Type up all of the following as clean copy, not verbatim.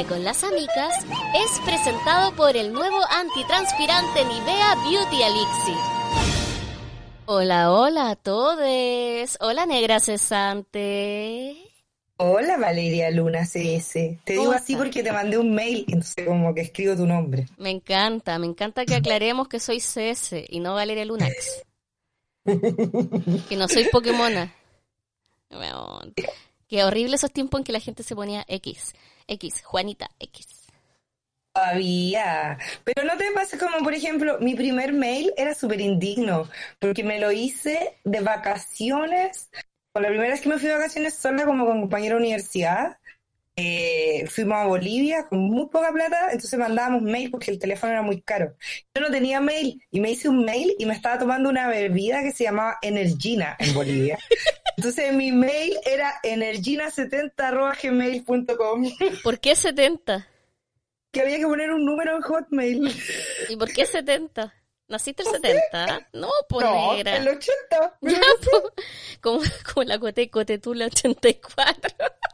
con las Amicas es presentado por el nuevo antitranspirante Nivea Beauty Elixir. Hola, hola a todos. Hola, negra cesante. Hola Valeria Luna CS. Te digo así estás? porque te mandé un mail, entonces como que escribo tu nombre. Me encanta que aclaremos que soy CS y no Valeria Lunax. Que no soy Pokémona. Bueno, qué horrible esos tiempos en que la gente se ponía X, Juanita X. Todavía. Pero no te pasa como, por ejemplo, mi primer mail era súper indigno, porque me lo hice de vacaciones. Con la primera vez que me fui de vacaciones sola como con compañera de universidad, fuimos a Bolivia con muy poca plata, entonces mandábamos mail porque el teléfono era muy caro. Yo no tenía mail y me hice un mail y me estaba tomando una bebida que se llamaba Energina en Bolivia. Entonces mi mail era energina70@gmail.com. ¿Por qué 70? Que había que poner un número en Hotmail. ¿Y por qué 70? ¿Naciste el 70? No, pues No, negra. el 80. Ya, po. Como la Cotetula 84.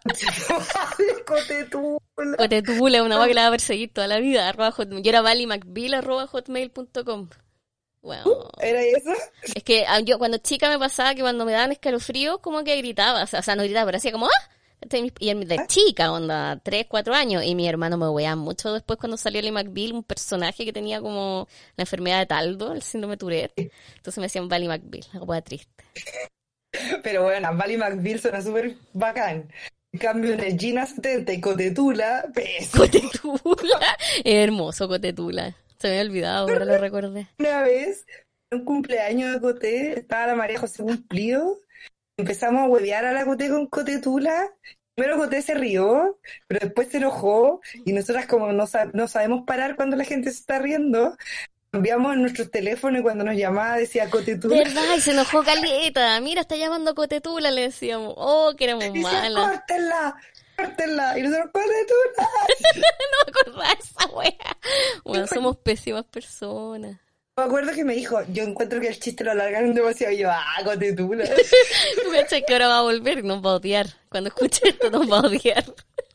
Cotetula. Cotetula, una vaina que la va a perseguir toda la vida. @hotmail. Yo era valymcbill@hotmail.com. Bueno, ¿Era eso? es que yo cuando chica me pasaba que cuando me daban escalofríos como que gritaba, o sea, no gritaba, pero hacía como ¡ah! Y de chica, onda, 3, 4 años, y mi hermano me weaba mucho después cuando salió Ally McBeal, un personaje que tenía como la enfermedad de Taldo, el síndrome de Tourette. Entonces me decían Vally McBeal, una wea triste. Pero bueno, Vally McBeal suena súper bacán. En cambio, Energina70 y Cotetula, pésimo. Cotetula, es hermoso Cotetula. Se me había olvidado, ahora lo recordé. Una vez, en un cumpleaños de Coté, estaba la María José cumplido. Empezamos a huevear a la Coté con Cotetula. Primero Coté se rió, pero después se enojó. Y nosotras, como no sabemos parar cuando la gente se está riendo, cambiamos en nuestros teléfonos y cuando nos llamaba decía Cotetula. ¿Verdad? Y se enojó caleta. Mira, está llamando Cotetula, le decíamos. Oh, que éramos Y decía, malas. córtenla. Y nosotros, Cotetula. No me acordaba de esa wea. Bueno, somos pésimas personas. Me acuerdo que me dijo, yo encuentro que el chiste lo alargaron demasiado. Y yo, Cotetula. Tú cachai que ahora va a volver y nos va a odiar. Cuando escuche esto nos va a odiar.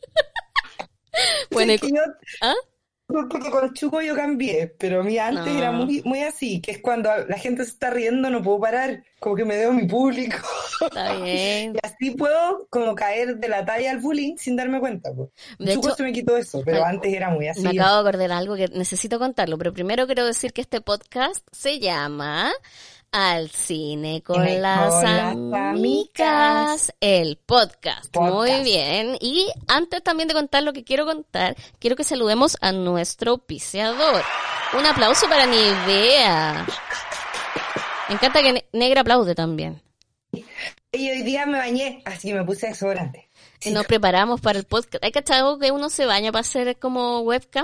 Bueno, Es que yo, ¿ah? porque con Chuco yo cambié, pero a mí antes No. era muy, muy así, que es cuando la gente se está riendo no puedo parar, como que me debo a mi público. Está bien. Y así puedo como caer de la talla al bullying sin darme cuenta. Pues. De Chuco hecho, se me quitó eso, pero antes era muy así. me acabo de acordar de algo que necesito contarlo, pero primero quiero decir que este podcast se llama Al Cine con las Amicas, el podcast. Muy bien. Y antes también de contar lo que quiero contar, quiero que saludemos a nuestro auspiciador. Un aplauso para Nivea. Me encanta que Negra aplaude también. Y hoy día me bañé, así que me puse desodorante. Y nos preparamos para el podcast. ¿Hay cachado que uno se baña para hacer como webcam?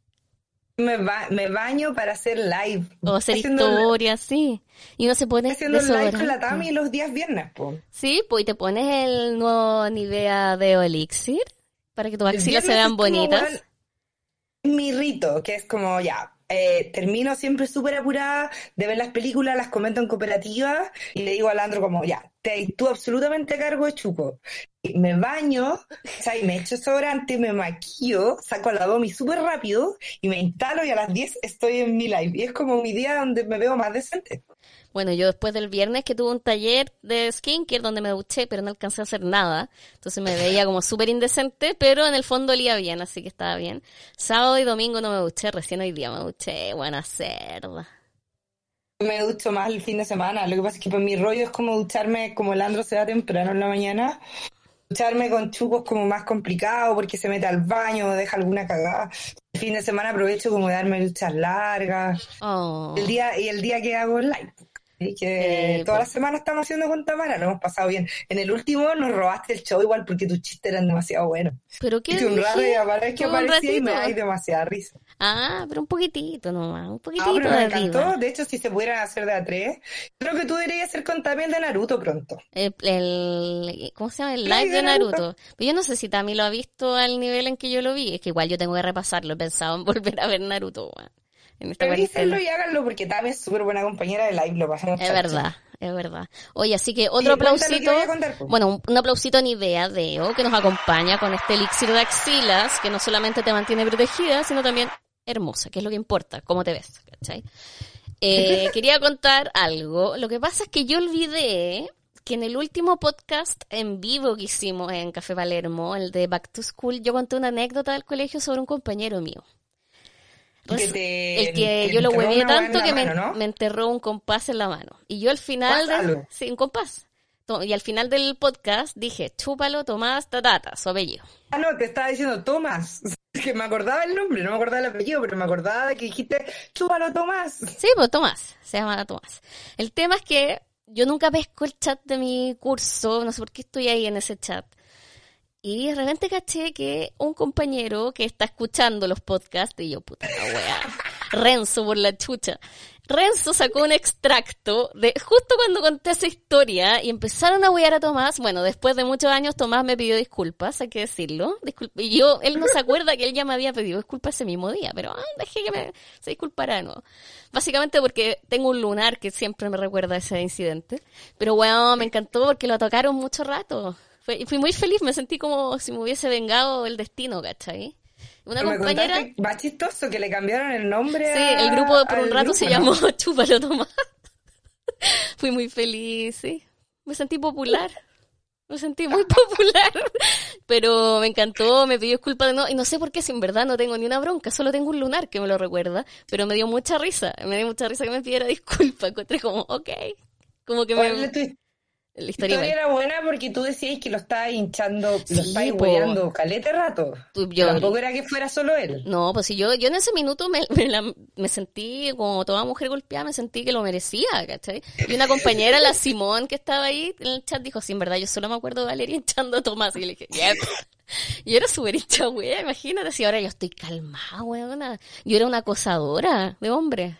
Me baño para hacer live. O hacer historias, sí. Y uno se pone haciendo live con la desodorante. Tami los días viernes, po. Sí, pues y te pones el nuevo Nivea de Elixir para que tus El axilas se viernes vean es como, bonitas. weón, mi rito, que es como ya, termino siempre súper apurada de ver las películas, las comento en cooperativa y le digo a Landro como ya, tú absolutamente a cargo de Chuco. Y me baño, o sea, y me echo desodorante, me maquillo, saco a la domi súper rápido y me instalo y a las 10 estoy en mi live. Y es como mi día donde me veo más decente. Bueno, yo después del viernes que tuve un taller de skincare donde me duché, pero no alcancé a hacer nada. Entonces me veía como súper indecente, pero en el fondo olía bien, así que estaba bien. Sábado y domingo no me duché, recién hoy día me duché, buena cerda. Me ducho más el fin de semana. Lo que pasa es que pues, mi rollo es como ducharme, como Landro se da temprano en la mañana. Ducharme con Chuco es como más complicado porque se mete al baño, deja alguna cagada. El fin de semana aprovecho como de darme duchas largas. Oh, El día que hago live. Y que toda la semana estamos haciendo con Tamara, lo hemos pasado bien. En el último nos robaste el show igual porque tus chistes eran demasiado buenos. ¿pero qué Hice un rato y es que un aparecía y me ratito. da demasiada risa. Ah, pero un poquitito nomás, un Ah, poquitito pero me de encantó. diva. De hecho, si se pudieran hacer de a tres, creo que tú deberías hacer con Tami el de Naruto pronto. ¿Cómo se llama? El Live live de de Naruto. Naruto. Pero yo no sé si Tami lo ha visto al nivel en que yo lo vi. Es que igual yo tengo que repasarlo. He pensado en volver a ver Naruto, weón, en esta Revísenlo cuarentena. y háganlo porque Tami es súper buena compañera de live, lo pasamos Es chacha. verdad, es verdad. Oye, así que otro aplausito, bueno, un aplausito a Nivea Deo, que nos acompaña con este elixir de axilas, que no solamente te mantiene protegida, sino también hermosa, que es lo que importa, cómo te ves, ¿cachai? Quería contar algo. Lo que pasa es que yo olvidé que en el último podcast en vivo que hicimos en Café Palermo, el de Back to School, yo conté una anécdota del colegio sobre un compañero mío. El que yo lo huevé tanto que me enterró un compás en la mano. Y yo al final... Sí, un compás. Y al final del podcast dije, chúpalo, Tomás, tatata, su apellido. Ah, no, te estaba diciendo Tomás. Que me acordaba el nombre, no me acordaba el apellido, pero me acordaba de que dijiste, chúpalo, Tomás. Sí, pues Tomás, se llama Tomás. El tema es que yo nunca pesco el chat de mi curso, no sé por qué estoy ahí en ese chat. Y de repente caché que un compañero que está escuchando los podcasts, y yo, puta la wea, Renzo por la chucha. Renzo sacó un extracto de justo cuando conté esa historia y empezaron a huear a Tomás. Bueno, después de muchos años Tomás me pidió disculpas, hay que decirlo. Y él no se acuerda que él ya me había pedido disculpas ese mismo día, pero dejé que se disculpara, ¿no? Básicamente porque tengo un lunar que siempre me recuerda a ese incidente. Pero bueno, me encantó porque lo atacaron mucho rato. Fui muy feliz, me sentí como si me hubiese vengado el destino, ¿cachai? Una compañera... Más chistoso, que le cambiaron el nombre. Sí, el grupo por un rato se llamó Chúpalo Tomás. Fui muy feliz, sí. Me sentí popular. Me sentí muy popular. Pero me encantó, me pidió disculpas de nuevo. Y no sé por qué, si en verdad no tengo ni una bronca, solo tengo un lunar que me lo recuerda. Pero me dio mucha risa. Me dio mucha risa que me pidiera disculpas. Encontré como, ok. Como que La historia era buena porque tú decías que lo estabas hinchando, lo estabas hueando calete rato. Tampoco era que fuera solo él. No, pues si yo en ese minuto me sentí, como toda mujer golpeada, me sentí que lo merecía, ¿cachai? Y una compañera, la Simón, que estaba ahí en el chat, dijo, sí, en verdad, yo solo me acuerdo de Valeria hinchando a Tomás. Y le dije, yep. Yo era súper hincha, wea, imagínate, si ahora yo estoy calmada, weona. Yo era una acosadora de hombre.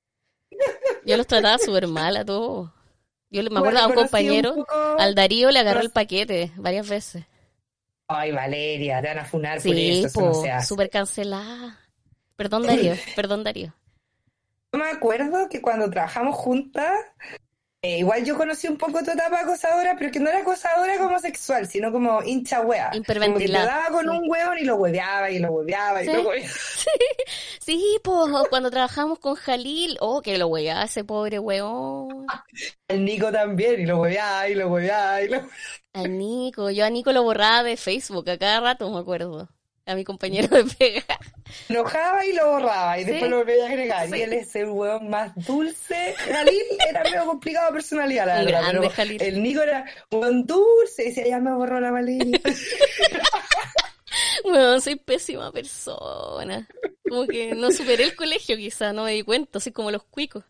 Yo los trataba súper mal a todos. Yo me acuerdo a un compañero, al Darío le agarró el paquete varias veces. Ay, Valeria, te van a funar por eso no se hace. Súper cancelada. Perdón, Darío. Yo me acuerdo que cuando trabajamos juntas, igual yo conocí un poco tu etapa acosadora, pero que no era acosadora como sexual, sino como hincha wea. Hiperventilada. Como que te daba con un hueón y lo hueveaba y lo hueveaba y lo hueveaba. Sí, pues cuando trabajamos con Jalil, que lo hueveaba ese pobre hueón. Al Nico también, y lo hueveaba y lo hueveaba y lo hueveaba. Yo a Nico lo borraba de Facebook a cada rato, me acuerdo. A mi compañero de pega. Enojaba y lo borraba y después lo volvía a agregar. Sí. Y él es el hueón más dulce. Jalil era medio complicado de personalidad, la verdad. Pero Jalil. El Nico era hueón dulce y decía, ya me borró la Valeria. Bueno, soy pésima persona. Como que no superé el colegio quizá, no me di cuenta, soy como los cuicos.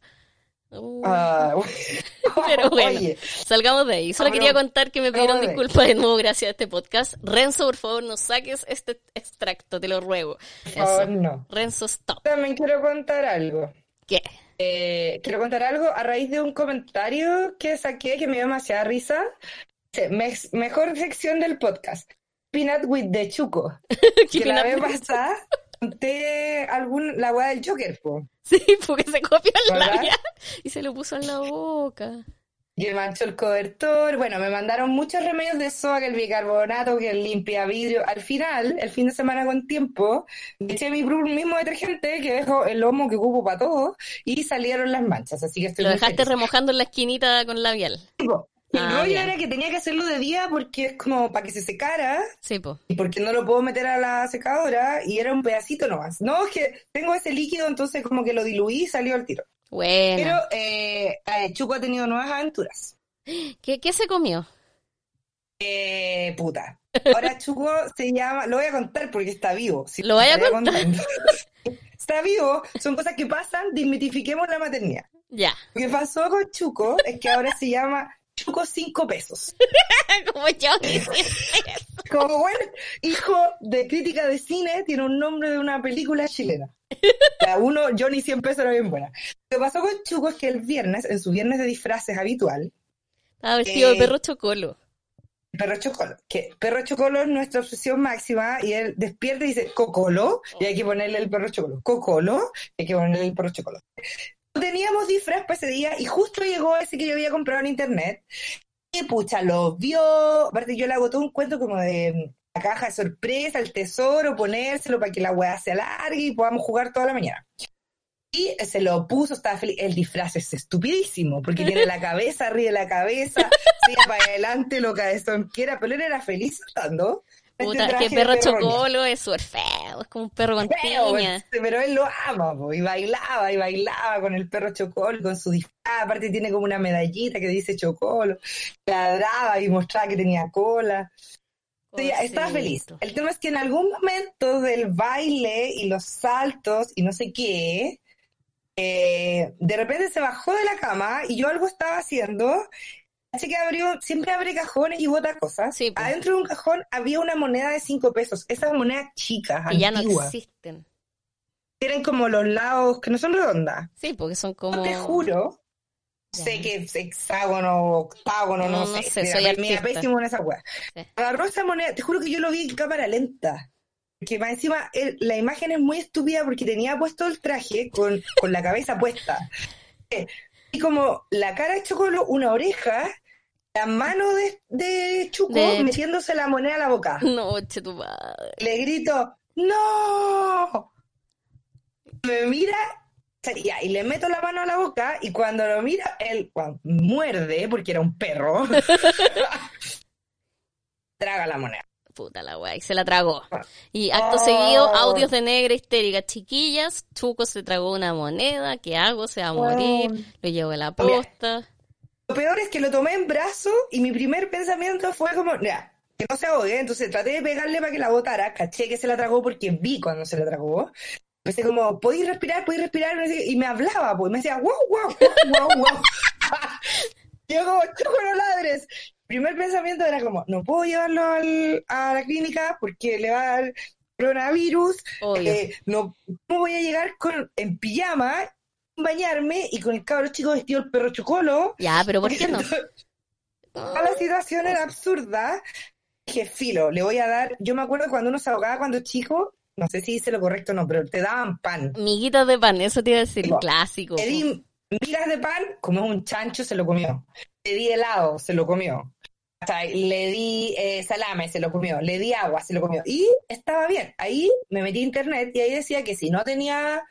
Pero bueno, oye, salgamos de ahí. Solo quería contar que me pidieron disculpas de nuevo gracias a este podcast. Renzo, por favor, no saques este extracto, te lo ruego. Eso. No. Renzo, stop. También quiero contar algo. ¿Qué? Quiero contar algo a raíz de un comentario que saqué que me dio demasiada risa. Mejor sección del podcast. Peanut with the Chuco. Que la vez pasada conté la weá del Joker, po. Sí, porque se copió el labial y se lo puso en la boca. Y me manchó el cobertor. Bueno, me mandaron muchos remedios de soda, que el bicarbonato, que el limpia vidrio. Al final, el fin de semana con tiempo, me eché mi mismo detergente, que dejo el lomo que ocupo para todo, y salieron las manchas. Así que estoy lo dejaste feliz. Remojando en la esquinita con labial. Tipo, el rollo era que tenía que hacerlo de día porque es como para que se secara. Sí, po. Y porque no lo puedo meter a la secadora y era un pedacito nomás. No, es que tengo ese líquido, entonces como que lo diluí y salió al tiro. Bueno. Pero Chuco ha tenido nuevas aventuras. ¿Qué se comió? Puta. Ahora Chuco se llama... Lo voy a contar porque está vivo. Si lo voy a contar. Está vivo. Son cosas que pasan. Desmitifiquemos la maternidad. Ya. Lo que pasó con Chuco es que ahora se llama... Chuco 5 pesos. Como yo. Como buen hijo de crítica de cine, tiene un nombre de una película chilena. Johnny 100 pesos era bien buena. Lo que pasó con Chuco es que el viernes, en su viernes de disfraces habitual, estaba vestido de perro chocolo. Perro chocolo es nuestra obsesión máxima, y él despierta y dice, ¿cocolo? Y hay que ponerle el perro chocolo. ¿Cocolo? Y hay que ponerle el perro chocolo. No teníamos disfraz para ese día y justo llegó ese que yo había comprado en internet. Y pucha, lo vio. Aparte, yo le hago todo un cuento como de la caja de sorpresa, el tesoro, ponérselo para que la weá se alargue y podamos jugar toda la mañana. Y se lo puso, estaba feliz. El disfraz es estupidísimo, porque tiene la cabeza arriba de la cabeza, sigue para adelante, lo cabezón que era, pero él era feliz saltando. Puta, es que perro chocolo es súper feo, es como un perro con tiña. Pero él lo ama, po, y bailaba con el perro chocolo, con su disfraz, aparte tiene como una medallita que dice chocolo, ladraba y mostraba que tenía cola. Estaba feliz. El tema es que en algún momento del baile y los saltos y no sé qué, de repente se bajó de la cama y yo algo estaba haciendo. Así que siempre abre cajones y bota cosas. Sí, pues. Adentro de un cajón había una moneda de 5 pesos. Esas monedas chicas, que antiguas. Ya no existen. Tienen como los lados que no son redondas. Sí, porque son como... No te juro. Ya. Sé que es hexágono, octágono, no sé. Soy me pésimo en esa weá. Sí. Agarró esa moneda, te juro que yo lo vi en cámara lenta. Que más encima la imagen es muy estúpida porque tenía puesto el traje con la cabeza puesta. Y como la cara de Chocolo, una oreja... La mano de Chuco metiéndose la moneda a la boca. No, che tu madre. Le grito, ¡no! Me mira y le meto la mano a la boca y cuando lo mira, él muerde, porque era un perro, traga la moneda. Puta la wea, y se la tragó. Y acto seguido, audios de negra histérica. Chiquillas, Chuco se tragó una moneda, ¿qué hago? Se va a morir, lo llevo a la posta. Lo peor es que lo tomé en brazo y mi primer pensamiento fue como, mira, que no se ahogue, entonces traté de pegarle para que la botara, caché que se la tragó porque vi cuando se la tragó. Empecé como, ¿podéis respirar? Y me hablaba, pues, me decía, wow. Yo como, Chuco, no ladres. Primer pensamiento era como, no puedo llevarlo a la clínica porque le va a dar coronavirus. No voy a llegar en pijama, bañarme y con el cabro chico vestido el perro chocolo. Ya, pero ¿por qué no? La situación era absurda. Dije, filo, le voy a dar. Yo me acuerdo cuando uno se ahogaba cuando chico, no sé si hice lo correcto o no, pero te daban pan. Miguitas de pan, eso te iba a decir, tipo, clásico. Le di migas de pan, como un chancho, se lo comió. Le di helado, se lo comió. Le di salame, se lo comió. Le di agua, se lo comió. Y estaba bien. Ahí me metí a internet y ahí decía que si no tenía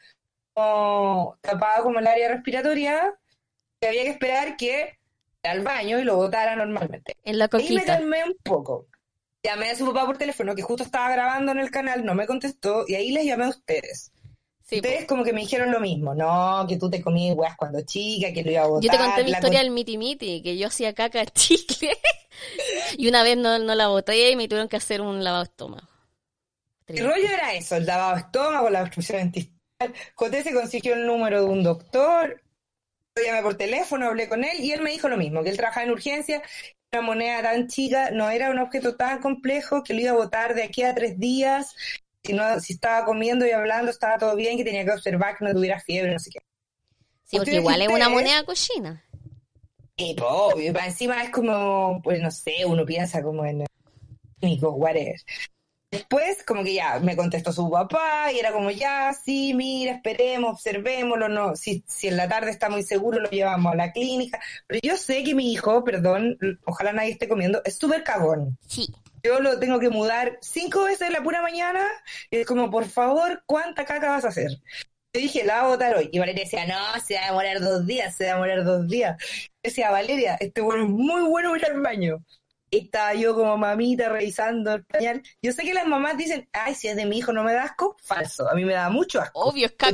tapado como el área respiratoria, que había que esperar que al baño y lo botara normalmente. En la coquita. Ahí me calmé un poco. Llamé a su papá por teléfono, que justo estaba grabando en el canal, no me contestó, y ahí les llamé a ustedes. Sí, ustedes como que me dijeron lo mismo, no, que tú te comías weas cuando chica, que lo iba a botar. Yo te conté mi historia del miti-miti, que yo hacía caca de chicle, y una vez no la boté y me tuvieron que hacer un lavado de estómago. El rollo era eso, el lavado de estómago, la obstrucción intestinal. Joté se consiguió el número de un doctor, yo llamé por teléfono, hablé con él, y él me dijo lo mismo, que él trabajaba en urgencia, una moneda tan chica, no era un objeto tan complejo, que lo iba a botar de aquí a 3 días, si estaba comiendo y hablando estaba todo bien, que tenía que observar que no tuviera fiebre, no sé qué. Sí, porque igual es una moneda cochina. Y pues, obvio, encima es como, pues no sé, uno piensa como en whatever. Después, como que ya me contestó su papá y era como, ya, sí, mira, esperemos, observémoslo, no, si en la tarde está muy seguro lo llevamos a la clínica. Pero yo sé que mi hijo, perdón, ojalá nadie esté comiendo, es súper cagón. Sí. Yo lo tengo que mudar 5 veces en la pura mañana y es como, por favor, ¿cuánta caca vas a hacer? Yo dije, la voy a botar hoy. Y Valeria decía, no, se va a demorar 2 días, se va a demorar 2 días. Yo decía, Valeria, bueno es muy bueno ir al baño. Estaba yo como mamita revisando el pañal. Yo sé que las mamás dicen, ay, si es de mi hijo no me da asco. Falso, a mí me da mucho asco. Obvio, es caca.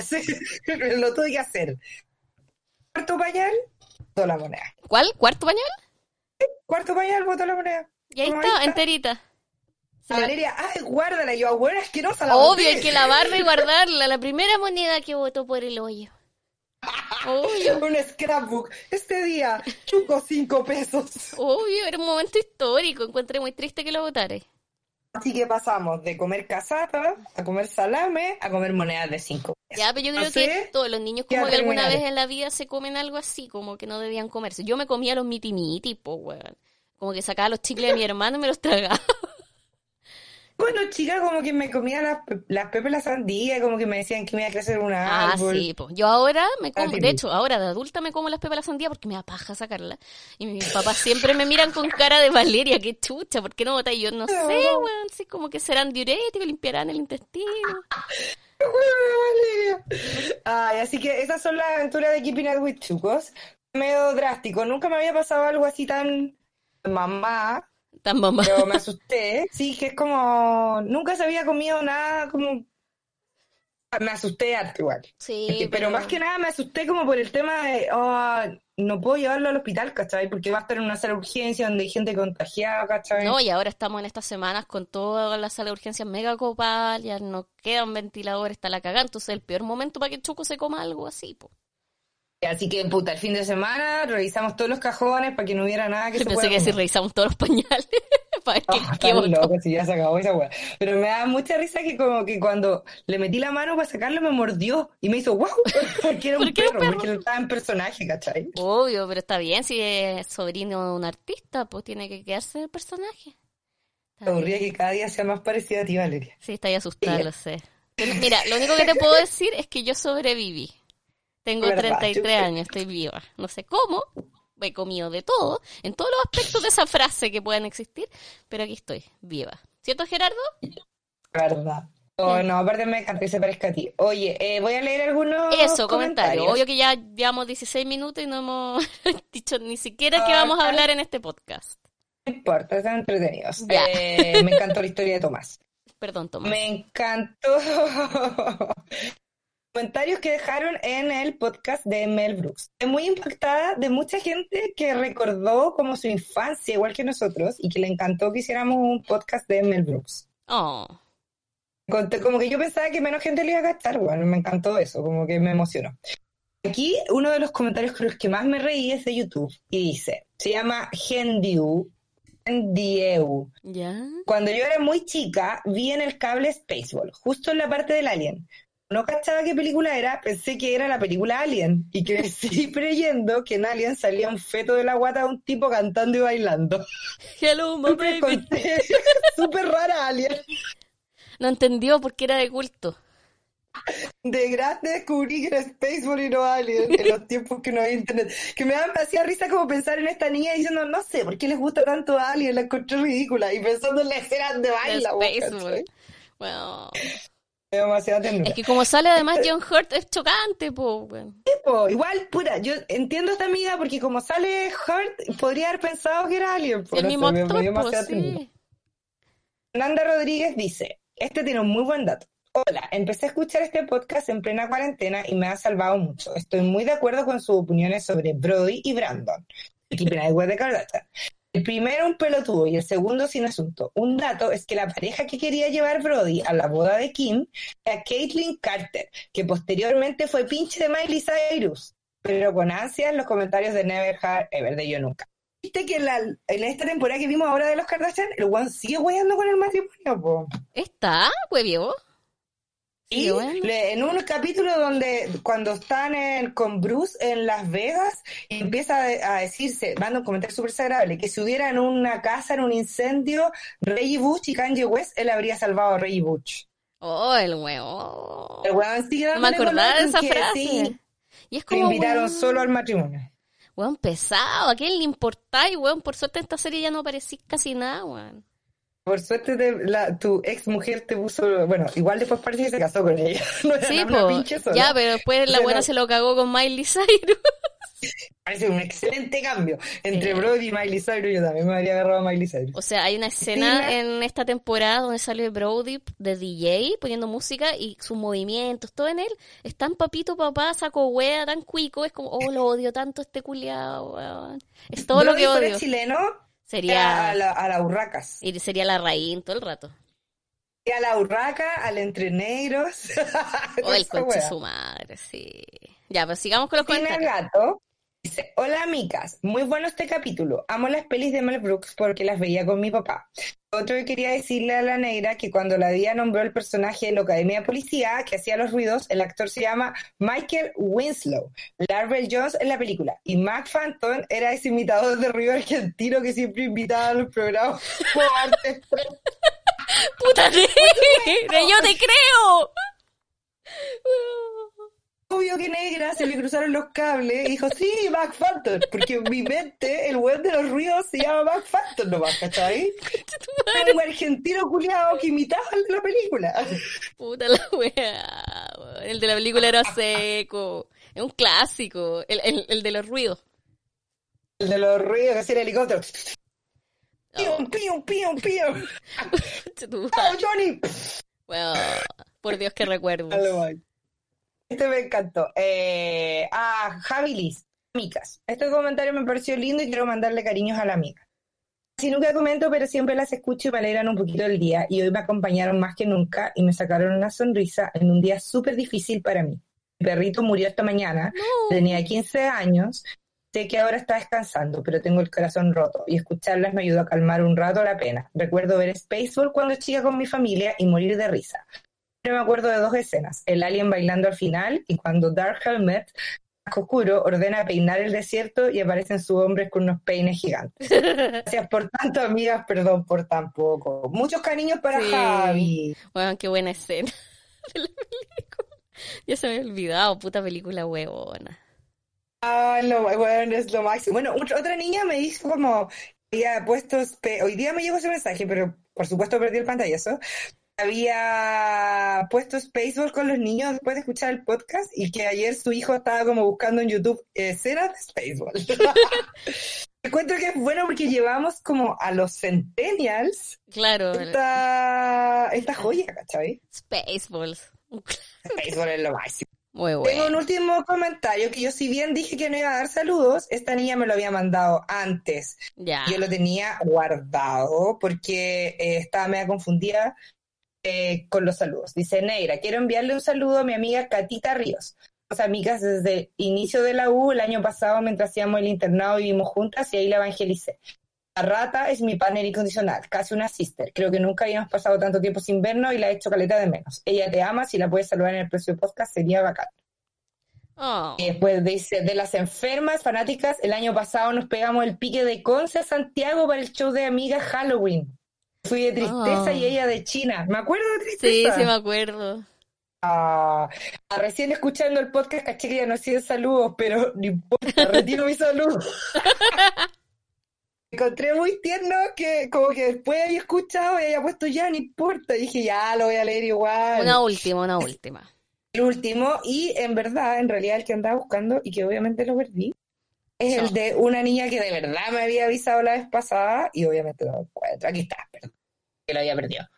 Lo tuve que hacer. Cuarto pañal, botó la moneda. ¿Cuál? ¿Cuarto pañal? Cuarto pañal, botó la moneda. Y ahí está, enterita. Valeria, ay, guárdala. Y yo, bueno, asquerosa la Obvio, boté. hay que lavarla y guardarla. La primera moneda que botó por el hoyo. Obvio. Un scrapbook. Este día, Chuco 5 pesos. Obvio, era un momento histórico. Encontré muy triste que lo botara. Así que pasamos de comer casata a comer salame a comer monedas de 5 pesos. Ya, pero yo creo que todos los niños como que alguna vez en la vida se comen algo así, como que no debían comerse. Yo me comía los miti-miti, po, weón. Como que sacaba los chicles de mi hermano y me los tragaba. Cuando chica como que me comía las pepas la sandía, como que me decían que me iba a crecer un árbol. Sí, pues. Yo ahora me como, de hecho, ahora de adulta me como las pepas de la sandía porque me da paja sacarla. Y mis papás siempre me miran con cara de Valeria, qué chucha, ¿por qué no botáis? Y yo no sé, weón, sí, como que serán diuréticos, limpiarán el intestino. Valeria. Ay, así que esas son las aventuras de Keeping Up with Chucos. Medio drástico, nunca me había pasado algo así tan mamá. Tan mamá. Pero me asusté, sí, que es como, nunca se había comido nada, como, me asusté harto igual. Sí, Pero más que nada me asusté como por el tema de, no puedo llevarlo al hospital, ¿cachai? Porque va a estar en una sala de urgencia donde hay gente contagiada, ¿cachai? No, y ahora estamos en estas semanas con toda la sala de urgencias mega copada, ya no quedan ventiladores, está la cagada, entonces el peor momento para que el Chuco se coma algo así, pues. Así que, puta, el fin de semana revisamos todos los cajones para que no hubiera nada que se Pensé pueda que si comer. revisamos todos los pañales para ver qué Tan botó. loco, si ya se acabó esa weá. Pero me da mucha risa que como que cuando le metí la mano para sacarlo me mordió y me hizo wow, porque era un Porque era un perro, perro. porque no estaba en personaje, ¿cachai? Obvio, pero está bien, si es sobrino de un artista, pues tiene que quedarse en el personaje. Me aburría que cada día sea más parecida a ti, Valeria. Sí, está ahí asustada, lo sé. Pero mira, lo único que te puedo decir es que yo sobreviví. Tengo ¿Verdad? 33 años, estoy viva. No sé cómo, he comido de todo, en todos los aspectos de esa frase que puedan existir, pero aquí estoy, viva. ¿Cierto, Gerardo? ¿Verdad? Oh, no, aparte me encanta que se parezca a ti. Oye, voy a leer algunos Eso, comentario. Obvio que ya llevamos 16 minutos y no hemos dicho ni siquiera que vamos a hablar en este podcast. No importa, están entretenidos. Ya. Me encantó la historia de Tomás. Perdón, Tomás. Me encantó comentarios que dejaron en el podcast de Mel Brooks. Estoy muy impactada de mucha gente que recordó como su infancia, igual que nosotros, y que le encantó que hiciéramos un podcast de Mel Brooks. Oh. Como que yo pensaba que menos gente le iba a gastar, bueno, me encantó eso, como que me emocionó. Aquí uno de los comentarios con los que más me reí es de YouTube y dice, se llama Gendieu. ¿Ya? Cuando yo era muy chica, vi en el cable Spaceball, justo en la parte del Alien. No cachaba qué película era, pensé que era la película Alien, y crecí creyendo que en Alien salía un feto de la guata de un tipo cantando y bailando. Hello, my Siempre baby. conté, súper rara Alien. No entendió por qué era de culto. De grande descubrí que era Spaceball y no Alien, en los tiempos que no había internet. Que me hacía risa como pensar en esta niña diciendo, no sé, ¿por qué les gusta tanto Alien? La encontré ridícula. Y pensando en la escena de baila. Spaceball. Bueno. Demasiada ternura. Es que como sale además John Hurt es chocante, po. Igual, puta, yo entiendo esta amiga porque como sale Hurt, podría haber pensado que era Alien. El mismo actor, pues sí. Nanda Rodríguez dice, este tiene un muy buen dato. Hola, empecé a escuchar este podcast en plena cuarentena y me ha salvado mucho. Estoy muy de acuerdo con sus opiniones sobre Brody y Brandon. El primero un pelotudo y el segundo sin asunto. Un dato es que la pareja que quería llevar Brody a la boda de Kim era Caitlyn Carter, que posteriormente fue pinche de Miley Cyrus, pero con ansias los comentarios de Never Have Ever de Yo Nunca. ¿Viste que en esta temporada que vimos ahora de los Kardashian, el one sigue hueando con el matrimonio, po? ¿Está, huevió? Y en un capítulo donde cuando están con Bruce en Las Vegas y empieza a decirse, manda un comentario súper desagradable, que si hubiera en una casa, en un incendio, Reggie Bush y Kanye West, él habría salvado a Reggie Bush. Oh, el huevo. El hueón sigue no me acordaba de esa frase. Sí, y es como, le invitaron solo al matrimonio. Hueón pesado, ¿a quién le importáis, hueón? Por suerte en esta serie ya no aparecís casi nada, hueón. Por suerte tu ex mujer te puso, bueno, igual después parece que se casó con ella. No era sí, una pinche sola. Ya, pero después la buena se lo cagó con Miley Cyrus. Parece un excelente cambio entre Brody y Miley Cyrus. Yo también me habría agarrado a Miley Cyrus. O sea, hay una escena en esta temporada donde sale Brody de DJ poniendo música y sus movimientos, todo en él. Es tan papito papá, saco wea, tan cuico. Es como, lo odio tanto este culiao, weón. Es todo Brody lo que odio. Fuera chileno, sería a la Urracas. Y sería la raíz todo el rato. Y a la Urraca, al Entre Negros. O el coche su madre, sí. Ya, pues sigamos con los comentarios. Gato dice, hola amigas, muy bueno este capítulo. Amo las pelis de Mel Brooks porque las veía con mi papá. Otro que quería decirle a la negra que cuando la DIA nombró el personaje de la Academia de Policía que hacía los ruidos, el actor se llama Michael Winslow, Larvel Jones en la película, y Mac Phantom era ese imitador de ruido argentino que siempre invitaba a los programas como arte. ¡Puta negra! ¡Yo te creo! Obvio que negra, se le cruzaron los cables y dijo, sí, Mac Phantom, porque en mi mente el weón de los ruidos se llama Mac Phantom nomás, ¿cachai? Era un argentino culiado que imitaba al de la película. Puta la wea. El de la película era seco. Es un clásico. El de los ruidos. El de los ruidos que hacía el helicóptero. ¡Pium, pium, pium, pium! ¡Oh, Johnny! Bueno, por Dios que recuerdo. Este me encantó. Javi Liz, amigas. Este comentario me pareció lindo y quiero mandarle cariños a la amiga. Si nunca comento, pero siempre las escucho y me alegran un poquito el día. Y hoy me acompañaron más que nunca y me sacaron una sonrisa en un día súper difícil para mí. Mi perrito murió esta mañana, tenía 15 años. Sé que ahora está descansando, pero tengo el corazón roto y escucharlas me ayudó a calmar un rato la pena. Recuerdo ver Spaceball cuando chica con mi familia y morir de risa. Me acuerdo de 2 escenas, el alien bailando al final y cuando Dark Helmet, oscuro, ordena peinar el desierto y aparecen sus hombres con unos peines gigantes. Gracias por tanto, amigas, perdón por tan poco. Muchos cariños para Javi. Bueno, qué buena escena de la película. Ya se me había olvidado, puta película huevona. Bueno, es lo máximo. Bueno, otra niña me dijo como, había puesto, hoy día me llegó ese mensaje, pero por supuesto perdí el pantallazo. Había puesto Spaceball con los niños después de escuchar el podcast y que ayer su hijo estaba como buscando en YouTube escenas de Spaceball. Encuentro que es bueno porque llevamos como a los centennials esta joya, ¿cachai? Spaceballs. Spaceball es lo máximo. Muy bueno. Tengo un último comentario que yo, si bien dije que no iba a dar saludos, esta niña me lo había mandado antes. Ya. Yo lo tenía guardado porque estaba media confundida con los saludos. Dice, Neira, quiero enviarle un saludo a mi amiga Catita Ríos. Somos amigas desde el inicio de la U, el año pasado mientras hacíamos el internado vivimos juntas y ahí la evangelicé. La rata es mi partner incondicional, casi una sister. Creo que nunca habíamos pasado tanto tiempo sin vernos y la he hecho caleta de menos. Ella te ama, si la puedes saludar en el próximo podcast sería bacán. Y después dice, de las enfermas fanáticas, el año pasado nos pegamos el pique de Conce a Santiago para el show de amigas Halloween. Fui de Tristeza y ella de China. ¿Me acuerdo de Tristeza? Sí, me acuerdo. Recién escuchando el podcast caché que ya no hacía saludos, pero no importa, retiro mi saludo. Me encontré muy tierno que como que después había escuchado y había puesto ya, no importa. Y dije, ya, lo voy a leer igual. Una última. El último, y en verdad, en realidad el que andaba buscando y que obviamente lo perdí, es el de una niña que de verdad me había avisado la vez pasada y obviamente no lo encuentro. Aquí está, perdón, que lo había perdido.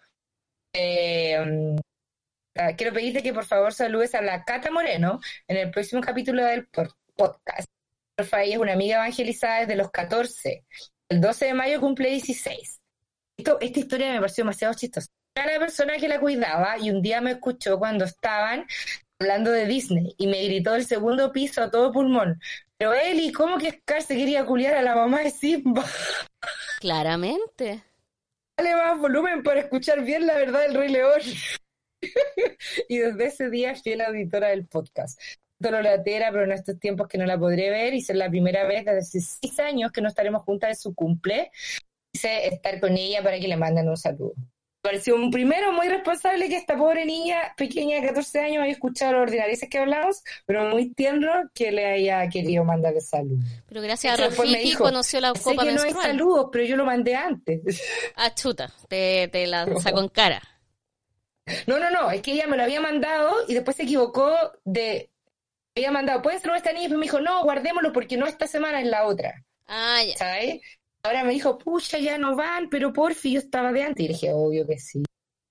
Quiero pedirte que por favor saludes a la Cata Moreno en el próximo capítulo del podcast. Porfa, ella es una amiga evangelizada desde los 14. El 12 de mayo cumple 16. Esta historia me pareció demasiado chistosa. Era la persona que la cuidaba y un día me escuchó cuando estaban hablando de Disney y me gritó del segundo piso a todo pulmón. Pero Eli, ¿cómo que Scar se quería culiar a la mamá de Simba? Claramente. Dale más volumen para escuchar bien la verdad del Rey León. Y desde ese día fui la auditora del podcast. Solo latera, pero en estos tiempos que no la podré ver y ser la primera vez desde hace 6 años que no estaremos juntas en su cumple. Quise estar con ella para que le manden un saludo. Me pareció un primero muy responsable que esta pobre niña pequeña de 14 años haya escuchado los ordinarices que hablamos, pero muy tierno que le haya querido mandar el saludo. Pero gracias a Rafiki conoció la copa menstrual. Sé que no hay saludos, pero yo lo mandé antes. Ah, chuta, te la sacó en cara. No, es que ella me lo había mandado y después se equivocó de... Había mandado, ¿pueden saludar a esta niña? Y me dijo, no, guardémoslo porque no esta semana, es la otra. Ah, ya. ¿Sabes? Ahora me dijo, pucha, ya no van, pero porfi, yo estaba de antes. Y dije, obvio que sí.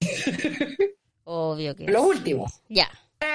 Obvio que Los sí. últimos. Ya.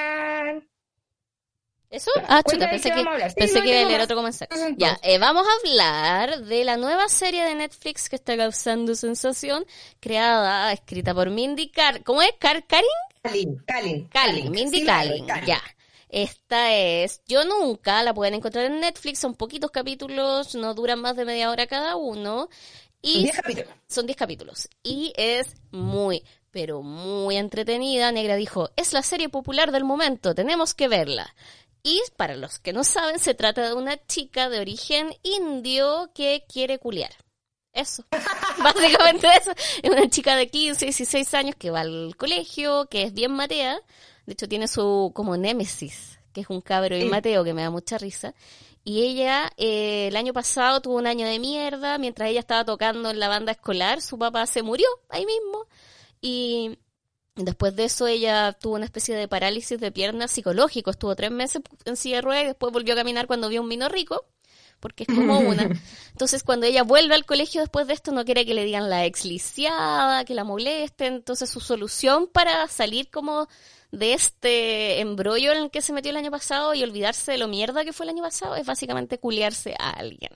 ¿Eso? Ya. Ah, chuta, pensé que iba a leer otro comentario. Ya, vamos a hablar de la nueva serie de Netflix que está causando sensación, escrita por Mindy Kaling. ¿Cómo es? Kaling. Mindy Kaling, ya. Esta es Yo Nunca, la pueden encontrar en Netflix, son poquitos capítulos, no duran más de media hora cada uno. Y son 10 capítulos. Y es muy, pero muy entretenida. Negra dijo, es la serie popular del momento, tenemos que verla. Y para los que no saben, se trata de una chica de origen indio que quiere culiar. Eso, básicamente eso. Es una chica de 15, 16 años que va al colegio, que es bien matea. De hecho, tiene su como némesis, que es un cabro bien mateo que me da mucha risa. Y ella, el año pasado tuvo un año de mierda. Mientras ella estaba tocando en la banda escolar, su papá se murió ahí mismo. Y después de eso ella tuvo una especie de parálisis de pierna psicológico. Estuvo 3 meses en silla de ruedas y después volvió a caminar cuando vio un vino rico. Porque es como una. Entonces, cuando ella vuelve al colegio después de esto, no quiere que le digan la exlisiada, que la molesten. Entonces, su solución para salir como de este embrollo en el que se metió el año pasado y olvidarse de lo mierda que fue el año pasado es básicamente culiarse a alguien.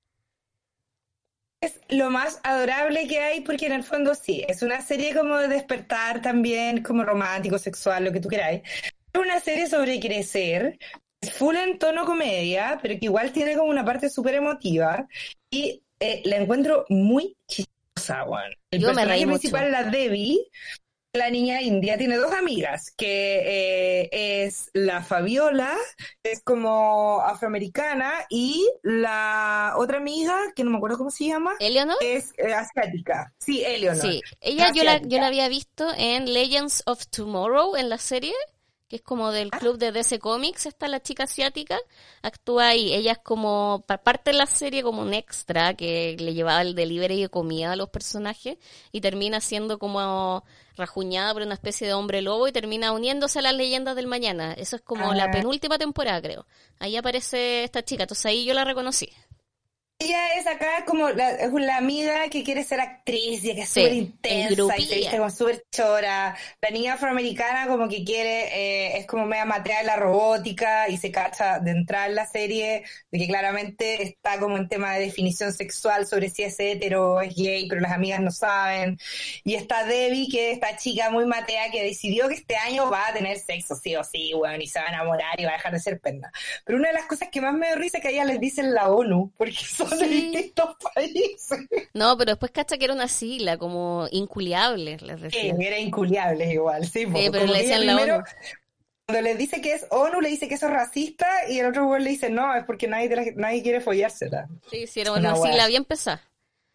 Es lo más adorable que hay porque en el fondo sí, es una serie como de despertar también, como romántico, sexual, lo que tú queráis. Es una serie sobre crecer. Es full en tono comedia, pero que igual tiene como una parte súper emotiva. Y la encuentro muy chistosa, weón. El Yo me reí personaje principal, mucho. la Debbie, la niña india, tiene 2 amigas, que es la Fabiola, que es como afroamericana, y la otra amiga, que no me acuerdo cómo se llama, ¿Eleanor? es asiática. Sí, Eleanor, Sí, es ella yo la asiática. había visto en Legends of Tomorrow, en la serie, que es como del club de DC Comics, está la chica asiática, actúa ahí. Ella es como, parte de la serie, como un extra que le llevaba el delivery de comida a los personajes y termina siendo como rajuñada por una especie de hombre lobo y termina uniéndose a las leyendas del mañana. Eso es como la Ah, penúltima temporada, creo. Ahí aparece esta chica, entonces ahí yo la reconocí. ella es acá como es la amiga que quiere ser actriz y que es súper Sí, el intensa y se viste grupía. como súper chora. La niña afroamericana como que quiere, es como media matea en la robótica y se cacha de entrar en la serie, de que claramente está como en tema de definición sexual sobre si es hetero o es gay, pero las amigas no saben. Y está Debbie, que es esta chica muy matea que decidió que este año va a tener sexo sí o sí, bueno, y se va a enamorar y va a dejar de ser penna. Pero una de las cosas que más me dio risa es que a ella les dicen la ONU, porque son de Sí. distintos países. No, pero después cacha que era una sigla, como inculiable, les decían. Era inculiable igual, sí, Sí, pero como le que ella decían la primero, ONU. cuando le dice que es ONU, le dice que eso es racista, y el otro güey le dice, no, es porque nadie quiere follársela. Sí, sí, era una Una wea sigla así. bien pesada.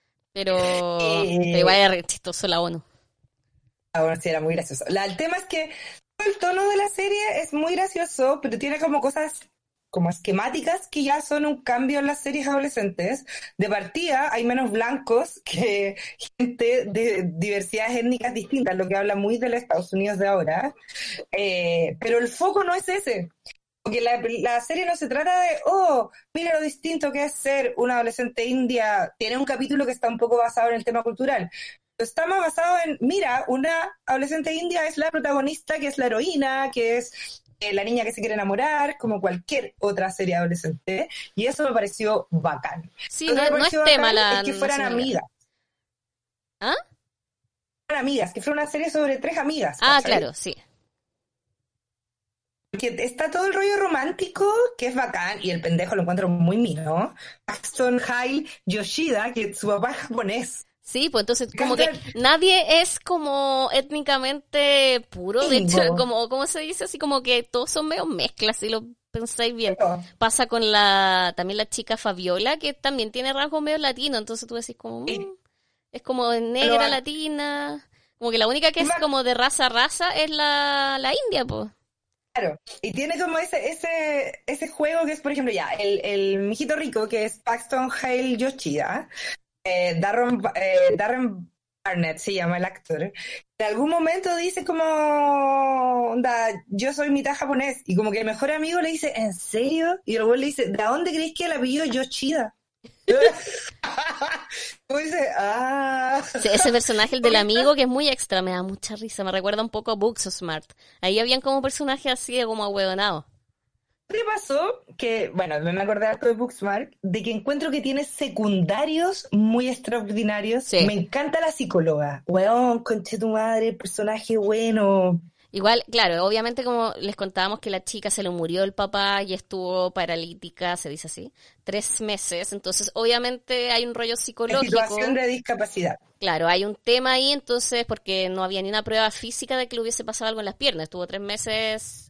Pero igual Eh, era re chistoso la ONU. Ahora sí, era muy gracioso. El tema es que el tono de la serie es muy gracioso, pero tiene como cosas como esquemáticas que ya son un cambio en las series adolescentes. De partida hay menos blancos que gente de diversidades étnicas distintas, lo que habla muy de los Estados Unidos de ahora. Pero el foco no es ese. Porque la serie no se trata de, oh, mira lo distinto que es ser una adolescente india. Tiene un capítulo que está un poco basado en el tema cultural. Está más basado en, mira, una adolescente india es la protagonista, que es la heroína, que es la niña que se quiere enamorar, como cualquier otra serie adolescente. Y eso me pareció bacán. Sí, Lo que no, me no es pareció tema bacán la es que nacionalidad. ¿Ah? fueran amigas, que fuera una serie sobre 3 amigas, Ah, ¿cachai? claro, sí. Que está todo el rollo romántico, que es bacán, y el pendejo lo encuentro muy mino. Paxton Hale Yoshida, que su papá es japonés. Sí, pues entonces Me como que encanta nadie es como étnicamente puro, de hecho, el como, ¿cómo se dice? Así como que todos son medio mezclas, si lo pensáis bien. gringo. Pasa con también la chica Fabiola, que también tiene rasgos medio latinos, entonces tú decís como, Y es como lo negra, ba- latina, como que la única que es más como de raza a raza es la india, pues. claro. Y tiene como ese juego que es, por ejemplo, ya, el mijito rico, que es Paxton Hale Yoshida, Darren Barnett se llama el actor. En algún momento dice como, onda, yo soy mitad japonés. Y como que el mejor amigo le dice, ¿en serio? Y el güey le dice, ¿de dónde crees que el apellido es Yoshida? Como dice, ah. Sí, ese personaje, el del amigo, que es muy extra, me da mucha risa, me recuerda un poco a Booksmart. Ahí habían como personajes así, como ahueonados. ¿Qué pasó? Que, bueno, me acordé harto de Booksmart, de que encuentro que tiene secundarios muy extraordinarios. Sí. Me encanta la psicóloga. Weón, conche tu madre, personaje bueno. Igual, claro, obviamente como les contábamos que la chica se le murió el papá y estuvo paralítica, se dice así, 3 meses, entonces obviamente hay un rollo En situación psicológico, de discapacidad. claro, hay un tema ahí, entonces, porque no había ni una prueba física de que le hubiese pasado algo en las piernas, estuvo 3 meses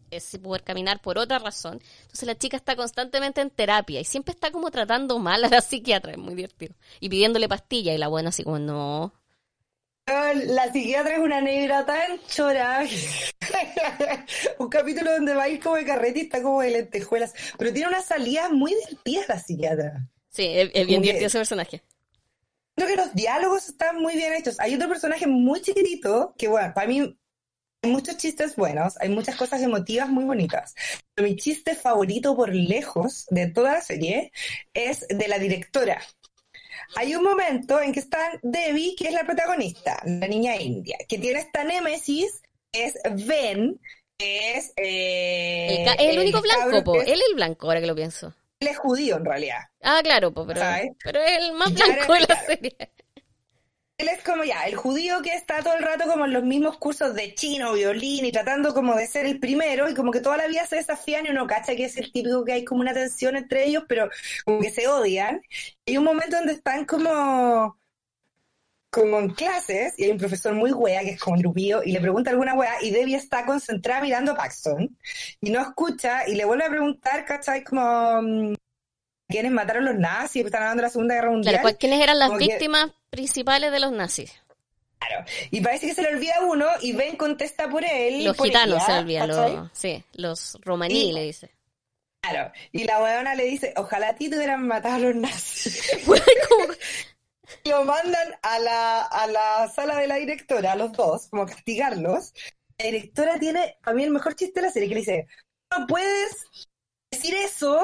sin poder caminar por otra razón. Entonces la chica está constantemente en terapia y siempre está como tratando mal a la psiquiatra, es muy divertido. Y pidiéndole pastillas y la buena así como, no. La psiquiatra es una negra tan chora. Un capítulo donde va a ir como de carrete y está como de lentejuelas. Pero tiene unas salidas muy divertidas la psiquiatra. Sí, es bien divertido ese personaje. Creo que los diálogos están muy bien hechos. Hay otro personaje muy chiquitito que, bueno, para mí hay muchos chistes buenos, hay muchas cosas emotivas muy bonitas. Pero mi chiste favorito por lejos de toda la serie es de la directora. Hay un momento en que está Debbie, que es la protagonista, la niña india, que tiene esta némesis, que es Ben, que es... el único blanco, po. Él es el blanco, ahora que lo pienso. Él es judío, en realidad. Ah, claro, po, pero es el más blanco de la serie. Él es como el judío que está todo el rato como en los mismos cursos de chino, violín y tratando como de ser el primero y como que toda la vida se desafían y uno cacha que es el típico que hay como una tensión entre ellos, pero como que se odian. Y hay un momento donde están como en clases y hay un profesor muy wea que es como grupío y le pregunta alguna wea y Debbie está concentrada mirando a Paxton y no escucha y le vuelve a preguntar, ¿cachai? Como... ¿quiénes mataron los nazis? Están hablando de la Segunda Guerra Mundial. Claro, ¿quiénes eran las víctimas principales de los nazis? Claro, y parece que se le olvida uno y Ben contesta por él. Los por gitanos ella, se olvidan, los romaní le dice. Claro, y la weona le dice, ojalá a ti te hubieran matado a los nazis. Y lo mandan a la sala de la directora, a los dos, como a castigarlos. La directora tiene, para mí, el mejor chiste de la serie, que le dice, no puedes decir eso...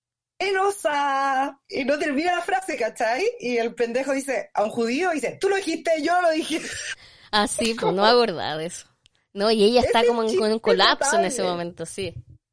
y no termina la frase, ¿cachai? Y el pendejo dice, a un judío, dice, tú lo dijiste, yo lo dije. Ah, sí, pues no acordaba de eso. No, y ella está como en un colapso notable. en ese momento, sí.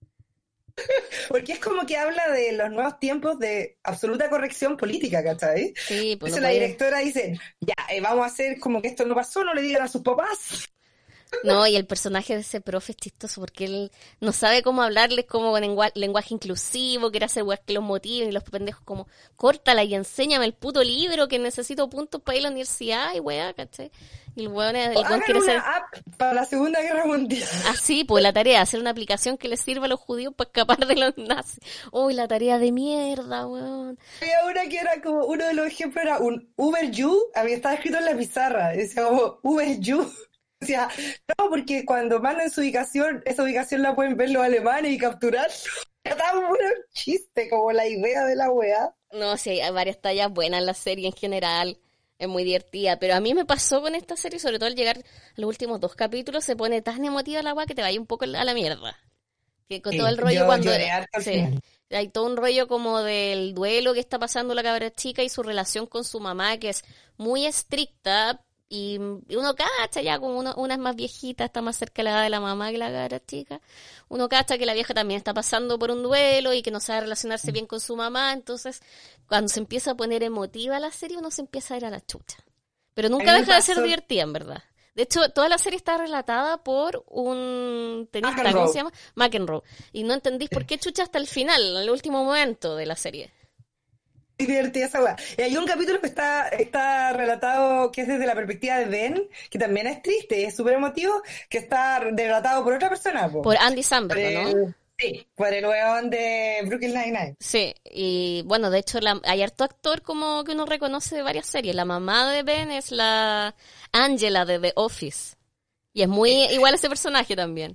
Porque es como que habla de los nuevos tiempos de absoluta corrección política, ¿cachai? Sí, pues entonces la directora dice, ya, vamos a hacer como que esto no pasó, no le digan a sus papás. No, y el personaje de ese profe es chistoso porque él no sabe cómo hablarles como con lenguaje inclusivo, quiere hacer weas que los motiven y los pendejos como, córtala y enséñame el puto libro que necesito puntos para ir a la universidad y wea, ¿cachai? Y el weón quiere una ser... app para la Segunda Guerra Mundial. Ah, sí, pues la tarea, hacer una aplicación que les sirva a los judíos para escapar de los nazis. Uy, la tarea de mierda, weón. Había una que era como, uno de los ejemplos era un Uber You, había estado escrito en la pizarra, decía como Uber You. Decía, no, porque cuando mandan su ubicación, esa ubicación la pueden ver los alemanes y capturarlo. Era un chiste, como la idea de la weá. No, sí, hay varias tallas buenas en la serie en general. Es muy divertida, pero a mí me pasó con esta serie, sobre todo al llegar a los últimos 2 capítulos, se pone tan emotiva la weá que te vaya un poco a la mierda. Que con todo el rollo cuando... Sí, hay todo un rollo como del duelo que está pasando la cabra chica y su relación con su mamá, que es muy estricta. Y uno cacha ya, como una es más viejita, está más cerca de la edad de la mamá que la cabra chica. Uno cacha que la vieja también está pasando por un duelo y que no sabe relacionarse bien con su mamá. Entonces, cuando se empieza a poner emotiva la serie, uno se empieza a ir a la chucha. Pero nunca deja de ser divertida, en verdad. De hecho, toda la serie está relatada por un tenista, ¿cómo se llama? McEnroe. Y no entendís por qué chucha hasta el final, en el último momento de la serie. Divertida esa weá. Y hay un capítulo que está relatado, que es desde la perspectiva de Ben, que también es triste, es súper emotivo, que está relatado por otra persona. Por Andy Samberg, ¿no? Sí, por el weón de Brooklyn Nine-Nine. Sí, y bueno, de hecho hay harto actor como que uno reconoce de varias series. La mamá de Ben es la Angela de The Office. Y es muy igual a ese personaje también.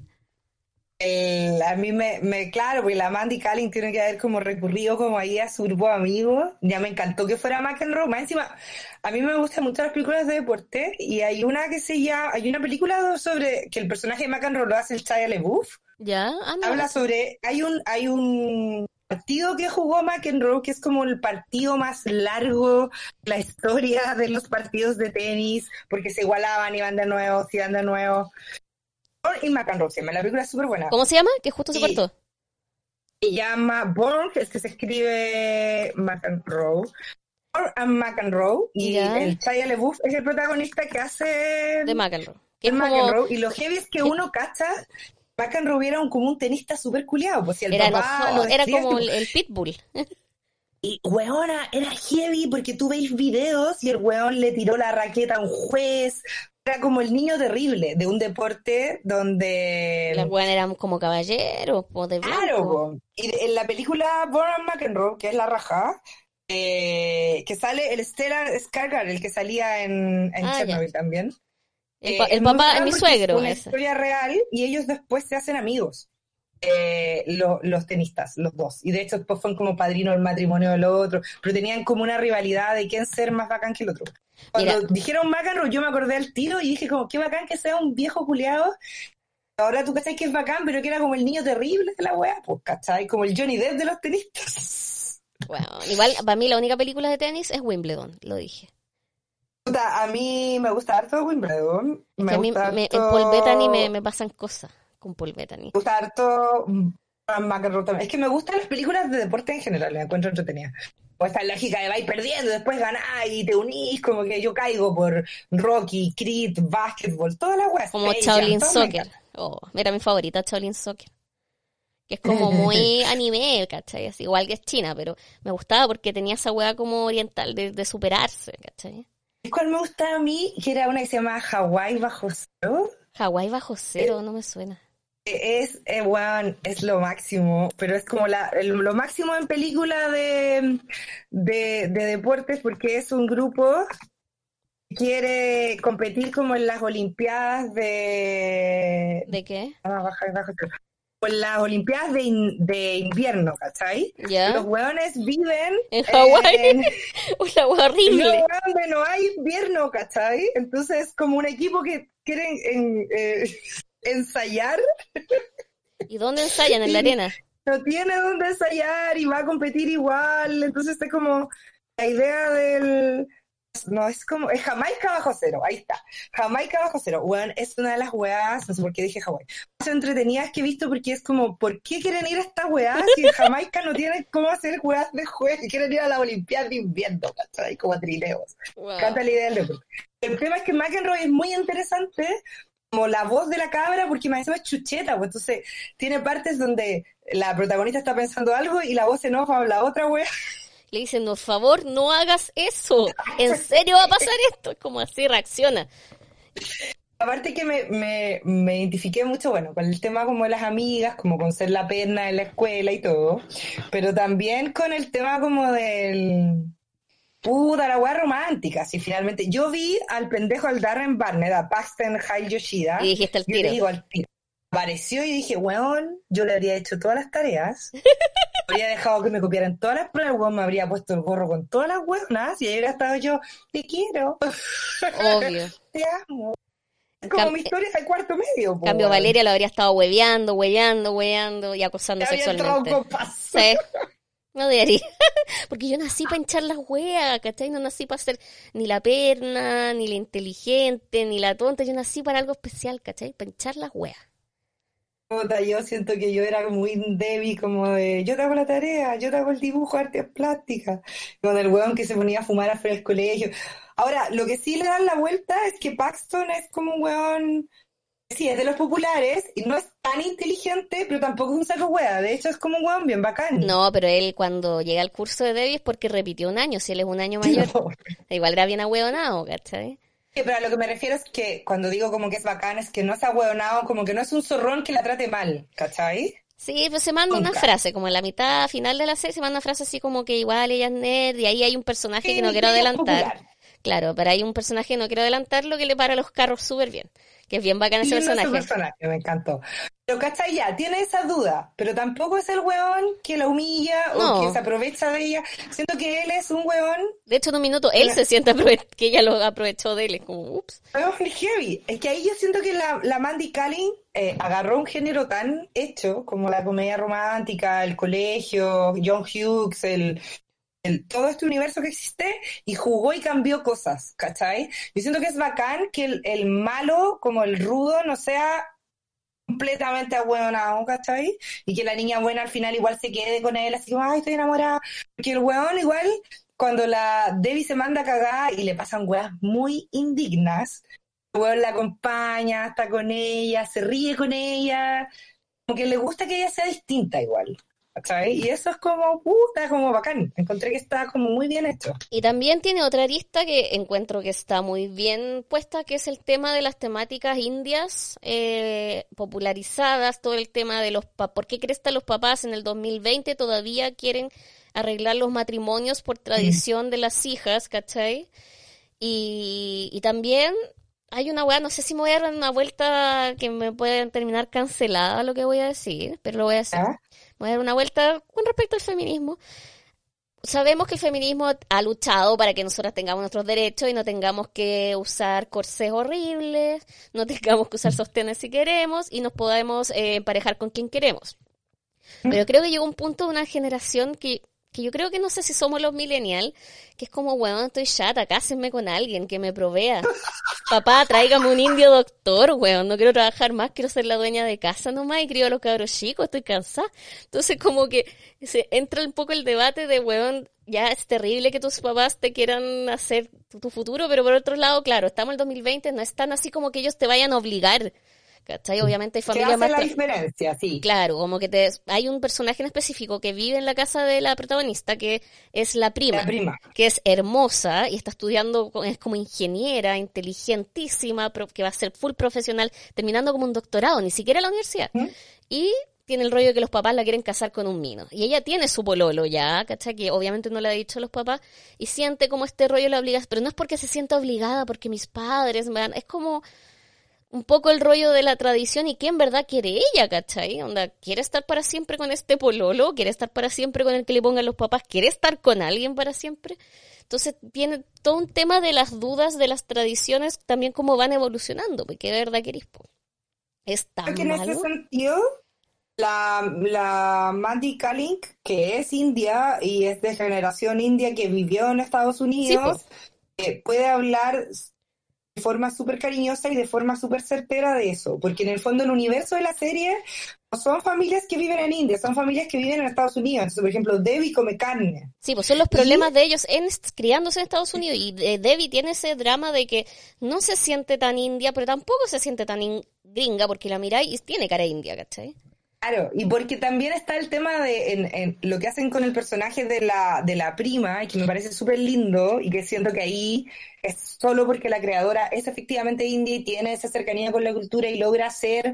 A mí claro, porque la Mandy Kaling tiene que haber como recurrido como ahí a su grupo de amigos. Ya me encantó que fuera McEnroe. Más encima, a mí me gustan mucho las películas de deporte y hay una hay una película sobre que el personaje de McEnroe lo hace el Shia LaBeouf. Ya, habla sobre, hay un partido que jugó McEnroe que es como el partido más largo de la historia de los partidos de tenis, porque se igualaban, iban de nuevo, se iban de nuevo. Y McEnroe, la película es súper buena. ¿Cómo se llama? Que justo se cortó. Se llama Born, es que se escribe McEnroe. Born and McEnroe. Y el Shia LaBeouf es el protagonista que hace de McEnroe. McEnroe. Y lo heavy es que uno cacha, McEnroe era como un tenista súper culiado. Pues, si el era papá enojado, era como el pitbull. Y weona, era heavy porque tú veis videos y el weón le tiró la raqueta a un juez, era como el niño terrible de un deporte donde... Las weas eran como caballeros, po, de Claro, blanco. po. Y en la película Boran McEnroe, que es la raja, que sale el Stellan Skarsgård, el que salía en Ah, ya. Chernobyl también. El Es muy papá es bacán mi porque es suegro, una ese. historia real y ellos después se hacen amigos, los tenistas, los dos. Y de hecho después fueron como padrinos del matrimonio del otro, pero tenían como una rivalidad de quién ser más bacán que el otro. Mira, Cuando dijeron McEnroe, yo me acordé al tiro y dije como, qué bacán que sea un viejo culiado. Ahora tú cachai que es bacán, pero que era como el niño terrible de la wea, pues, cachai, como el Johnny Depp de los tenistas. bueno, igual para mí la única película de tenis es Wimbledon, lo dije. Puta, a mí me gusta harto Wimbledon, Es que me a mí gusta en Paul Bettany harto, me pasan cosas con Paul Bettany. me gusta harto McEnroe también. Es que me gustan las películas de deporte en general, las encuentro entretenidas. O esta lógica de vais perdiendo, después ganás y te unís, como que yo caigo por Rocky, Creed, básquetbol, todas las weas, Como Space Jam, Shaolin todas me Soccer. encantan. Oh, era mi favorita, Shaolin Soccer. Que es como muy anime, ¿cachai? Así, igual que es China, pero me gustaba porque tenía esa weá como oriental de superarse, ¿cachai? ¿Y cuál me gustaba a mí? Que era una que se llama Hawái bajo cero. Hawái bajo cero, no me suena. Weón, es lo máximo, pero es como lo máximo en película de deportes porque es un grupo que quiere competir como en las Olimpiadas ¿De qué? en las Olimpiadas de invierno, ¿cachai? ¿Ya? Los weones viven ¿En Hawái? en, Una weá en un horrible. lugar donde no hay invierno, ¿cachai? Entonces, como un equipo que quieren ensayar ¿Y dónde ensayan? ¿En la y arena? no tiene dónde ensayar y va a competir igual, entonces es como la idea del... No, es como... Es Jamaica bajo cero, ahí está. Jamaica bajo cero. Bueno, es una de las weas, no sé por qué dije Hawái, más entretenidas que he visto porque es como, ¿por qué quieren ir a esta wea si en Jamaica no tienen cómo hacer weas de juego? Quieren ir a la Olimpiada de invierno, ¿cachai? Como trineos. Me Wow. encanta la idea del deporte. El tema es que McEnroe es muy interesante como la voz de la cabra, porque me encima es chucheta, pues entonces tiene partes donde la protagonista está pensando algo y la voz en off habla otra wea. Le dicen, por favor, no hagas eso. ¿En serio va a pasar esto? Es como así, reacciona. Aparte que me identifiqué mucho, bueno, con el tema como de las amigas, como con ser la perna en la escuela y todo, pero también con el tema como del... Puta, la wea romántica, si finalmente... Yo vi al pendejo al Darren Barnett, a Paxton Hale Y Yoshida, dijiste el yo te tiro. digo al tiro. Apareció y dije, weón, yo le habría hecho todas las tareas, habría dejado que me copiaran todas las pruebas, weón, me habría puesto el gorro con todas las weonas y ahí hubiera estado yo, te quiero, Obvio. te amo. Es En como mi historia de cuarto medio, po, cambio, weón. Valeria lo habría estado hueveando y acosando Me habría entrado sexualmente. con paz. Sí, no debería. Porque yo nací para hinchar las weas, ¿cachai? No nací para ser ni la perna, ni la inteligente, ni la tonta. Yo nací para algo especial, ¿cachai? Para hinchar las weas. Puta, yo siento que yo era muy débil, como de, yo te hago la tarea, yo te hago el dibujo, artes plásticas, con el weón que se ponía a fumar afuera del colegio. Ahora, lo que sí le dan la vuelta es que Paxton es como un weón, sí, es de los populares, y no es tan inteligente, pero tampoco es un saco wea, de hecho es como un weón bien bacán. No, pero él cuando llega al curso de Debbie es porque repitió un año, si él es un año mayor. Igual era bien ahueonado, ¿cachai? Sí, pero a lo que me refiero es que cuando digo como que es bacán, es que no es ahueonado, como que no es un zorrón que la trate mal, ¿cachai? Sí, pues se manda una Nunca. frase, como en la mitad final de la serie se manda una frase así como que igual ella es nerd y ahí hay un personaje que Sí, no mi quiero tía es adelantar. popular. Claro, pero hay un personaje que no quiero adelantar lo que le para los carros súper bien, que es bien bacán ese Lindo ese personaje. personaje, me encantó. Pero ¿cachai? Ya, tiene esa duda, pero tampoco es el weón que la humilla o que se No, aprovecha de ella. Siento que él es un weón, de hecho en un minuto él se siente que ella lo aprovechó de él, es como, ups. weón heavy. Es que ahí yo siento que la Mandy Kaling agarró un género tan hecho como la comedia romántica, el colegio, John Hughes, todo este universo que existe y jugó y cambió cosas, ¿cachai? Yo siento que es bacán que el malo, como el rudo, no sea completamente ahueonado, ¿cachai? Y que la niña buena al final igual se quede con él, así como, ay, estoy enamorada. Porque el weón igual, cuando la Debbie se manda a cagar y le pasan weas muy indignas, el weón la acompaña, está con ella, se ríe con ella, como que le gusta que ella sea distinta igual. ¿cachai? Y eso es como, puta, como bacán. Encontré que está como muy bien hecho. Y también tiene otra arista que encuentro que está muy bien puesta, que es el tema de las temáticas indias popularizadas, todo el tema de ¿por qué crees que los papás en el 2020 todavía quieren arreglar los matrimonios por tradición de las hijas, ¿cachai? Y también hay una weá, no sé si me voy a dar una vuelta que me puede terminar cancelada lo que voy a decir, pero lo voy a hacer. ¿Ah? Voy a dar una vuelta con respecto al feminismo. Sabemos que el feminismo ha luchado para que nosotras tengamos nuestros derechos y no tengamos que usar corsés horribles, no tengamos que usar sostenes si queremos y nos podemos emparejar con quien queremos. Pero creo que llegó un punto de una generación que yo creo que no sé si somos los millennials, que es como, weón, estoy chata, cásenme con alguien que me provea. Papá, tráigame un indio doctor, weón, no quiero trabajar más, quiero ser la dueña de casa nomás y crío a los cabros chicos, estoy cansada. Entonces como que se entra un poco el debate de, weón, ya es terrible que tus papás te quieran hacer tu futuro, pero por otro lado, claro, estamos en el 2020, no es tan así como que ellos te vayan a obligar. ¿Cachai? Obviamente hay ¿Qué familias hace más... la diferencia? Sí. Claro, como que hay un personaje en específico que vive en la casa de la protagonista, que es la prima, que es hermosa y está estudiando, es como ingeniera, inteligentísima, que va a ser full profesional, terminando como un doctorado, ni siquiera en la universidad. Y tiene el rollo de que los papás la quieren casar con un mino. Y ella tiene su pololo ya, ¿cachai? Que obviamente no le ha dicho a los papás, y siente como este rollo la obliga, pero no es porque se sienta obligada, porque mis padres me dan, es como... un poco el rollo de la tradición y qué en verdad quiere ella, ¿cachai? Onda, ¿quiere estar para siempre con este pololo? ¿Quiere estar para siempre con el que le pongan los papás? ¿Quiere estar con alguien para siempre? Entonces tiene todo un tema de las dudas de las tradiciones, también cómo van evolucionando, porque de verdad querís, po. ¿Es tan Creo que en malo? ese sentido, la Mandy Kalink, que es india y es de generación india que vivió en Estados Unidos, puede hablar de forma súper cariñosa y de forma súper certera de eso, porque en el fondo el universo de la serie no son familias que viven en India, son familias que viven en Estados Unidos. Entonces, por ejemplo, Debbie come carne. Sí, pues son los problemas de ellos criándose en Estados Unidos y Debbie tiene ese drama de que no se siente tan india, pero tampoco se siente tan gringa porque la miráis y tiene cara india, ¿cachai? Claro, y porque también está el tema de en lo que hacen con el personaje de la prima, y que me parece súper lindo, y que siento que ahí es solo porque la creadora es efectivamente india y tiene esa cercanía con la cultura y logra hacer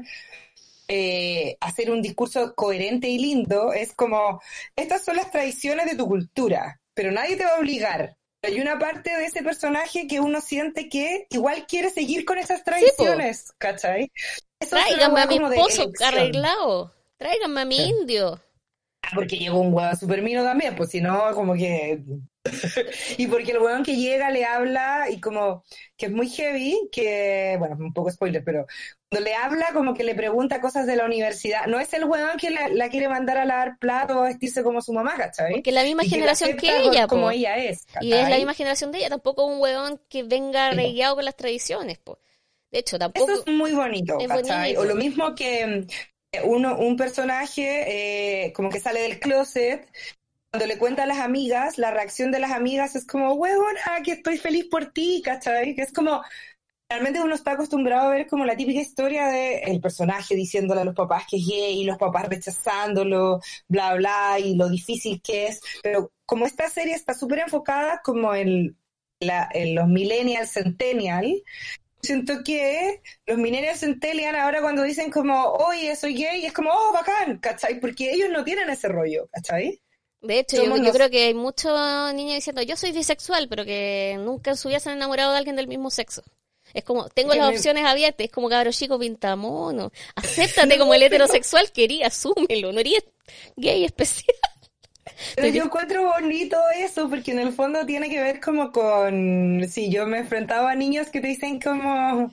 un discurso coherente y lindo. Es como, estas son las tradiciones de tu cultura, pero nadie te va a obligar. Hay una parte de ese personaje que uno siente que igual quiere seguir con esas tradiciones, sí, ¿cachai? Eso tráiganme a mi esposo arreglado, tráiganme a mi indio. Porque llegó un hueón super mino también, pues si no, como que... y porque el hueón que llega le habla y como que es muy heavy, que, bueno, un poco spoiler, pero cuando le habla como que le pregunta cosas de la universidad, no es el hueón que la quiere mandar a lavar platos o a vestirse como su mamá, ¿cachai? Porque es la misma generación que ella, como ella es, ¿cachai? Y es la misma generación de ella, tampoco un hueón que venga arreglado con las tradiciones, pues. De hecho, tampoco... Eso es muy bonito, ¿cachai? Bonito. O lo mismo que un personaje como que sale del closet, cuando le cuenta a las amigas, la reacción de las amigas es como, huevona, que estoy feliz por ti, ¿cachai? Que es como, realmente uno está acostumbrado a ver como la típica historia de el personaje diciéndole a los papás que es gay y los papás rechazándolo, bla, bla, y lo difícil que es, pero como esta serie está súper enfocada como en los millennials, centennials, siento que los millennials centennials ahora cuando dicen como, oye, soy gay, es como, oh, bacán, ¿cachai? Porque ellos no tienen ese rollo, ¿cachai? De hecho, yo creo que hay muchos niños diciendo, yo soy bisexual, pero que nunca en su vida se han enamorado de alguien del mismo sexo. Es como, tengo las opciones abiertas, es como cabros chicos pintamono. Acéptate como el heterosexual que eres, asúmelo, no eres gay especial. Pero yo encuentro bonito eso, porque en el fondo tiene que ver como con, sí, yo me he enfrentado a niños que te dicen como,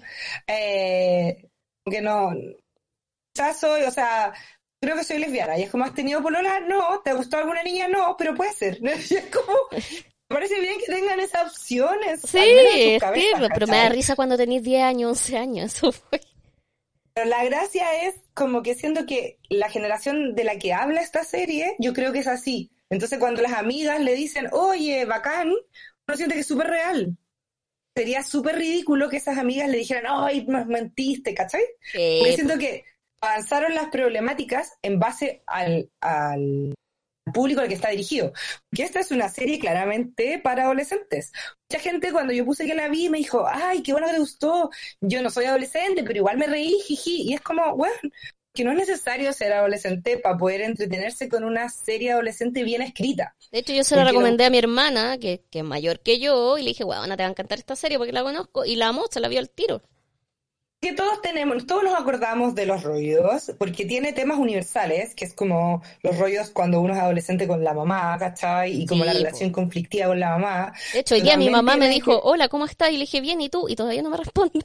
que no, ya soy, o sea, creo que soy lesbiana, y es como, ¿has tenido polola? No, ¿te gustó alguna niña? No, pero puede ser. Y es como, me parece bien que tengan esas opciones. Sí, es tierno, pero me da risa cuando tenés 10 años, 11 años, eso fue. Pero la gracia es como que siento que la generación de la que habla esta serie, yo creo que es así. Entonces cuando las amigas le dicen, oye, bacán, uno siente que es súper real. Sería súper ridículo que esas amigas le dijeran, ay, me mentiste, ¿cachai? Porque siento que avanzaron las problemáticas en base al público al que está dirigido. Porque esta es una serie claramente para adolescentes. Mucha gente cuando yo puse que la vi me dijo, ay, qué bueno que te gustó. Yo no soy adolescente, pero igual me reí, jiji. Y es como, bueno, que no es necesario ser adolescente para poder entretenerse con una serie adolescente bien escrita. De hecho, yo se la recomendé a mi hermana, que es mayor que yo, y le dije, bueno, te va a encantar esta serie porque la conozco, y la amó, se la vio al tiro. Que todos nos acordamos de los rollos, porque tiene temas universales, que es como los rollos cuando uno es adolescente con la mamá, ¿cachai? Y como la relación conflictiva con la mamá. De hecho, hoy día mi mamá me dijo, hola, ¿cómo estás? Y le dije, bien, ¿y tú? Y todavía no me responde.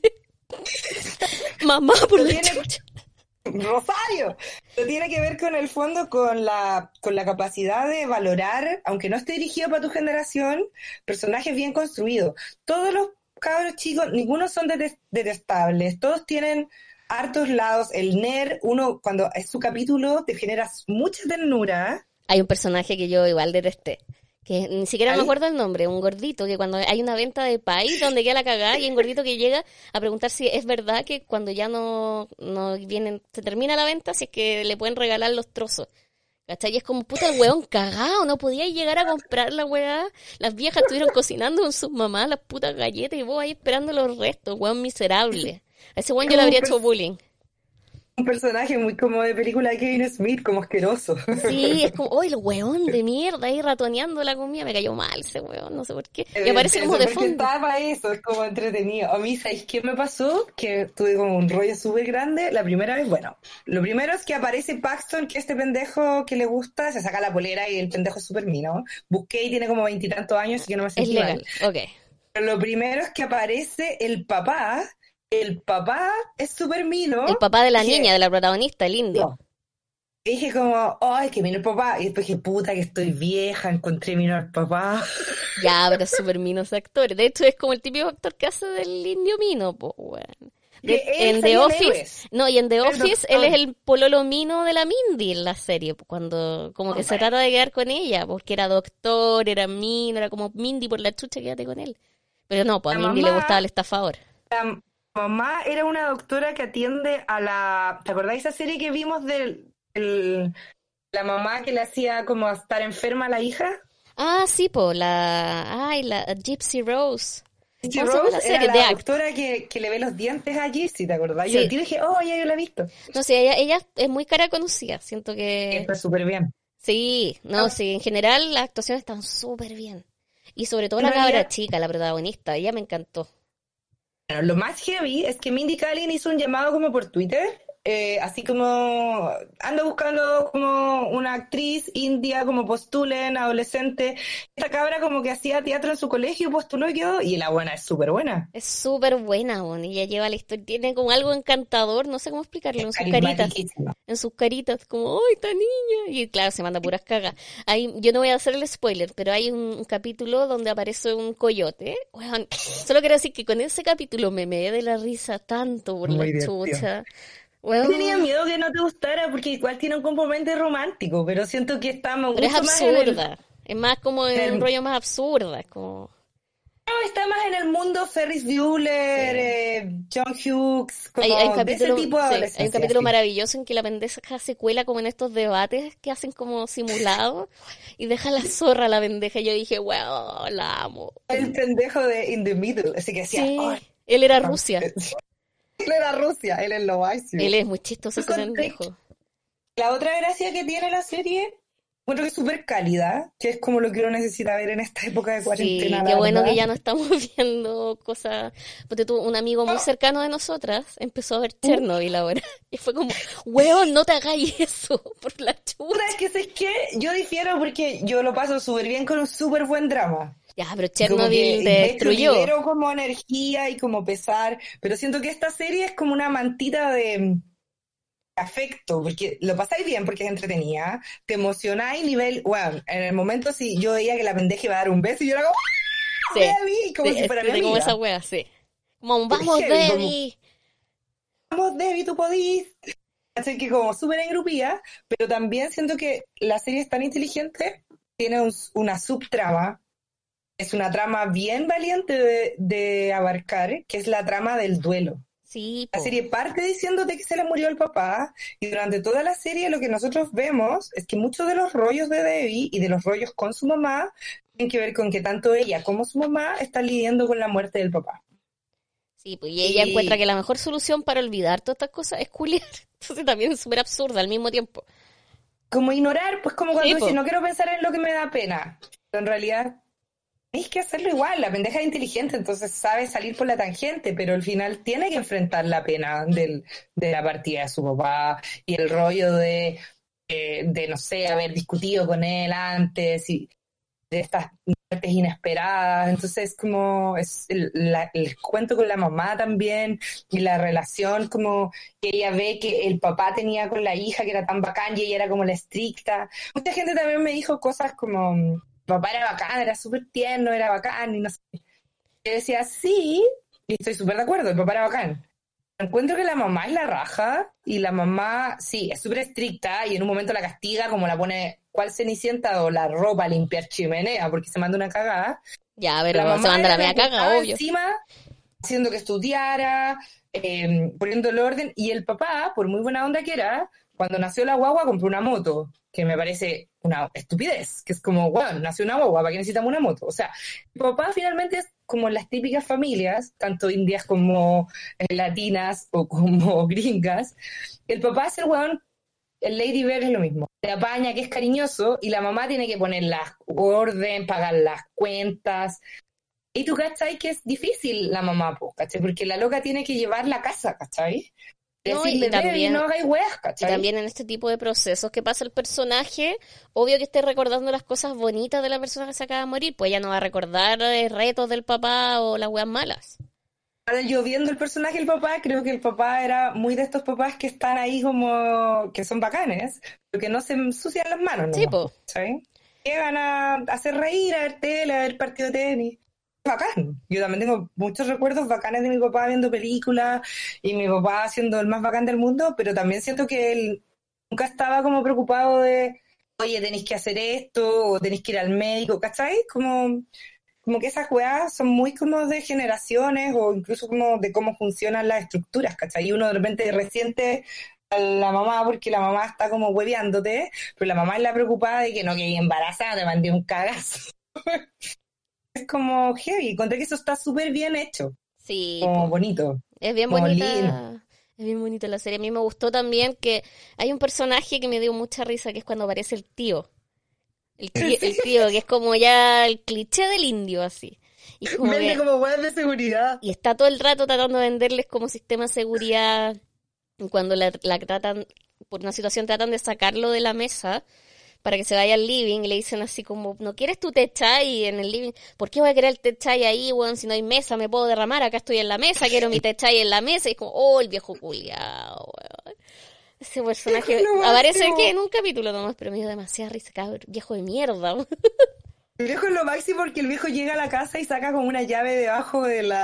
Mamá, por la chucha. Rosario, pero tiene que ver con el fondo, con la capacidad de valorar, aunque no esté dirigido para tu generación, personajes bien construidos. Todos los cabros chicos, ninguno son detestables, todos tienen hartos lados. El nerd, uno cuando es su capítulo te genera mucha ternura. Hay un personaje que yo igual detesté, que ni siquiera me acuerdo el nombre, un gordito, que cuando hay una venta de país donde queda la cagada, y hay un gordito que llega a preguntar si es verdad que cuando ya no vienen, se termina la venta, si es que le pueden regalar los trozos. ¿Cachai? Y es como, puta, el weón cagado, no podía llegar a comprar la weá. Las viejas estuvieron cocinando con sus mamás las putas galletas y vos ahí esperando los restos, weón miserable. A ese weón yo le habría hecho bullying. Un personaje muy como de película de Kevin Smith, como asqueroso. Sí, es como, el weón de mierda ahí ratoneando la comida, me cayó mal ese weón, no sé por qué. Y aparece como de fondo. Estaba eso, es como entretenido. A mí, ¿sabes qué me pasó? Que tuve como un rollo súper grande la primera vez. Bueno, lo primero es que aparece Paxton, que este pendejo que le gusta, se saca la polera y el pendejo es súper mino. Busqué y tiene como 20 y tantos años, así que no me sentí mal. Es legal, ok. Pero lo primero es que aparece el papá. El papá es súper mino. El papá de la niña, de la protagonista, el indio. No. Y dije como, ay, que vino el papá. Y después dije, puta, que estoy vieja, encontré vino al papá. Ya, pero es súper mino ese actor. De hecho, es como el típico actor que hace del indio mino, pues, weón. En The Office, no, y en The Office él es el pololo mino de la Mindy en la serie, cuando como que se trata de quedar con ella, porque era doctor, era mino, era como Mindy por la chucha, quédate con él. Pero no, pues a Mindy le gustaba el estafador. La mamá era una doctora que atiende a la... ¿Te acordáis de esa serie que vimos de la mamá que le hacía como estar enferma a la hija? Ah, sí, pues, la Gypsy Rose. Gypsy Rose era la doctora que le ve los dientes a Gypsy, ¿te acordás? Sí. Yo dije, ya yo la he visto. No sé, ella es muy cara conocida, siento que... Está súper bien. Sí, sí, en general las actuaciones están súper bien. Y sobre todo la cabra chica, la protagonista, ella me encantó. Bueno, lo más heavy es que Mindy Kaling hizo un llamado como por Twitter, así como ando buscando como una actriz india, como postulen, adolescente. Esta cabra como que hacía teatro en su colegio, postuló y quedó, y la buena es súper buena. Es súper buena, y ella lleva la historia, tiene como algo encantador, no sé cómo explicarlo, en sus caritas. En sus caritas, como, ¡ay, esta niña! Y claro, se manda puras cagas. Yo no voy a hacer el spoiler, pero hay un capítulo donde aparece un coyote. Bueno, solo quiero decir que con ese capítulo me meé de la risa tanto por la chucha. Bueno, tenía miedo que no te gustara porque igual tiene un componente romántico, pero siento que está mucho más absurda. Es más como un rollo más absurda, es como... No, está más en el mundo Ferris Bueller, John Hughes, como hay un capítulo, de ese tipo de adolescencia. Hay un capítulo maravilloso en que la pendeja se cuela como en estos debates que hacen como simulados y deja la zorra a la pendeja. Y yo dije, wow, la amo. El pendejo de In the Middle, así que decía, él era Rusia. Él era Rusia, él es lo máximo. Él es muy chistoso ese pendejo. La otra gracia que tiene la serie, bueno, que es súper cálida, que es como lo que uno necesita ver en esta época de cuarentena. Sí, qué bueno que ya no estamos viendo cosas. Porque un amigo muy cercano de nosotras empezó a ver Chernobyl ahora. Y fue como, weón, no te hagáis eso, por la chucha. Es que ¿sabes qué? Yo difiero porque yo lo paso súper bien con un súper buen drama. Ya, pero Chernobyl te destruyó. Libero como energía y como pesar, pero siento que esta serie es como una mantita de afecto, porque lo pasáis bien porque es entretenida, te emocionáis nivel, bueno, en el momento si yo veía que la pendeja iba a dar un beso y yo era como, sí, Debbie, como si fuera mi amiga. Como esa wea, sí. Como, vamos Debbie. Vamos Debbie, tú podís. Así que como súper engrupida, pero también siento que la serie es tan inteligente, tiene una subtrama. Es una trama bien valiente de abarcar, que es la trama del duelo. Sí, La po. serie parte diciéndote que se le murió el papá y durante toda la serie lo que nosotros vemos es que muchos de los rollos de Debbie y de los rollos con su mamá tienen que ver con que tanto ella como su mamá están lidiando con la muerte del papá. Sí, pues, y ella encuentra que Y la mejor solución para olvidar todas estas cosas es culiar. Entonces también es súper absurda al mismo tiempo. como ignorar, pues como Sí, cuando dices, pues. no quiero pensar en lo que me da pena. Pero en realidad tienes que hacerlo igual, la pendeja es inteligente, entonces sabe salir por la tangente, pero al final tiene que enfrentar la pena de la partida de su papá y el rollo de, no sé, haber discutido con él antes y de estas muertes inesperadas. Entonces, como es el cuento con la mamá también y la relación como que ella ve que el papá tenía con la hija que era tan bacán y ella era como la estricta. Mucha gente también me dijo cosas como, papá era bacán, era súper tierno, era bacán y no sé. Yo decía, sí, y estoy súper de acuerdo, el papá era bacán. Encuentro que la mamá es la raja y la mamá, sí, es súper estricta y en un momento la castiga como la pone, ¿cuál Cenicienta? O la ropa a limpiar chimenea porque se manda una cagada. Ya, La pero se mamá manda era la la media que caga, estaba obvio. encima haciendo que estudiara, poniendo el orden. Y el papá, por muy buena onda que era, cuando nació la guagua compró una moto, que me parece una estupidez, que es como, bueno, nació una guagua, ¿para qué necesitamos una moto? O sea, el papá finalmente es como las típicas familias, tanto indias como latinas o como gringas. El papá es el weón, el Lady Bear es lo mismo. Se apaña, que es cariñoso, y la mamá tiene que poner las orden, pagar las cuentas, y tú, ¿cachai? Que es difícil la mamá, pues, ¿cachai? Porque la loca tiene que llevar la casa, ¿cachai? No, y Decirle, Debbie, no también, hagáis weas, y ¿cachai? también en este tipo de procesos que pasa el personaje, obvio que esté recordando las cosas bonitas de la persona que se acaba de morir, pues ella no va a recordar retos del papá o las weas malas. Ahora yo viendo el personaje del papá, creo que el papá era muy de estos papás que están ahí como, que son bacanes, pero que no se ensucian las manos Sí, nomás, pues. pues, ¿cachai? Llegan a hacer reír, a ver tele, a ver partido de tenis. Bacán. Yo también tengo muchos recuerdos bacanes de mi papá viendo películas y mi papá siendo el más bacán del mundo, pero también siento que él nunca estaba como preocupado de, oye, tenéis que hacer esto o tenéis que ir al médico, ¿cachai? Como que esas weas son muy como de generaciones o incluso como de cómo funcionan las estructuras, ¿cachai? Y uno de repente resiente a la mamá porque la mamá está como hueveándote, pero la mamá es la preocupada de que no quede embarazada, te mandé un cagazo. Es como heavy, encontré que eso está súper bien hecho, Sí, como pues. bonito, Es bien como lindo. bonita. Es bien bonita la serie. A mí me gustó también que hay un personaje que me dio mucha risa, que es cuando aparece el tío. El tío, que es como ya el cliché del indio, así. Y es como Vende que, como weas de seguridad. y está todo el rato tratando de venderles como sistema de seguridad. Y cuando la tratan, por una situación tratan de sacarlo de la mesa para que se vaya al living y le dicen así como, ¿no quieres tu techay en el living? ¿Por qué voy a querer el techay ahí, weón? Si no hay mesa, me puedo derramar, acá estoy en la mesa, quiero mi techay en la mesa. Y es como, oh, el viejo culiao, weón. Ese Es personaje lo aparece que en máximo. un capítulo nomás, pero me dio demasiada risa, cabrón, viejo de mierda, weón. El viejo es lo máximo porque el viejo llega a la casa y saca como una llave debajo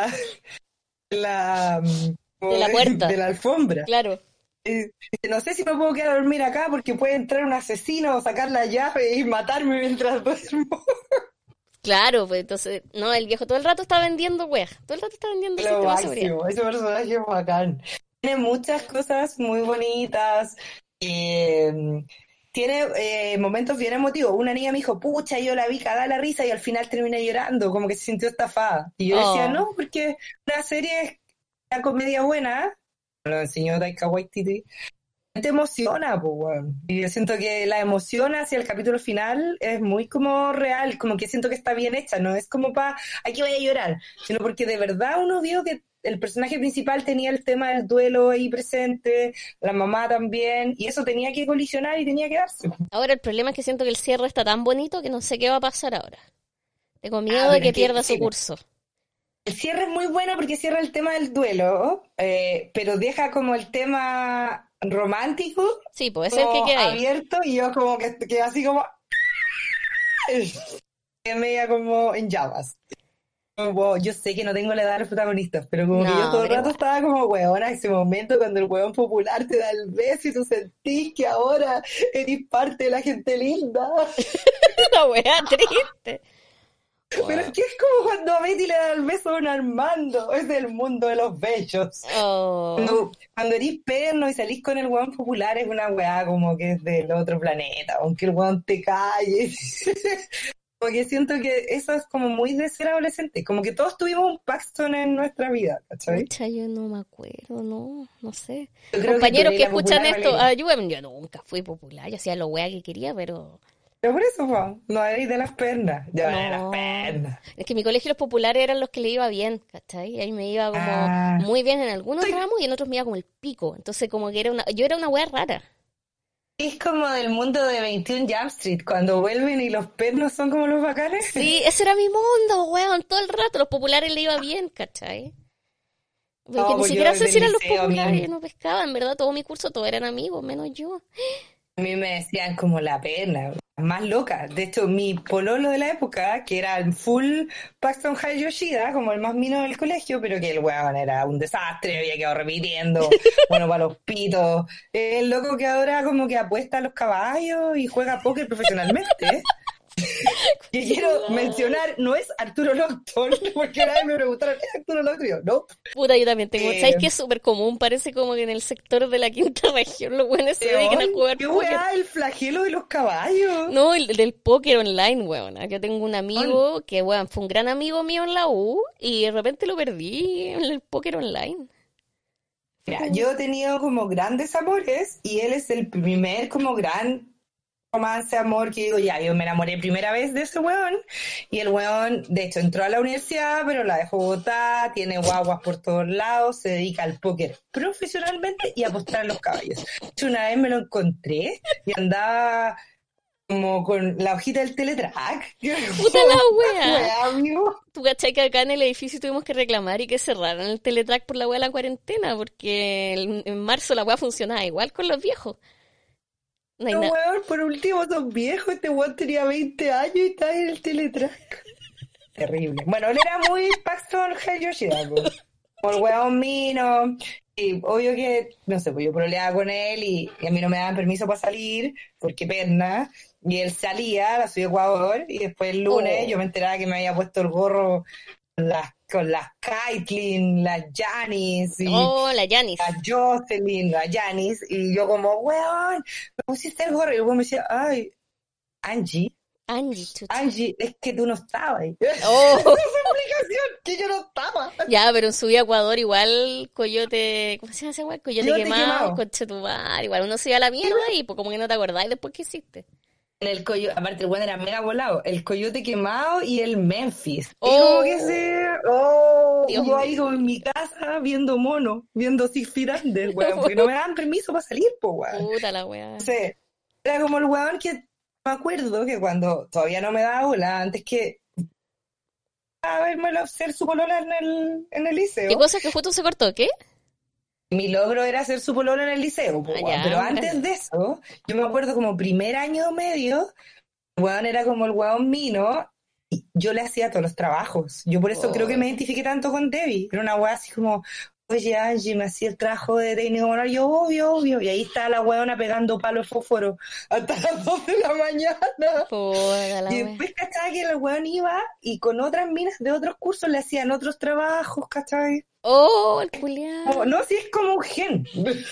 de la, De como la de puerta, la alfombra. claro. Dice, no sé si me puedo quedar a dormir acá porque puede entrar un asesino o sacar la llave y matarme mientras duermo. Claro, pues entonces, no, el viejo todo el rato está vendiendo weas, todo el rato está vendiendo el Lo sistema de seguridad. máximo, ese personaje es bacán. Tiene muchas cosas muy bonitas. eh, Tiene momentos bien emotivos. Una niña me dijo, pucha, yo la vi cagada la risa y al final terminé llorando, como que se sintió estafada. Y yo decía, Oh, no, porque una serie es una comedia buena, lo enseñó Taika Waititi, te emociona, pues, weón. Y yo siento que la emoción hacia el capítulo final es muy como real, como que siento que está bien hecha, no es como para, aquí voy a llorar, sino porque de verdad uno vio que el personaje principal tenía el tema del duelo ahí presente, la mamá también, y eso tenía que colisionar y tenía que darse. ahora el problema es que siento que el cierre está tan bonito que no sé qué va a pasar ahora. Tengo Ah, miedo de pero que es que pierda su sí, curso. el cierre es muy bueno porque cierra el tema del duelo, pero deja como el tema romántico Sí, puede ser que como quede ahí. abierto y yo como que así como media como en llamas. Como, wow, yo sé que no tengo la edad de los protagonistas, pero como que yo No, todo el pero rato igual. estaba como weona, ese momento cuando el weón popular te da el beso y tú sentís que ahora eres parte de la gente linda. Una wea triste. Wow. Pero es que es como cuando a Betty le da el beso a un Armando, es del mundo de los bellos. Oh. Cuando eres perno y salís con el weón popular es una weá como que es del otro planeta, aunque el weón te calle. Como que siento que eso es como muy de ser adolescente, como que todos tuvimos un Paxton en nuestra vida, ¿cachai? Pucha, yo no me acuerdo, no sé. Yo creo Compañeros que que la escuchan popular, esto, Valeria. ayúdenme. Yo nunca fui popular, yo hacía lo wea que quería, pero Pero por eso, po, no eres de las pernas, yo era de las no. pernas. Es que en mi colegio los populares eran los que le iba bien, ¿cachai? Ahí me iba como Ah, muy bien en algunos soy- ramos y en otros me iba como el pico. Entonces como que yo era una wea rara. es como del mundo de 21 Jump Street, cuando vuelven y los pernos son como los bacanes. Sí, ese era mi mundo, weón, todo el rato. Los populares le iba bien, ¿cachai? Porque No, ni pues yo siquiera sé desde si el eran los liceo, populares, no pescaban, en verdad, todo mi curso, todos eran amigos, menos yo. a mí me decían como la perna, más loca. De hecho, mi pololo de la época, que era el full Paxton High Yoshida, como el más mino del colegio, pero que el weón era un desastre, había quedado repitiendo, bueno, para los pitos. El loco que ahora como que apuesta a los caballos y juega póker profesionalmente. Que quiero mencionar, no es Arturo Longton, porque una vez me preguntaron, ¿es Arturo Longton? Y yo, no. Puta, yo también tengo. ¿Sabes Eh, qué es súper común? Parece como que en el sector de la quinta región los buenos se dedican a León, jugar qué póker. weá, el flagelo de los caballos. No, el del póker online, weón. Yo tengo un Weón, amigo que, weón, fue un gran amigo mío en la U y de repente lo perdí en el póker online. Fue mira, como, yo he tenido como grandes amores y él es el primer como gran romance, amor, que digo, ya, yo me enamoré primera vez de ese weón y el weón, de hecho, entró a la universidad, pero la dejó botada, tiene guaguas por todos lados, se dedica al póker profesionalmente y a apostar a los caballos. De hecho, una vez me lo encontré y andaba como con la hojita del teletrack. Yo puta como, la wea. wea, amigo. ¿Tú cachai que acá en el edificio tuvimos que reclamar y que cerraran el teletrack por la wea de la cuarentena? Porque en marzo la wea funcionaba igual con los viejos. No hay No, nada. weón, por último son viejos, este weón tenía 20 años y está en el teletrack. Terrible. Bueno, él era muy Paxton Hell Yoshida, po. Como el weón mino. Y obvio que, no sé, pues yo proleaba con él y a mí no me daban permiso para salir, porque perna. Y él salía a la ciudad de Ecuador y después el lunes yo Oh, me enteraba que me había puesto el gorro con las Caitlyn, las Janis y oh, la Janis. la Jocelyn, la Janis, y yo como, weón, me pusiste el gorro, y el weón me decía, ay, Angie, Angie, chucha. Angie, es que tú no estabas ahí. Esa Oh, explicación, que yo no estaba. ya, pero en su vida a Ecuador igual Coyote, ¿cómo se llama ese weón? Coyote Yo te he quemado, quemado. Conchetumar, igual uno se iba a la mierda y pues como que no te acordás después que hiciste. En el coyote, aparte el weón era mega volado, el coyote quemado y el Memphis. Y como que Oh, se, Dios yo ahí mío. como en mi casa viendo mono, viendo Six Feet Under, weón, porque no me daban permiso para salir, po, weón. Puta la weá. Entonces, era como el weón que me acuerdo que cuando todavía no me daba bola, antes que a verme ser su polola en el ¿Qué liceo, cosa que justo se cortó? ¿Qué? mi logro era ser su polola en el liceo, po, Ah, weón. Pero ya, antes de eso, yo me acuerdo como primer año medio, el weón era como el weón mino, y yo le hacía todos los trabajos. Yo por eso creo que me oh, identifiqué tanto con Debbie. Era una weá así como, oye Angie, me hacía el trabajo de técnico manual, yo obvio, obvio. Y ahí está la weona pegando palo de fósforo hasta las 2 de la mañana. puta la Y weá. después, ¿cachai? Que el weón iba y con otras minas de otros cursos le hacían otros trabajos, ¿cachai? Oh, el culiao. No, si es como un gen.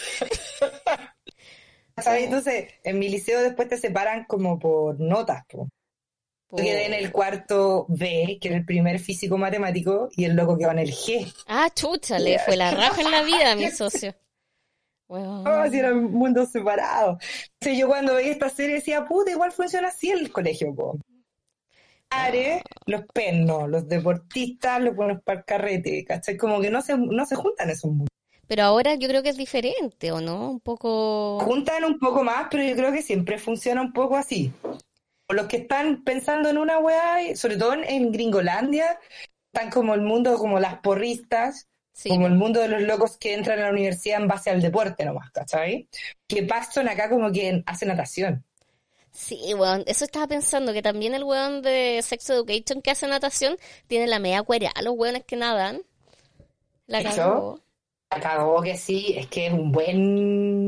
¿Cachai? Oh, Entonces, en mi liceo después te separan como por notas, po. Yo quedé en el po. cuarto B, que era el primer físico matemático, y el loco quedó en el G. Ah, chucha, le Yeah. fue la raja en la vida a mi socio. Si Weón. eran mundos separados. Entonces yo cuando veía esta serie decía, puta, igual funciona así el colegio, po. Ah. Los pernos, los deportistas, los buenos para el carrete, ¿cachai? Como que no se juntan esos mundos. Pero ahora yo creo que es diferente, ¿o no? Un poco... Juntan un poco más, pero yo creo que siempre funciona un poco así. O los que están pensando en una weá, sobre todo en Gringolandia, están como el mundo, como las porristas, Sí, como el po. mundo de los locos que entran a la universidad en base al deporte nomás, ¿cachai? Que Paxton acá como que hace natación. Sí, weón. Eso estaba pensando, que también el weón de Sex Education que hace natación tiene la media cuerea. Los weones que nadan. La De hecho, cagó. la cagó que sí, es que es un buen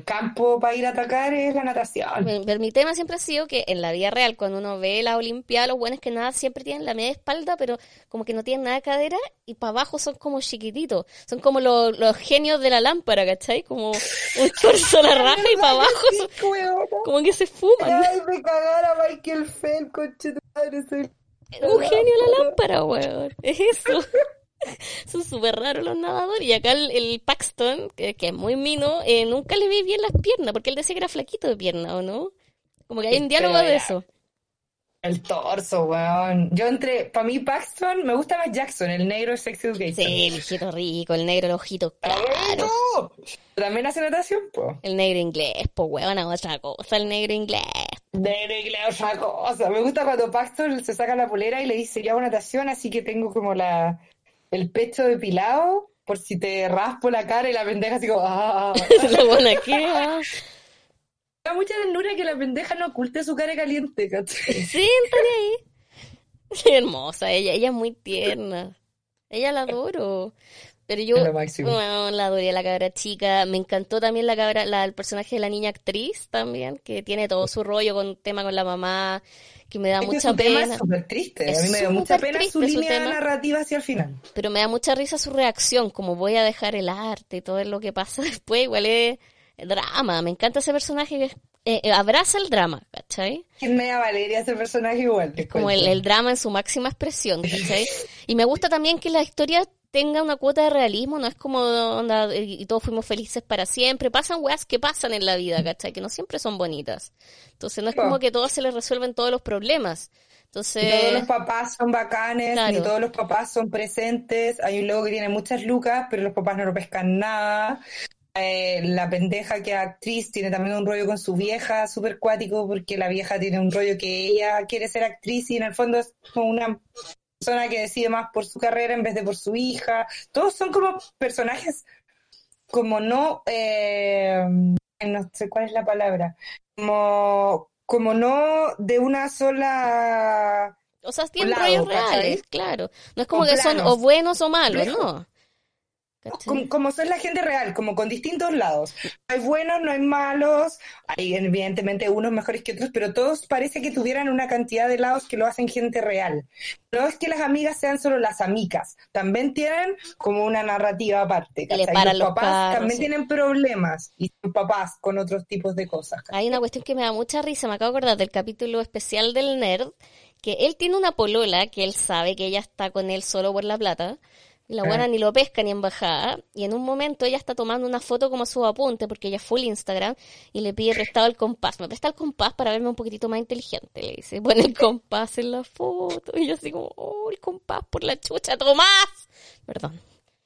campo para ir a atacar es la natación. Pero mi tema siempre ha sido que en la vida real, cuando uno ve la Olimpiada, los buenos que nada siempre tienen la media espalda, pero como que no tienen nada de cadera, y para abajo son como chiquititos. Son como los genios de la lámpara, ¿cachai? Como un torso a la raja y para abajo como que se fuman. Ay, me cagara Michael Phelps, conchetumare, soy Un genio de la lámpara, weón. Es eso. Son súper raros los nadadores. Y acá el Paxton, que es muy mino, nunca le vi bien las piernas, porque él decía que era flaquito de pierna, ¿o no? Como que hay un diálogo de eso. El torso, weón. Para mí Paxton, me gusta más Jackson, el negro de Sex Education. Sí, el hijito rico, el negro, el ojito claro. ¿También hace natación, po? El negro inglés, po, weón, otra cosa, el negro inglés. Negro inglés, otra cosa. Me gusta cuando Paxton se saca la polera y le dice, yo hago natación, así que tengo como el pecho depilado, por si te raspo la cara, y la pendeja así como, La buena que da mucha ternura que la pendeja no oculte su cara caliente, ¿cachai? Sí, estaría ahí. Hermosa ella es muy tierna. Ella la adoro. Pero yo, bueno, la adoré a la cabra chica. Me encantó también el personaje de la niña actriz también, que tiene todo su rollo con tema con la mamá, que me da mucha pena. Tema es súper triste. A mí me dio mucha pena su línea narrativa hacia el final. Pero me da mucha risa su reacción, como voy a dejar el arte y todo lo que pasa después. Igual es drama. Me encanta ese personaje que abraza el drama, ¿cachai? Es media Valeria ese personaje igual. Es como el drama en su máxima expresión, ¿cachai? Y me gusta también que la historia tenga una cuota de realismo, no es como onda, y todos fuimos felices para siempre. Pasan weas que pasan en la vida, ¿cachai? Que no siempre son bonitas. Entonces no es como que a todos se les resuelven todos los problemas. Entonces, ni todos los papás son bacanes, claro. Ni todos los papás son presentes. Hay un loco que tiene muchas lucas, pero los papás no lo pescan nada. La pendeja que es actriz tiene también un rollo con su vieja súper cuático, porque la vieja tiene un rollo que ella quiere ser actriz y en el fondo es como una persona que decide más por su carrera en vez de por su hija. Todos son como personajes como no sé cuál es la palabra, como no de una sola... O sea, tienen rollos reales, claro. No es como que son o buenos o malos, ¿no? Como son la gente real, como con distintos lados. No hay buenos, no hay malos, hay evidentemente unos mejores que otros, pero todos parece que tuvieran una cantidad de lados que lo hacen gente real. No es que las amigas sean solo las amigas, también tienen como una narrativa aparte. Le paran los papás carros, también tienen problemas y son papás con otros tipos de cosas. ¿Cachai? Hay una cuestión que me da mucha risa, me acabo de acordar del capítulo especial del Nerd, que él tiene una polola que él sabe que ella está con él solo por la plata. Y la buena ni lo pesca ni en bajada. Y en un momento ella está tomando una foto como su apunte, porque ella es full Instagram, y le pide prestado el compás. Me presta el compás para verme un poquitito más inteligente, le dice. Pone el compás en la foto. Y yo así como, oh, el compás por la chucha, Tomás. Perdón.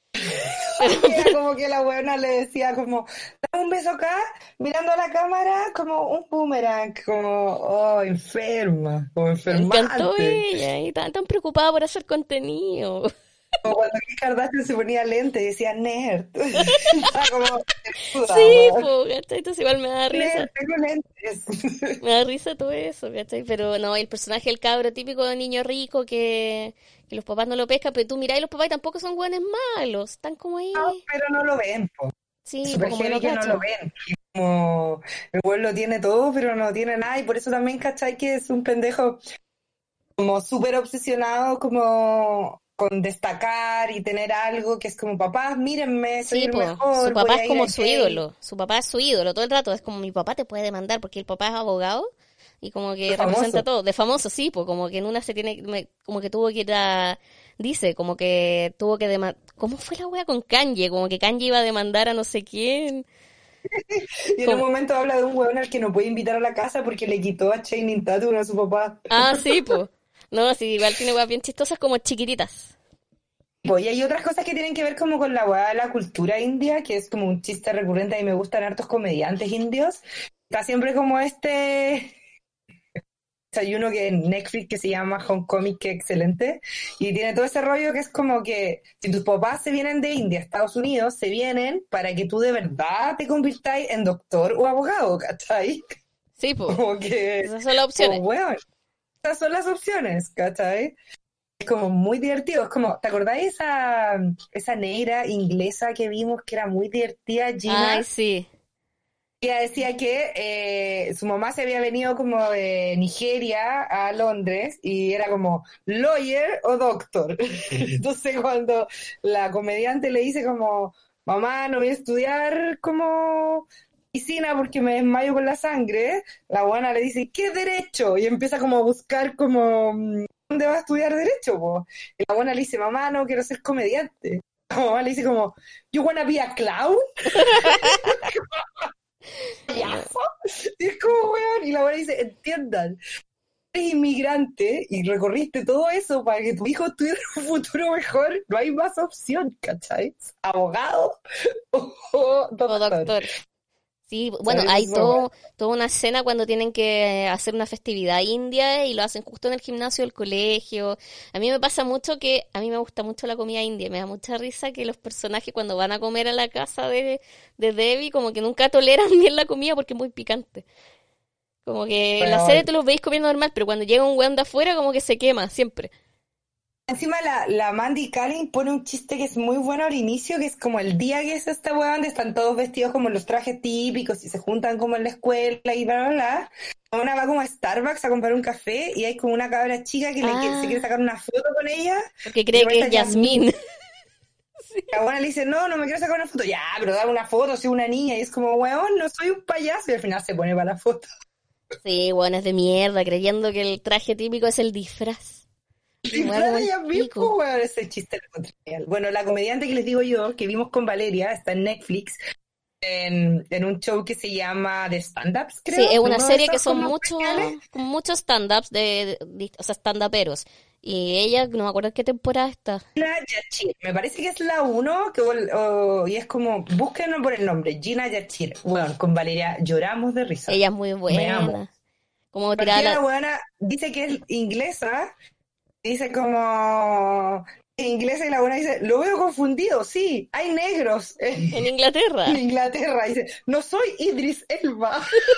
Era como que la buena le decía como, dame un beso acá, mirando a la cámara, como un boomerang, como, oh, enferma, como enfermante. Me encantó ella, y tan preocupada por hacer contenido. Como cuando Kim Kardashian se ponía lente y decía nerd. Como, sí, pues, ¿cachai? Entonces igual me da risa. Nerd, tengo lentes. Me da risa todo eso, ¿cachai? Pero no, el personaje del cabro típico de niño rico que los papás no lo pescan, pero tú mirás y los papás tampoco son buenos malos, están como ahí. No, pero no lo ven, po. Sí, super como que no lo ven. Como el pueblo tiene todo, pero no tiene nada, y por eso también, ¿cachai? Que es un pendejo como súper obsesionado, como con destacar y tener algo que es como, papás, mírenme, soy el mejor. Su papá es como su ídolo, su papá es su ídolo todo el rato, es como mi papá te puede demandar porque el papá es abogado y como que representa todo, de famoso, sí, pues como que en una se tiene, como que tuvo que ir dice, como que tuvo que demandar, ¿cómo fue la wea con Kanye? Como que Kanye iba a demandar a no sé quién. Y en un momento habla de un weón al que no puede invitar a la casa porque le quitó a Channing Tatum a su papá. Ah, sí, pues. No, sí, igual tiene weas bien chistosas como chiquititas. Pues, y hay otras cosas que tienen que ver como con la wea de la cultura india, que es como un chiste recurrente, y me gustan hartos comediantes indios. Está siempre como hay uno que en Netflix que se llama Homecoming, que es excelente, y tiene todo ese rollo que es como que si tus papás se vienen de India a Estados Unidos, se vienen para que tú de verdad te convirtáis en doctor o abogado, ¿cachai? Sí, pues. Como que, esas son las opciones. Bueno, esas son las opciones, ¿cachai? Es como muy divertido, es como, ¿te acordáis esa negra inglesa que vimos que era muy divertida, Gina? Ay, sí. Ella decía que su mamá se había venido como de Nigeria a Londres y era como lawyer o doctor. Entonces cuando la comediante le dice como, mamá, no voy a estudiar como medicina porque me desmayo con la sangre, la buena le dice, ¿qué derecho? Y empieza como a buscar como, ¿dónde va a estudiar derecho, po? Y la buena le dice, mamá, no quiero ser comediante. La mamá le dice como, ¿you wanna be a clown? Payaso. Y es como, weón, y la buena dice, entiendan, eres inmigrante y recorriste todo eso para que tu hijo tuviera un futuro mejor, no hay más opción, ¿cachai? Abogado o O doctor. doctor. Sí, bueno, hay toda una escena cuando tienen que hacer una festividad india y lo hacen justo en el gimnasio del colegio. A mí me pasa mucho que a mí me gusta mucho la comida india. Me da mucha risa que los personajes cuando van a comer a la casa de Debbie como que nunca toleran bien la comida porque es muy picante. Como que en la Bueno, serie te los veis comiendo normal, pero cuando llega un weón de afuera como que se quema siempre. encima la Mandy Kaling pone un chiste que es muy bueno al inicio, que es como el día que es esta weá donde están todos vestidos como en los trajes típicos y se juntan como en la escuela y bla, bla, bla. Una va como a Starbucks a comprar un café y hay como una cabra chica que se quiere Ah, sacar una foto con ella porque y se cree que parece es a Yasmín. Yasmín. La buena le dice, no, no me quiero sacar una foto. Ya, pero dame una foto, soy una niña. Y es como, weón, no soy un payaso. Y al final se pone para la foto. Sí, bueno, es de mierda, creyendo que el traje típico es el disfraz. Y Esa weá como el ella pico. mismo, weón, ese chiste lo encontré genial. Bueno, la comediante que les digo yo, que vimos con Valeria, está en Netflix, en un show que se llama The Stand-Ups, Sí, es creo. una Uno de serie que esos son como especiales. muchos stand-ups o sea, stand-uperos. Y ella, no me acuerdo en qué temporada está. Gina Yachir, me parece que es la uno, y es como, búsquenlo por el nombre, Gina Yachir. Bueno, con Valeria lloramos de risa. Ella es muy Me amo. buena. Como tirada Partida la buena dice que es inglesa, dice como inglesa y la buena dice, lo veo confundido, sí, hay negros en en Inglaterra. Inglaterra. Dice, no soy Idris Elba.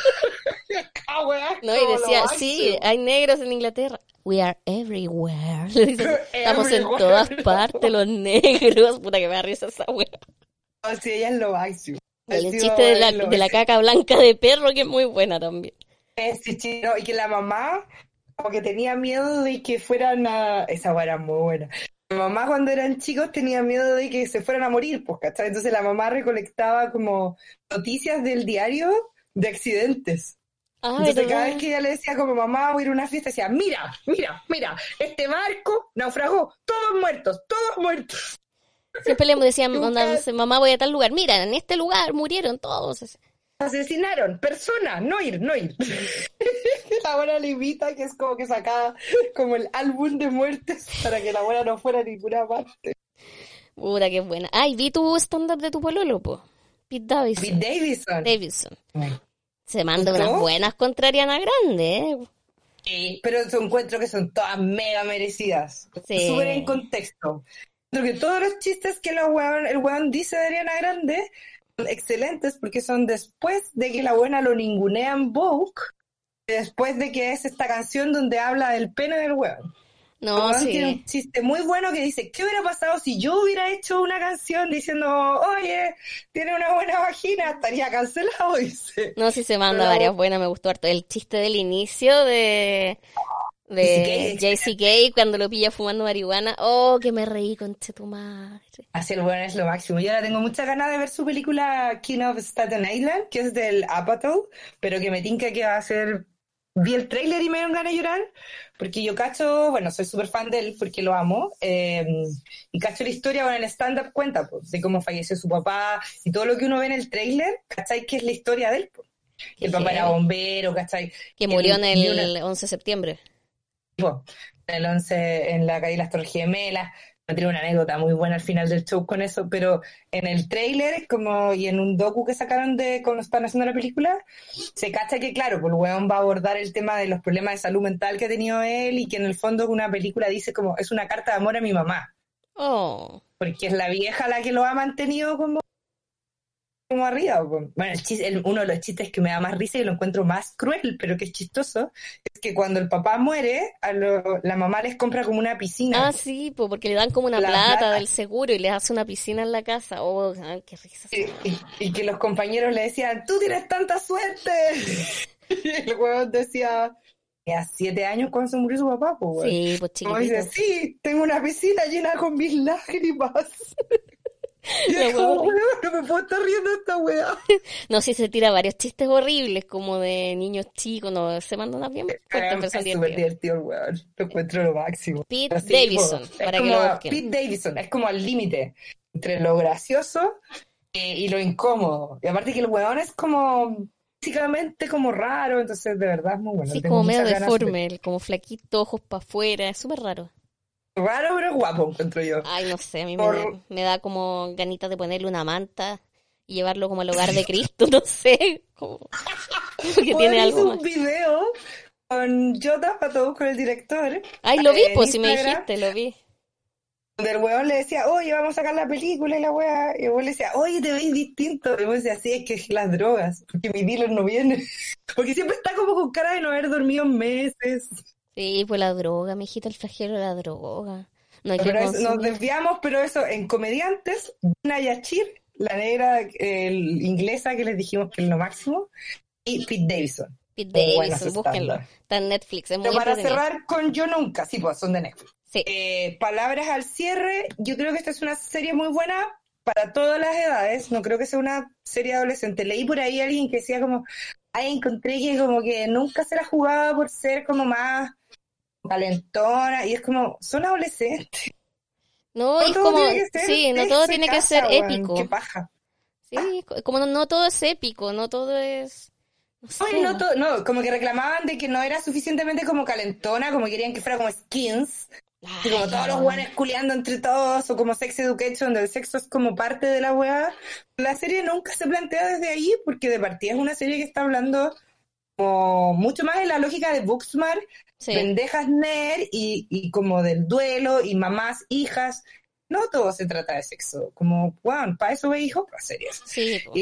Ah, weá, ¿No? Y como lo decía, sí, máximo. hay negros en Inglaterra. We are everywhere. Le dice así, estamos en todas partes Everywhere. los negros. Puta que me da risa esa wea. Oh, sí, ella es lo máximo. Y Ha hay un sido chiste bueno, de la caca blanca de perro que es muy buena también. ese chino. Y que la mamá como que tenía miedo de que fueran a... Esa weá era muy buena. Mi mamá cuando eran chicos tenía miedo de que se fueran a morir, pues, ¿cachai? Entonces la mamá recolectaba como noticias del diario de accidentes. Ah, Entonces cada vez ¿verdad? que ella le decía como mamá voy a ir a una fiesta, decía, mira, mira, mira, este barco naufragó, todos muertos. Siempre le decían, Y onda, no buscar, sé, mamá, voy a tal lugar. Mira, en este lugar murieron todos. Así. asesinaron, persona, no ir, no ir. La abuela le invita, que es como que sacaba como el álbum de muertes para que la abuela no fuera a ninguna parte. Puta, qué buena. Ay, vi tu stand-up de tu pololo, po. Pete Pete Davidson. Davidson. Davidson. ¿Me Se manda unas gustó? buenas contra Ariana Grande, ¿eh? Sí, pero yo encuentro que son todas mega merecidas. Súper en Sí. contexto. Creo que todos los chistes que el weón dice de Ariana Grande son excelentes porque son después de que la buena lo ningunea en Vogue, después de que es esta canción donde habla del pene del weón. El No, weón tiene sí. un chiste muy bueno que dice, ¿qué hubiera pasado si yo hubiera hecho una canción diciendo, oye, tiene una buena vagina? Estaría cancelado, dice. No, sí se Pero manda la varias buenas, me gustó harto. El chiste del inicio Jessica de JCK cuando lo pilla fumando marihuana. Oh, que me reí, conche tu madre. así el weón es lo máximo. Yo ahora tengo muchas ganas de ver su película King of Staten Island, que es del Apatow, pero que me tinca que va a ser... Vi el tráiler y me dieron ganas de llorar, porque yo cacho, bueno, soy súper fan de él porque lo amo, y cacho la historia, bueno, el stand-up cuenta, pues, de cómo falleció su papá y todo lo que uno ve en el tráiler, ¿cachai? Que es la historia de él, pues. Qué El papá era heavy. bombero, ¿cachai? Que Y murió él en vio una, el 11 de septiembre. tipo, el 11 en la calle de las Torres Gemelas. Me tiene una anécdota muy buena al final del show con eso, pero en el tráiler como y en un docu que sacaron de cuando están haciendo la película, se cacha que claro, pues el weón va a abordar el tema de los problemas de salud mental que ha tenido él y que en el fondo una película dice como es una carta de amor a mi mamá, Oh, porque es la vieja la que lo ha mantenido como como arriba. Po. Bueno, uno de los chistes que me da más risa y lo encuentro más cruel, pero que es chistoso, es que cuando el papá muere, la mamá les compra como una piscina. Ah, sí, pues porque le dan como una La plata plata. del seguro y les hace una piscina en la casa. Oh, ay, qué risa esa weá. Y que los compañeros le decían, tú tienes tanta suerte. Y el huevón decía, a 7 años cuando se murió su papá, pues, weón. Sí, pues Como dice, chiquitito. sí, tengo una piscina llena con mis lágrimas. Y La es weá como, horrible. weón, no me puedo estar riendo de esta weá. No, sí se tira varios chistes horribles, como de niños chicos, no, se manda unas bien fuertes, pero son Es súper divertidos. divertido el weón. Lo encuentro lo máximo. Pete Pero sí, po, Davidson, es para que como lo busquen. Pete Davidson, es como al límite entre lo gracioso y lo incómodo. Y aparte que el weón es como físicamente como raro, entonces de verdad es muy bueno. Sí, Le es tengo como medio muchas ganas de deforme, como flaquito, ojos para afuera, es súper raro. raro, pero guapo, encuentro yo. Ay, no sé, a mí Por, me da como ganitas de ponerle una manta y llevarlo como al hogar de Cristo, no sé, como que Weón tiene algo hizo más. un video con Jota Pato, con el director, Ay, lo vi, en pues si me Instagram, dijiste, lo vi. donde el weón le decía, oye, vamos a sacar la película y la weá. Y el weón le decía, oye, te veis distinto. Y el weón decía, sí, es que es las drogas, porque mi dealer no viene. Porque siempre está como con cara de no haber dormido en meses. Sí, pues la droga, mijita, el flagelo de la droga. No hay que Pero nos consumir. desviamos, pero eso, en comediantes, Dina Yachir, la negra inglesa que les dijimos que es lo máximo, y Pete Davidson, Pete como buenos Davidson, búsquenlo. estándar. Está en Netflix, es Pero muy para entretenido. cerrar con Yo Nunca, sí, pues son de Netflix. Sí, Palabras al cierre, yo creo que esta es una serie muy buena para todas las edades, no creo que sea una serie adolescente. Leí por ahí a alguien que decía como, ay, encontré que como que nunca se la jugaba por ser como más calentona, y es como, son adolescentes, no, y no es todo como, tiene que ser sí, no todo sexo y tiene que ser casa, weón, qué épico. paja. Sí, como no, no todo es épico, no todo es, no Ay, sé. no, no, como que reclamaban de que no era suficientemente como calentona, como querían que fuera como Skins, y Ay, como todos los ya. weones culeando entre todos, o como Sex Education, donde el sexo es como parte de la weá. La serie nunca se plantea desde ahí, porque de partida es una serie que está hablando como mucho más en la lógica de Booksmart, Sí, pendejas nerd y como del duelo y mamás, hijas. No todo se trata de sexo, como, wow, para eso veis otras series. sí, po.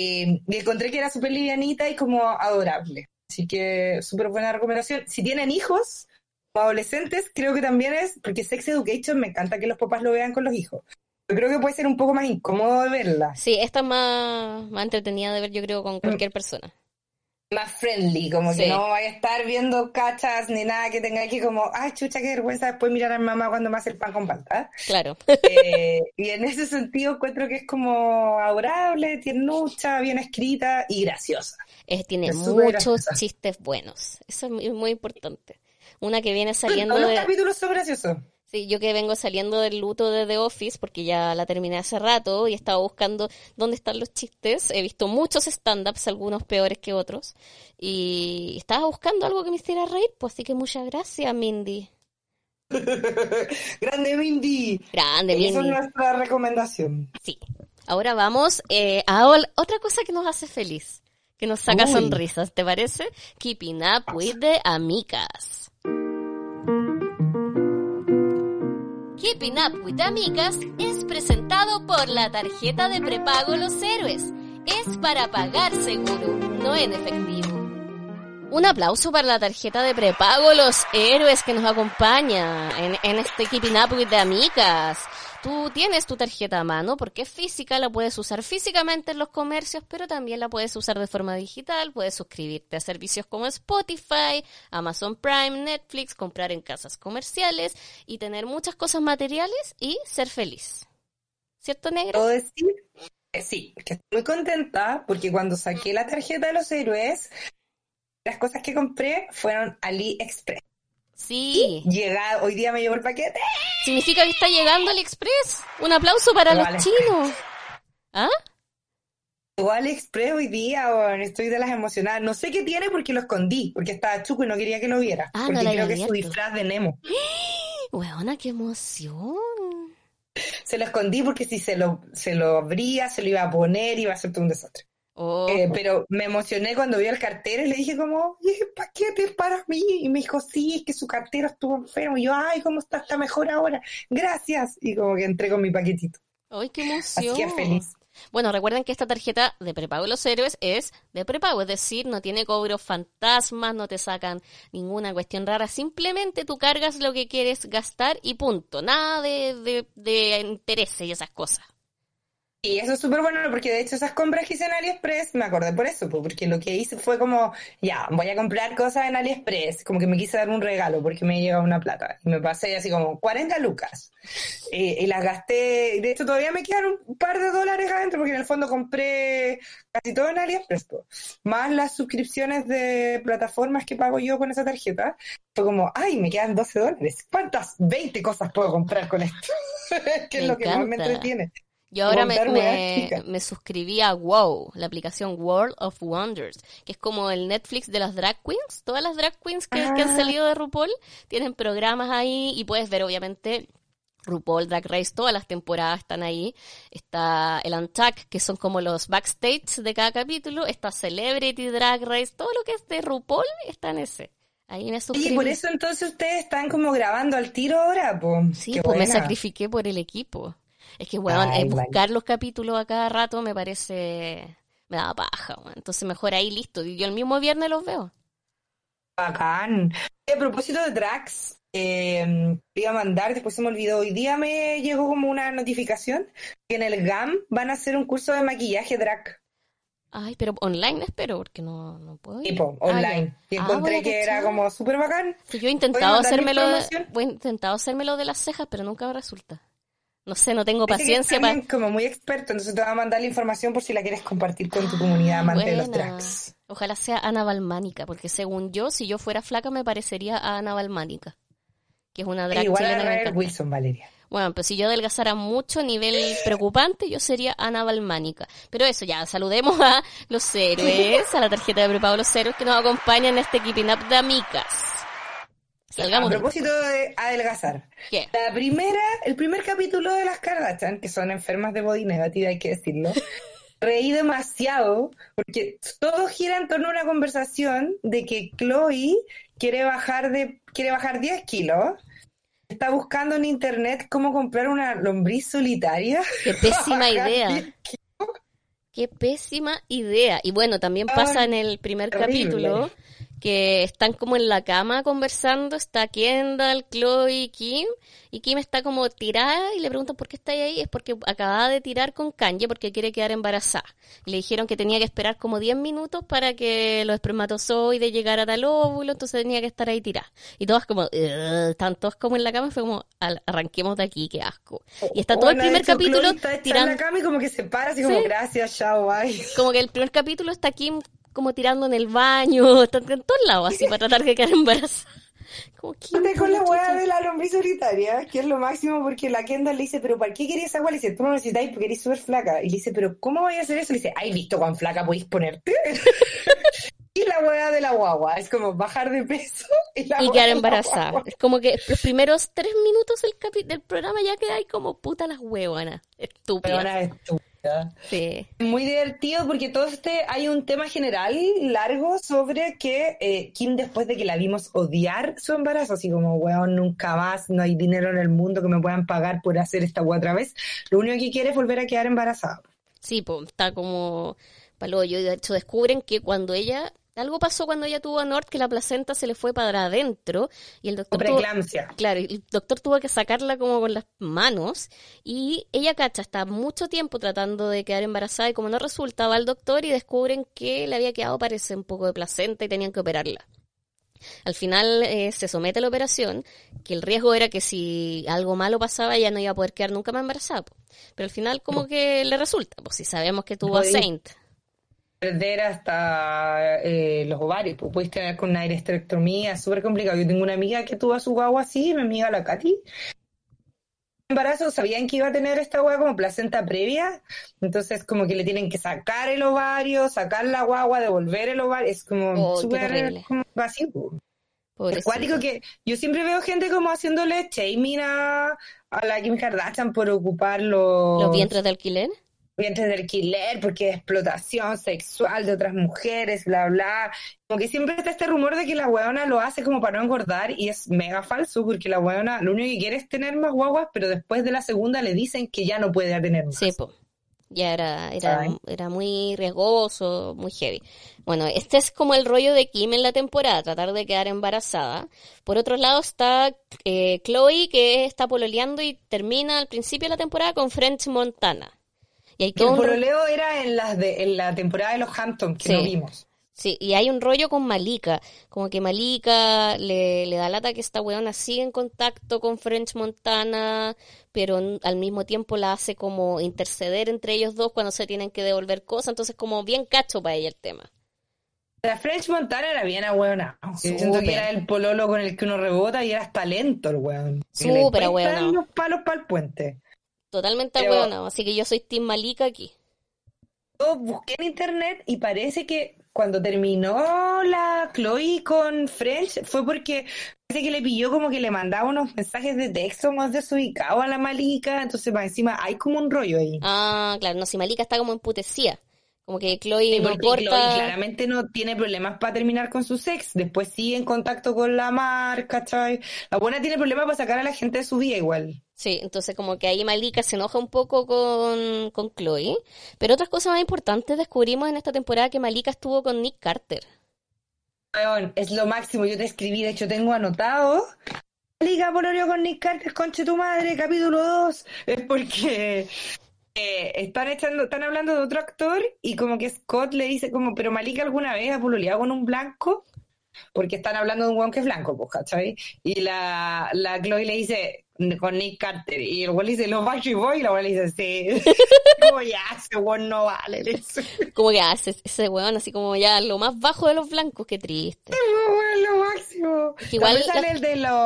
Y encontré que era súper livianita y como adorable. Así que súper buena recomendación. Si tienen hijos o adolescentes, creo que también es, porque Sex Education me encanta que los papás lo vean con los hijos. Yo creo que puede ser un poco más incómodo de verla. Sí, esta es más entretenida de ver, yo creo, con cualquier persona. Más friendly, como que no Sí, vaya a estar viendo cachas ni nada que tenga que como, ay, chucha, qué vergüenza después mirar a mi mamá cuando me hace el pan con palta. claro. Y en ese sentido encuentro que es como adorable, tiernucha, bien escrita y graciosa. Tiene Es súper muchos graciosa. chistes buenos. Eso es muy, muy importante. Una que viene Todos saliendo los de, capítulos son graciosos. sí, yo que vengo saliendo del luto de The Office porque ya la terminé hace rato y estaba buscando dónde están los chistes. He visto muchos stand-ups, algunos peores que otros. Y estaba buscando algo que me hiciera reír, pues así que muchas gracias, Mindy. Grande Mindy. Grande, Y eso es Mindy. nuestra recomendación. Sí. Ahora vamos a otra cosa que nos hace feliz, que nos saca Uy, sonrisas, ¿te parece? Keeping Up with the Amicas. Keeping Up with the Amicas es presentado por la tarjeta de prepago Los Héroes. Es para pagar seguro, no en efectivo. Un aplauso para la tarjeta de prepago Los Héroes que nos acompaña en este Keeping Up with the Amicas. Tú tienes tu tarjeta a mano porque es física, la puedes usar físicamente en los comercios, pero también la puedes usar de forma digital. Puedes suscribirte a servicios como Spotify, Amazon Prime, Netflix, comprar en casas comerciales y tener muchas cosas materiales y ser feliz. ¿Cierto, negra? puedo decir que sí, que estoy muy contenta porque cuando saqué la tarjeta de los héroes, las cosas que compré fueron AliExpress. Sí. Hoy día me llegó el paquete. Significa que está llegando AliExpress. Un aplauso para Llegó los AliExpress. chinos. ¿Ah? Llegó AliExpress hoy día, bueno, estoy de las emocionadas. No sé qué tiene porque lo escondí, porque estaba chuco y no quería que lo viera. Ah, no Porque la había creo que es su abierto. disfraz de Nemo. Weona, qué emoción. Se lo escondí porque si se lo abría, se lo iba a poner, iba a ser todo un desastre. Oh, Pero me emocioné cuando vi el cartero y le dije como, ¿y ese paquete es para mí? Y me dijo, sí, es que su cartero estuvo enfermo. Y yo, ay, ¿cómo está? Está mejor ahora. Gracias. Y como que entré con mi paquetito. ¡ay, qué Así que emoción! feliz. Bueno, recuerden que esta tarjeta de prepago de los héroes es de prepago, es decir, no tiene cobros fantasmas, no te sacan ninguna cuestión rara, simplemente tú cargas lo que quieres gastar y punto, nada de intereses y esas cosas. Y eso es súper bueno porque de hecho esas compras que hice en AliExpress, me acordé por eso, porque lo que hice fue como, ya, voy a comprar cosas en AliExpress, como que me quise dar un regalo porque me llegaba una plata. Y me pasé así como 40 lucas. Y las gasté, de hecho todavía me quedaron un par de dólares adentro porque en el fondo compré casi todo en AliExpress, más las suscripciones de plataformas que pago yo con esa tarjeta. Fue como, ay, me quedan 12 dólares. ¿Cuántas 20 cosas puedo comprar con esto? Que es lo que más me entretiene. Yo ahora me suscribí a WoW, la aplicación World of Wonders, que es como el Netflix de las drag queens. Todas las drag queens que han salido de RuPaul tienen programas ahí y puedes ver, obviamente, RuPaul Drag Race, todas las temporadas están ahí. Está el Untucked, que son como los backstage de cada capítulo. Está Celebrity Drag Race, todo lo que es de RuPaul está en ese. Ahí me suscribí. Y por eso entonces ustedes están como grabando al tiro ahora, pues. Sí, pues me sacrifiqué por el equipo. Es que, weón, buscar los capítulos a cada rato me parece... me da paja, weón. Entonces mejor ahí, listo. Y yo el mismo viernes los veo. Bacán. A propósito de drags, iba a mandar, después se me olvidó. Hoy día me llegó como una notificación que en el GAM van a hacer un curso de maquillaje drag. Ay, pero online espero, porque no puedo ir. Tipo, online. Y encontré que era como súper bacán. Sí, yo he intentado hacérmelo de las cejas, pero nunca me resulta. No sé, no tengo paciencia para... como muy experto, entonces te voy a mandar la información por si la quieres compartir con tu comunidad amante de los drags. Ojalá sea Ana Balmánica, porque según yo, si yo fuera flaca me parecería a Ana Balmánica, que es una drag igual chilena. Igual a Wilson, Valeria. Bueno, pues si yo adelgazara mucho a nivel preocupante, yo sería Ana Balmánica. Pero eso ya, saludemos a los héroes, a la tarjeta de prepago de los héroes que nos acompañan en este Keeping Up de Amicas. A propósito de adelgazar. ¿Qué? El primer capítulo de las Kardashian, que son enfermas de body negative, hay que decirlo, reí demasiado porque todo gira en torno a una conversación de que Khloe quiere bajar 10 kilos, está buscando en internet cómo comprar una lombriz solitaria. ¡Qué pésima idea! ¡Qué pésima idea! Y bueno, también pasa en el primer capítulo que están como en la cama conversando, está Kendall, Khloe y Kim está como tirada y le preguntan por qué está ahí, es porque acababa de tirar con Kanye porque quiere quedar embarazada. Le dijeron que tenía que esperar como 10 minutos para que los espermatozoides llegaran al óvulo, entonces tenía que estar ahí tirada. Y todas como, están todos como en la cama, fue como, arranquemos de aquí, qué asco. Y está todo el primer capítulo tirando en la cama y como que se para así como, gracias, chao, bye. Como que el primer capítulo está Kim como tirando en el baño, están en todos lados así para tratar de quedar embarazada. Como con la hueá de la lombriz solitaria, que es lo máximo porque la Kendall le dice, pero ¿para qué querías esa hueá? Le dice, tú no necesitáis porque eres súper flaca. Y le dice, pero ¿cómo voy a hacer eso? Le dice, ¿hay visto cuán flaca podéis ponerte? Y la hueá de la guagua, es como bajar de peso y quedar embarazada. Es como que los primeros 3 minutos del programa ya quedáis como puta las huevonas. Estúpidas. Sí. Muy divertido porque hay un tema general largo sobre que Kim, después de que la vimos odiar su embarazo, así como, weón, nunca más, no hay dinero en el mundo que me puedan pagar por hacer esta weá otra vez, lo único que quiere es volver a quedar embarazada. Sí, pues está como paloyo, y de hecho descubren que algo pasó cuando ella tuvo a North, que la placenta se le fue para adentro y el doctor el doctor tuvo que sacarla como con las manos y ella está mucho tiempo tratando de quedar embarazada y como no resulta va al doctor y descubren que le había quedado parece un poco de placenta y tenían que operarla. Al final se somete a la operación, que el riesgo era que si algo malo pasaba ella no iba a poder quedar nunca más embarazada, pero al final como que le resulta, pues si sabemos que tuvo a Saint. Perder hasta los ovarios, pues puedes tener con una histerectomía, es súper complicado. Yo tengo una amiga que tuvo a su guagua así, mi amiga la Katy. Embarazo, sabían que iba a tener esta guagua como placenta previa, entonces como que le tienen que sacar el ovario, sacar la guagua, devolver el ovario, es como súper vacío. Es cuático que yo siempre veo gente como haciéndole shaming a la Kim Kardashian por ocupar los vientres de alquiler. Vientres de alquiler, porque es explotación sexual de otras mujeres, bla, bla. Como que siempre está este rumor de que la huevona lo hace como para no engordar y es mega falso, porque la huevona lo único que quiere es tener más guaguas, pero después de la segunda le dicen que ya no puede tener más. Sí, po. Ya ¿sabes? era muy riesgoso, muy heavy. Bueno, este es como el rollo de Kim en la temporada, tratar de quedar embarazada. Por otro lado está Chloe, que está pololeando y termina al principio de la temporada con French Montana. Y hay Que todo el un... pololeo era en la temporada de los Hamptons, que no Sí, vimos. sí, y hay un rollo con Malika, como que Malika le da lata que esta weona sigue en contacto con French Montana, pero al mismo tiempo la hace como interceder entre ellos dos cuando se tienen que devolver cosas, entonces como bien cacho para ella el tema. La French Montana era bien ahueonado. Yo siento que Súper, era el pololo con el que uno rebota y era hasta lento el weón. Que súper después están ahueonado, los palos para el puente. totalmente Pero ahueonado, así que yo soy Team Malika aquí. yo busqué en internet y parece que cuando terminó la Chloe con French fue porque parece que le pilló como que le mandaba unos mensajes de texto más desubicados a la Malika. Entonces, para encima hay como un rollo ahí. Ah, claro, no, si Malika está como emputecida, como que Chloe Sí, no porque Chloe corta. claramente no tiene problemas para terminar con su ex. Después sigue en contacto con la marca, ¿cachai? La buena tiene problemas para sacar a la gente de su vida igual. Sí, entonces como que ahí Malika se enoja un poco con Chloe. Pero otras cosas más importantes descubrimos en esta temporada que Malika estuvo con Nick Carter. Weón, es lo máximo. Yo te escribí, de hecho tengo anotado. Liga Polorio con Nick Carter, conche tu madre, capítulo 2. Es porque están hablando de otro actor y como que Scott le dice como, pero Malika alguna vez ha pololeado con un blanco, porque están hablando de un weón que es blanco, pues, ¿cachai? Y la Chloe le dice con Nick Carter y el weón le dice, los Backstreet Boys, y la weón le dice, sí. Como ya, ese weón no vale. Le dice. Como que hace ese weón así como ya lo más bajo de los blancos, qué triste. Weón, lo máximo. Es que igual También sale el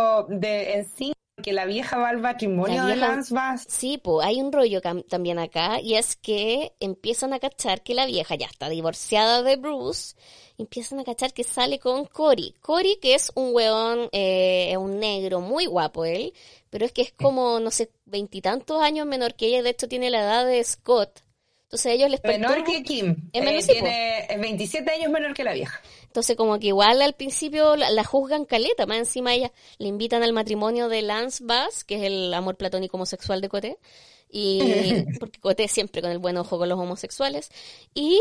de NSYNC, que la vieja va al la matrimonio de vieja, Lance Bass. sí, pues hay un rollo también acá y es que empiezan a cachar que la vieja ya está divorciada de Bruce, empiezan a cachar que sale con Cory. Cory que es un weón, es un negro muy guapo él, pero es que es como, no sé, veintitantos años menor que ella, de hecho tiene la edad de Scott. Entonces a ellos les Menor perturba, que Kim, es menos sí, po. es 27 años menor que la vieja. Entonces como que igual al principio la juzgan caleta, más encima ella le invitan al matrimonio de Lance Bass, que es el amor platónico homosexual de Coté, y porque Coté siempre con el buen ojo con los homosexuales, y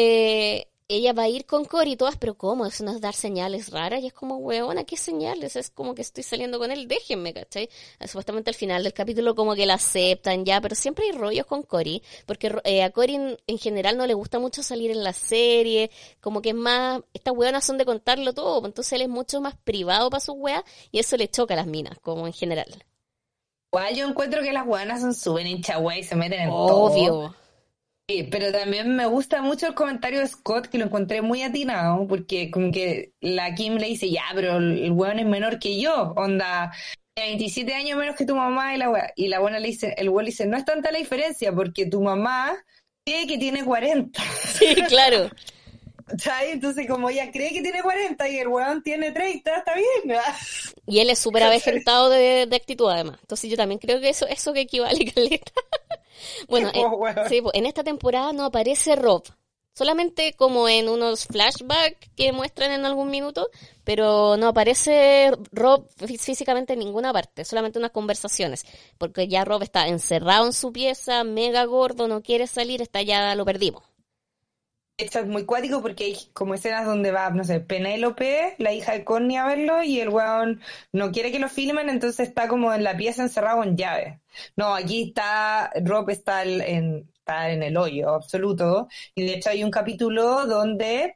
ella va a ir con Cory y todas, pero ¿cómo? Eso no es dar señales raras, y es como, huevona, ¿qué señales? Es como que estoy saliendo con él, déjenme, ¿cachai? Supuestamente al final del capítulo como que la aceptan ya, pero siempre hay rollos con Cory, porque a Cory en general no le gusta mucho salir en la serie, como que es más, estas hueonas son de contarlo todo, pues entonces él es mucho más privado para sus weas, y eso le choca a las minas, como en general. Igual yo encuentro que las guanas son súper hinchagüey y se meten en todo. Obvio. Sí, pero también me gusta mucho el comentario de Scott, que lo encontré muy atinado, porque como que la Kim le dice, ya, pero el weón es menor que yo, onda, tiene 27 años menos que tu mamá y la weá. Y la buena le dice, el weón le dice, no es tanta la diferencia, porque tu mamá cree que tiene 40. Sí, claro. ¿Sabes? Entonces, como ella cree que tiene 40 y el weón tiene 30, está bien, ¿verdad? Y él es súper avejentado de actitud además. Entonces yo también creo que eso que equivale, caleta. Bueno, Tipo, weón. sí, pues, en esta temporada no aparece Rob. Solamente como en unos flashbacks que muestran en algún minuto, pero no aparece Rob físicamente en ninguna parte, solamente unas conversaciones, porque ya Rob está encerrado en su pieza, mega gordo, no quiere salir, está ya lo perdimos. Esto es muy cuático porque hay como escenas donde va, no sé, Penélope, la hija de Connie, a verlo y el weón no quiere que lo filmen, entonces está como en la pieza encerrado con llave. No, aquí está, Rob está en el hoyo absoluto y de hecho hay un capítulo donde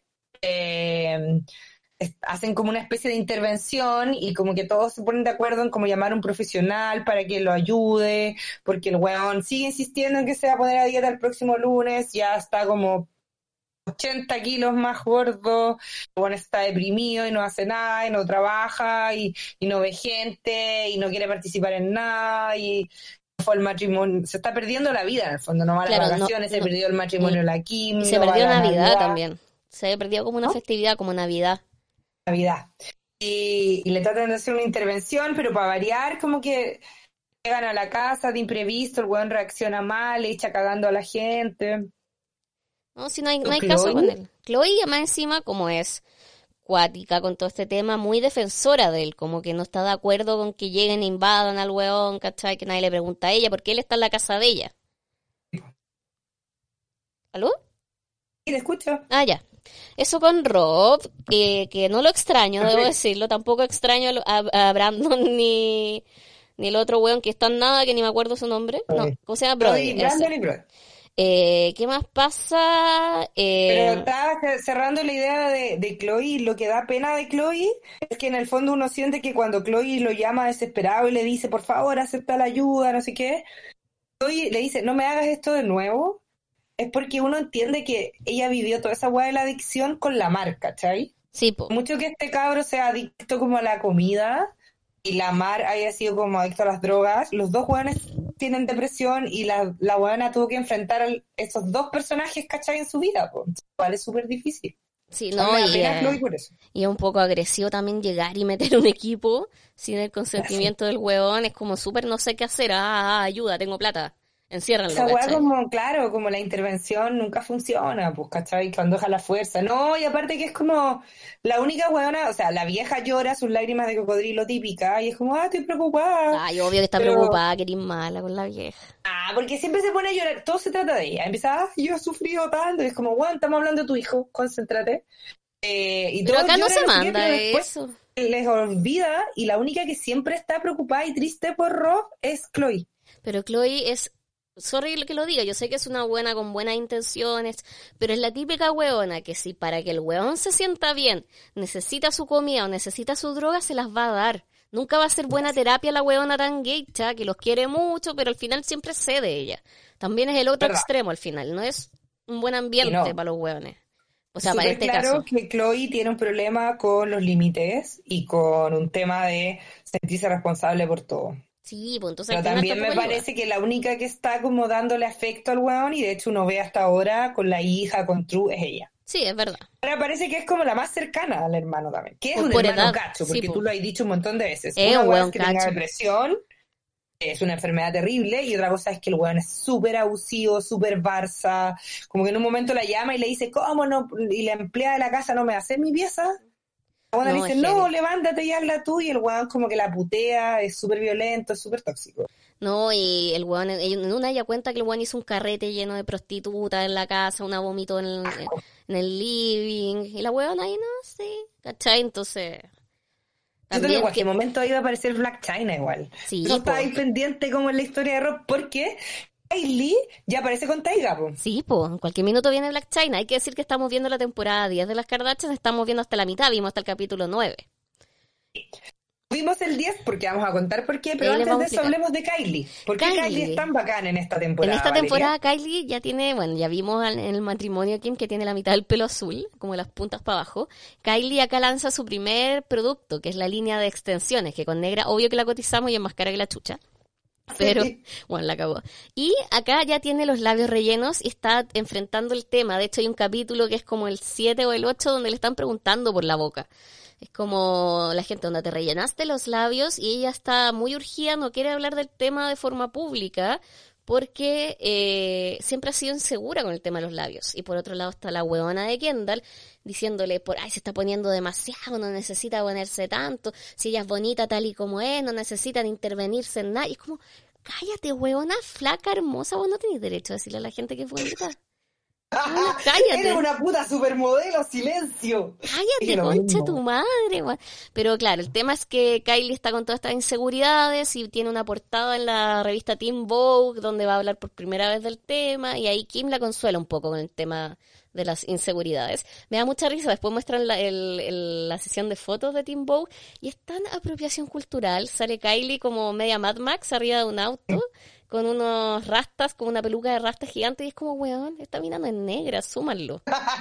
hacen como una especie de intervención y como que todos se ponen de acuerdo en como llamar a un profesional para que lo ayude, porque el weón sigue insistiendo en que se va a poner a dieta el próximo lunes, ya está como 80 kilos más gordo, bueno, está deprimido y no hace nada, y no trabaja, y no ve gente, y no quiere participar en nada, y fue el matrimonio, se está perdiendo la vida en el fondo, no va a las Claro, no, vacaciones, se no, perdió el matrimonio y, de la y Kim, se no va a perdió la Navidad Navidad, también. Se perdió como una ¿no? festividad, como Navidad. Navidad. Y le tratan de hacer una intervención, pero para variar, como que llegan a la casa de imprevisto, el weón reacciona mal, le echa cagando a la gente. No, si no hay caso con Chloe, él. Chloe, más encima, como es cuática con todo este tema, muy defensora de él, como que no está de acuerdo con que lleguen e invadan al weón, ¿cachai? Que nadie le pregunta a ella, porque él está en la casa de ella. ¿Aló? Sí, te escucho. Ah, ya. Eso con Rob, que no lo extraño, debo decirlo. Tampoco extraño a Brandon ni el otro weón que está en nada, que ni me acuerdo su nombre. No, ¿cómo se llama? Brody, Brandon ese. y Brody. ¿Qué más pasa? Pero estaba cerrando la idea de Chloe. Lo que da pena de Chloe es que en el fondo uno siente que cuando Chloe lo llama desesperado y le dice, por favor, acepta la ayuda, no sé qué, Chloe le dice, no me hagas esto de nuevo. Es porque uno entiende que ella vivió toda esa hueá de la adicción con la marca, ¿cachai? Sí, po. Mucho que este cabro sea adicto como a la comida y la Mar haya sido como adicto a las drogas, los dos hueones tienen depresión y la hueona tuvo que enfrentar a esos dos personajes, ¿cachai? En su vida, pues. Igual es súper difícil. Sí, A mí no, me da pena Chloe por eso. y es un poco agresivo también llegar y meter un equipo sin el consentimiento del huevón. Es como súper no sé qué hacer. Ayuda, tengo plata. Enciérranlo, Esa weá ¿cachai? como, claro, como la intervención nunca funciona, pues, ¿cachai? Cuando deja la fuerza. No, y aparte que es como la única weona, o sea, la vieja llora sus lágrimas de cocodrilo típica y es como, estoy preocupada. Ay, obvio que está Pero, preocupada, que eres mala con la vieja. porque siempre se pone a llorar, todo se trata de ella. Empieza, yo he sufrido tanto, y es como, weón, estamos hablando de tu hijo, concéntrate. Y Pero todos acá no lloran, se no sé qué, manda pero después eso. les olvida y la única que siempre está preocupada y triste por Rob es Chloe. Pero Chloe es, sorry que lo diga, yo sé que es una buena con buenas intenciones, pero es la típica hueona que si para que el hueón se sienta bien necesita su comida o necesita su droga, se las va a dar. Nunca va a ser buena terapia la hueona tan gaycha, que los quiere mucho, pero al final siempre cede ella. También es el otro ¿Verdad? extremo al final, no es un buen Y ambiente no. para los hueones. O sea, para Súper este claro caso. que Chloe tiene un problema con los límites y con un tema de sentirse responsable por todo. Sí, pues entonces al Pero final también tampoco me ayuda. parece que la única que está como dándole afecto al weón, y de hecho uno ve hasta ahora con la hija, con True, es ella. Sí, es verdad. Ahora parece que es como la más cercana al hermano también. Que es un Por hermano edad, cacho, sí, porque tú pues. lo has dicho un montón de veces. Es Una un weá es hueón que tenga cacho. depresión, es una enfermedad terrible, y otra cosa es que el weón es súper abusivo, súper Barça, como que en un momento la llama y le dice, ¿cómo no? Y la empleada de la casa no me hace mi pieza. La buena le No, es dice, no, heavy. levántate y hazla tú, y el weón como que la putea, es súper violento, es súper tóxico. No, y el weón, en una ella cuenta que el weón hizo un carrete lleno de prostitutas en la casa, una vomitó en el living, y la weón ahí no, sí, ¿cachai? Entonces, Yo creo que en también cualquier que, momento iba a aparecer Black China igual. No sí, estaba po, ahí pendiente como en la historia de Rob, porque Kylie ya aparece con Taiga, po. sí, po, en cualquier minuto viene Black China. Hay que decir que estamos viendo la temporada 10 de las Kardashians, estamos viendo hasta la mitad, vimos hasta el capítulo 9. Vimos el 10 porque vamos a contar por qué, Y pero ahí les antes vamos de a eso explicar. hablemos de Kylie. ¿Por qué Kylie es Kylie. tan bacana en esta En temporada, esta Valeria? temporada Kylie ya tiene, bueno, ya vimos en el matrimonio Kim que tiene la mitad del pelo azul, como las puntas para abajo. Kylie acá lanza su primer producto, que es la línea de extensiones, que con negra, obvio que la cotizamos y es más cara que la chucha. Pero, Sí. bueno, la acabó. Y acá ya tiene los labios rellenos y está enfrentando el tema. De hecho, hay un capítulo que es como el 7 o el 8 donde le están preguntando por la boca. Es como la gente donde te rellenaste los labios y ella está muy urgida, no quiere hablar del tema de forma pública porque siempre ha sido insegura con el tema de los labios. Y por otro lado está la huevona de Kendall diciéndole, ay, se está poniendo demasiado, no necesita ponerse tanto, si ella es bonita tal y como es, no necesitan intervenirse en nada. Y es como, cállate, huevona, flaca, hermosa, vos no tenés derecho a decirle a la gente que es bonita. Huevona, Eres cállate. una puta supermodelo, silencio. Dije Cállate, lo concha tu mismo. madre, weón. Pero claro, el tema es que Kylie está con todas estas inseguridades y tiene una portada en la revista Teen Vogue donde va a hablar por primera vez del tema y ahí Kim la consuela un poco con el tema de las inseguridades. Me da mucha risa, después muestran la sesión de fotos de Teen Vogue y es tan apropiación cultural. Sale Kylie como media Mad Max arriba de un auto con unos rastas, con una peluca de rastas gigante y es como, weón, esta mina no es negra, súmanlo.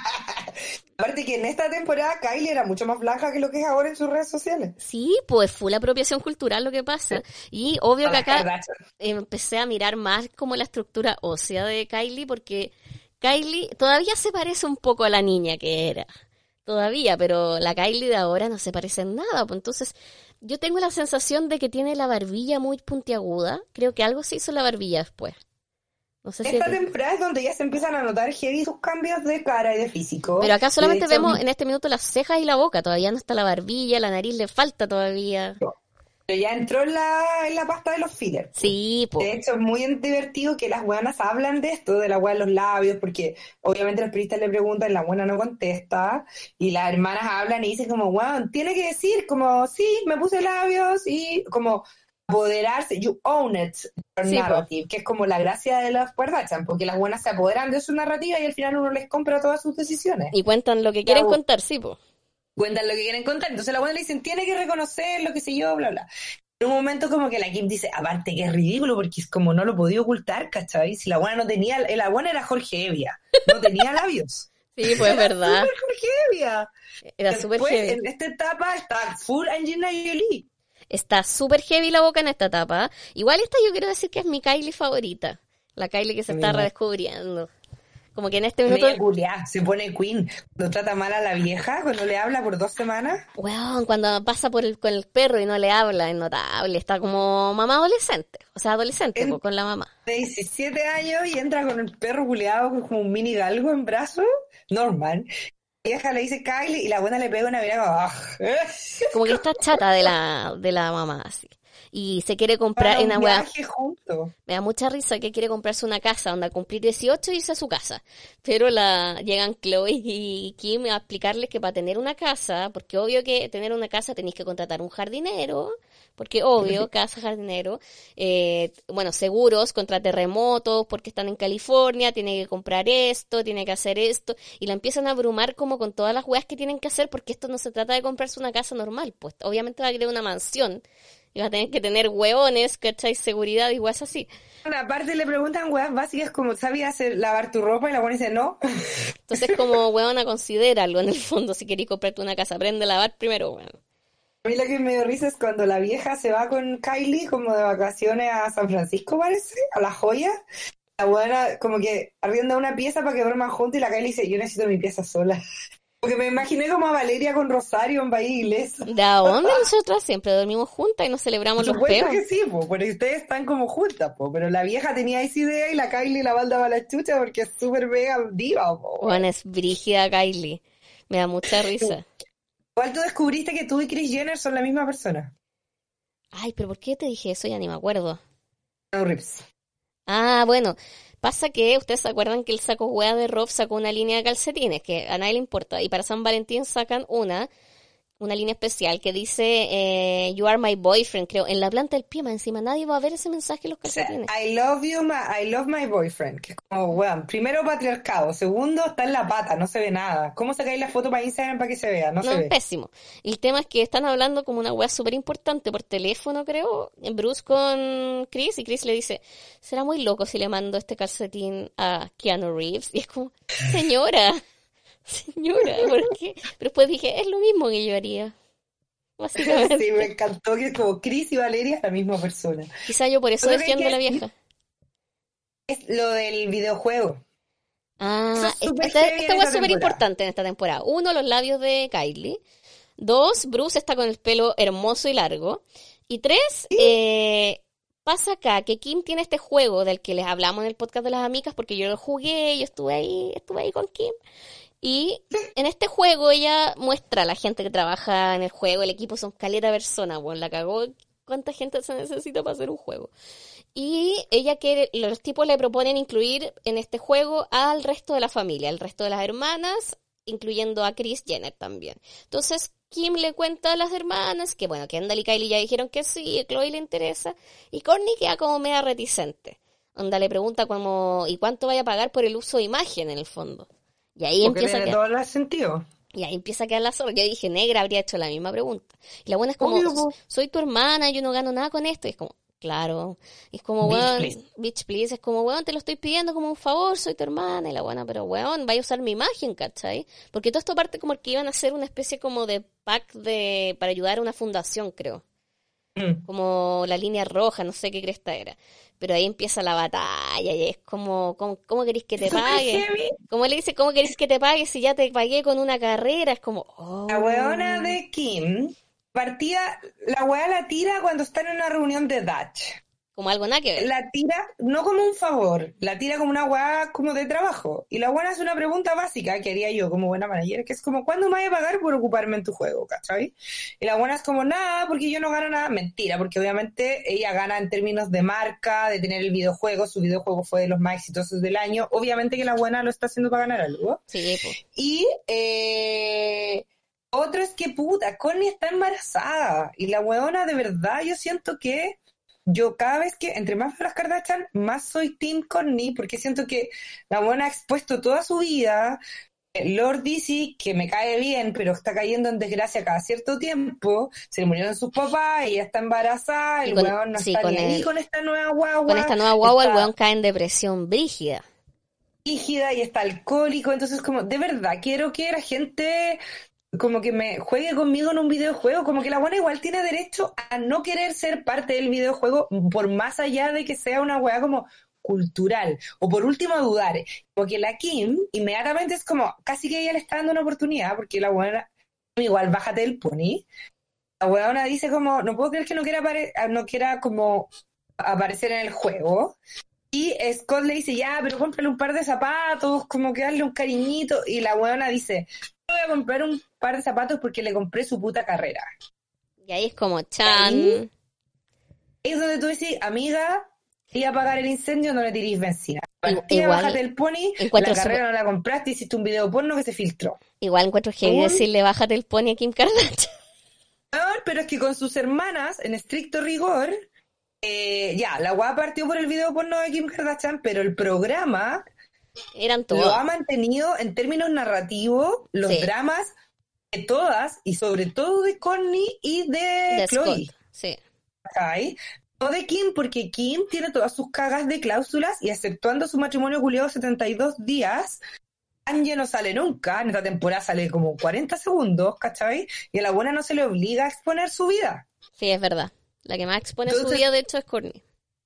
Aparte que en esta temporada Kylie era mucho más blanca que lo que es ahora en sus redes sociales. Sí, pues fue la apropiación cultural lo que pasa. Y obvio A que las acá Kardashian. empecé a mirar más como la estructura ósea de Kylie, porque Kylie todavía se parece un poco a la niña que era. Todavía, pero la Kylie de ahora no se parece en nada. Pues entonces, yo tengo la sensación de que tiene la barbilla muy puntiaguda. Creo que algo se hizo en la barbilla después. No sé si... Esta temporada es donde ya se empiezan a notar heavy sus cambios de cara y de físico. Pero acá Y de solamente hecho, vemos en este minuto las cejas y la boca. Todavía no está la barbilla, la nariz le falta todavía. Pero ya entró en la pasta de los fillers. Sí, po. De hecho, es muy divertido que las buenas hablan de esto, de la hueá de los labios, porque obviamente los periodistas le preguntan, la buena no contesta, y las hermanas hablan y dicen como, weón, tiene que decir como, sí, me puse labios, y como apoderarse, you own it, your Sí, po. narrative, que es como la gracia de las Kardashian, porque las buenas se apoderan de su narrativa y al final uno les compra todas sus decisiones. Y cuentan lo que quieren contar, sí, po. Cuentan lo que quieren contar, entonces la buena le dicen, tiene que reconocer lo que sé yo, bla, bla. En un momento como que la Kim dice, aparte que es ridículo porque es como no lo podía ocultar, ¿cachai? Si la buena no tenía, la buena era Jorge Evia, no tenía labios. Sí, pues es verdad. Súper Jorge Evia. Era súper Después, heavy. en esta etapa está full Angelina Jolie. Está súper heavy la boca en esta etapa. Igual esta yo quiero decir que es mi Kylie favorita. La Kylie que se está redescubriendo. Como que en este minuto... Media culiá, se pone Queen. Cuando trata mal a la vieja, cuando le habla por 2 semanas. Weón, cuando pasa con el perro y no le habla, es notable. Está como mamá adolescente. O sea, adolescente, pues, con la mamá. De 17 años y entra con el perro culeado como un mini galgo en brazos. Normal. La vieja le dice Kylie y la buena le pega una mirada como... Como que está chata de la mamá, así. Y se quiere comprar Para una un weá. viaje juntos. Me da mucha risa que quiere comprarse una casa, donde cumplir 18 y irse a su casa. Pero llegan Chloe y Kim a explicarles que para tener una casa, porque obvio que tener una casa tenéis que contratar un jardinero, porque obvio, casa, jardinero, bueno, seguros contra terremotos, porque están en California, tiene que comprar esto, tiene que hacer esto, y la empiezan a abrumar como con todas las weas que tienen que hacer, porque esto no se trata de comprarse una casa normal, pues obviamente va a querer una mansión. Y vas a tener que tener hueones, ¿cachai? Seguridad y weas así. Aparte le preguntan weas básicas como ¿sabías lavar tu ropa? Y la buena dice no. Entonces como hueona, considéralo en el fondo si querés comprarte una casa. Aprende a lavar primero, weón. A mí lo que me dio risa es cuando la vieja se va con Kylie como de vacaciones a San Francisco, parece, a La Joya. La buena como que arrienda una pieza para que duerman juntos y la Kylie dice, yo necesito mi pieza sola. Porque me imaginé como a Valeria con Rosario en Bahía Inglesa. ¿De dónde nosotras siempre dormimos juntas y nos celebramos Por los supuesto peos? que sí, po, pero ustedes están como juntas, po, pero la vieja tenía esa idea y la Kylie la maldaba a la chucha porque es súper mega diva, po. Bueno, es brígida Kylie. Me da mucha risa. Igual tú descubriste que tú y Kris Jenner son la misma persona. Ay, pero ¿por qué te dije eso? Ya ni me acuerdo. No, Rips. Ah, bueno, pasa que ustedes se acuerdan que el saco hueá de Rob sacó una línea de calcetines que a nadie le importa y para San Valentín sacan una línea especial que dice You are my boyfriend, creo, en la planta del pie, más encima nadie va a ver ese mensaje en los O sea, calcetines. I love my boyfriend, que es como, weón, primero patriarcado, segundo está en la pata, no se ve nada. ¿Cómo sacáis la foto para Instagram para que se vea? No se No, ve. pésimo. Y el tema es que están hablando como una weá súper importante por teléfono, creo, Bruce con Chris, y Chris le dice, será muy loco si le mando este calcetín a Keanu Reeves. Y es como, señora, ¿por qué? Pero después dije, es lo mismo que yo haría, básicamente. Sí, me encantó que es como Chris y Valeria es la misma persona. Quizá yo por eso Lo que defiendo a la hay que vieja. es lo del videojuego. Eso Ah, es súper esta heavy en weá esta es súper temporada. importante en esta temporada. Uno, los labios de Kylie. Dos, Bruce está con el pelo hermoso y largo. Y tres, pasa acá que Kim tiene este juego del que les hablamos en el podcast de las amigas porque yo lo jugué, yo estuve ahí con Kim. Y en este juego ella muestra a la gente que trabaja en el juego, el equipo son caleta de personas, bueno, la cagó. ¿Cuánta gente se necesita para hacer un juego? Y ella quiere, los tipos le proponen incluir en este juego al resto de la familia, al resto de las hermanas, incluyendo a Kris Jenner también. Entonces Kim le cuenta a las hermanas que bueno, Kendall y Kylie ya dijeron que sí, a Chloe le interesa, y Kourtney queda como media reticente. Onda le pregunta como, ¿y cuánto vaya a pagar por el uso de imagen en el fondo? Y ahí Porque empieza a tiene quedar. todo el sentido. Y ahí empieza a quedar la zorra. Yo dije, negra habría hecho la misma pregunta. Y la buena es como, Obvio, po. soy tu hermana, yo no gano nada con esto. Y es como, claro. Y es como, Bitch, weón, please. bitch, please. Es como, weón, te lo estoy pidiendo como un favor, soy tu hermana. Y la buena, pero weón, vaya a usar mi imagen, ¿cachai? Porque todo esto parte como que iban a hacer una especie como de pack para ayudar a una fundación, creo. Como la línea roja, no sé qué cresta era. Pero ahí empieza la batalla y es como, ¿cómo querés que te Súper pague? heavy. ¿Cómo le dice, cómo querés que te pague si ya te pagué con una carrera? Es como, La weona oh. de Kim partía, la weá la tira cuando están en una reunión de Dutch. Como algo nada que ver. La tira no como un favor, la tira como una weá como de trabajo. Y la buena hace una pregunta básica que haría yo como buena manager, que es como, ¿cuándo me vas a pagar por ocuparme en tu juego? ¿Cachai? Y la buena es como, nada, porque yo no gano nada. Mentira, porque obviamente ella gana en términos de marca, de tener el videojuego. Su videojuego fue de los más exitosos del año. Obviamente que la buena lo está haciendo para ganar algo. Sí, pues. Y otro es que, puta, Connie está embarazada. Y la weona, de verdad, yo siento que yo cada vez que, entre más veo las Kardashian, más soy Team Kourtney, porque siento que la buena ha expuesto toda su vida. Lord Dizzy, que me cae bien, pero está cayendo en desgracia cada cierto tiempo, se le murieron sus papás, ella está embarazada, el weón no está ni ahí con esta nueva guagua. Con esta nueva guagua el weón cae en depresión brígida. Rígida y está alcohólico, entonces como, de verdad, quiero que la gente como que me juegue conmigo en un videojuego, como que la buena igual tiene derecho a no querer ser parte del videojuego, por más allá de que sea una weá como cultural, o por último a dudar, porque la Kim inmediatamente es como, casi que ella le está dando una oportunidad, porque la buena, igual bájate del pony, la buena dice como, no puedo creer que no quiera como aparecer en el juego. Y Scott le dice, ya, pero cómprale un par de zapatos, como que darle un cariñito. Y la weona dice, voy a comprar un par de zapatos porque le compré su puta carrera. Y ahí es como, chan. Ahí es donde tú decís, amiga, iba a apagar el incendio, no le tirís benzina. Partida, bájate el pony, la carrera no la compraste, hiciste un video porno que se filtró. Igual encuentro heavy decirle, bájate el pony a Kim Kardashian. Pero es que con sus hermanas, en estricto rigor... ya, la weá partió por el video porno de Kim Kardashian, pero el programa eran todos. Lo ha mantenido en términos narrativos, los dramas de todas, y sobre todo de Kourtney y de Khloe. Scott, sí. ¿Okay? No de Kim, porque Kim tiene todas sus cagas de cláusulas, y exceptuando su matrimonio culiado 72 días, Kanye no sale nunca, en esta temporada sale como 40 segundos, ¿cachai? Y a la buena no se le obliga a exponer su vida. Sí, es verdad. La que más expone su vida, de hecho, es Kourtney.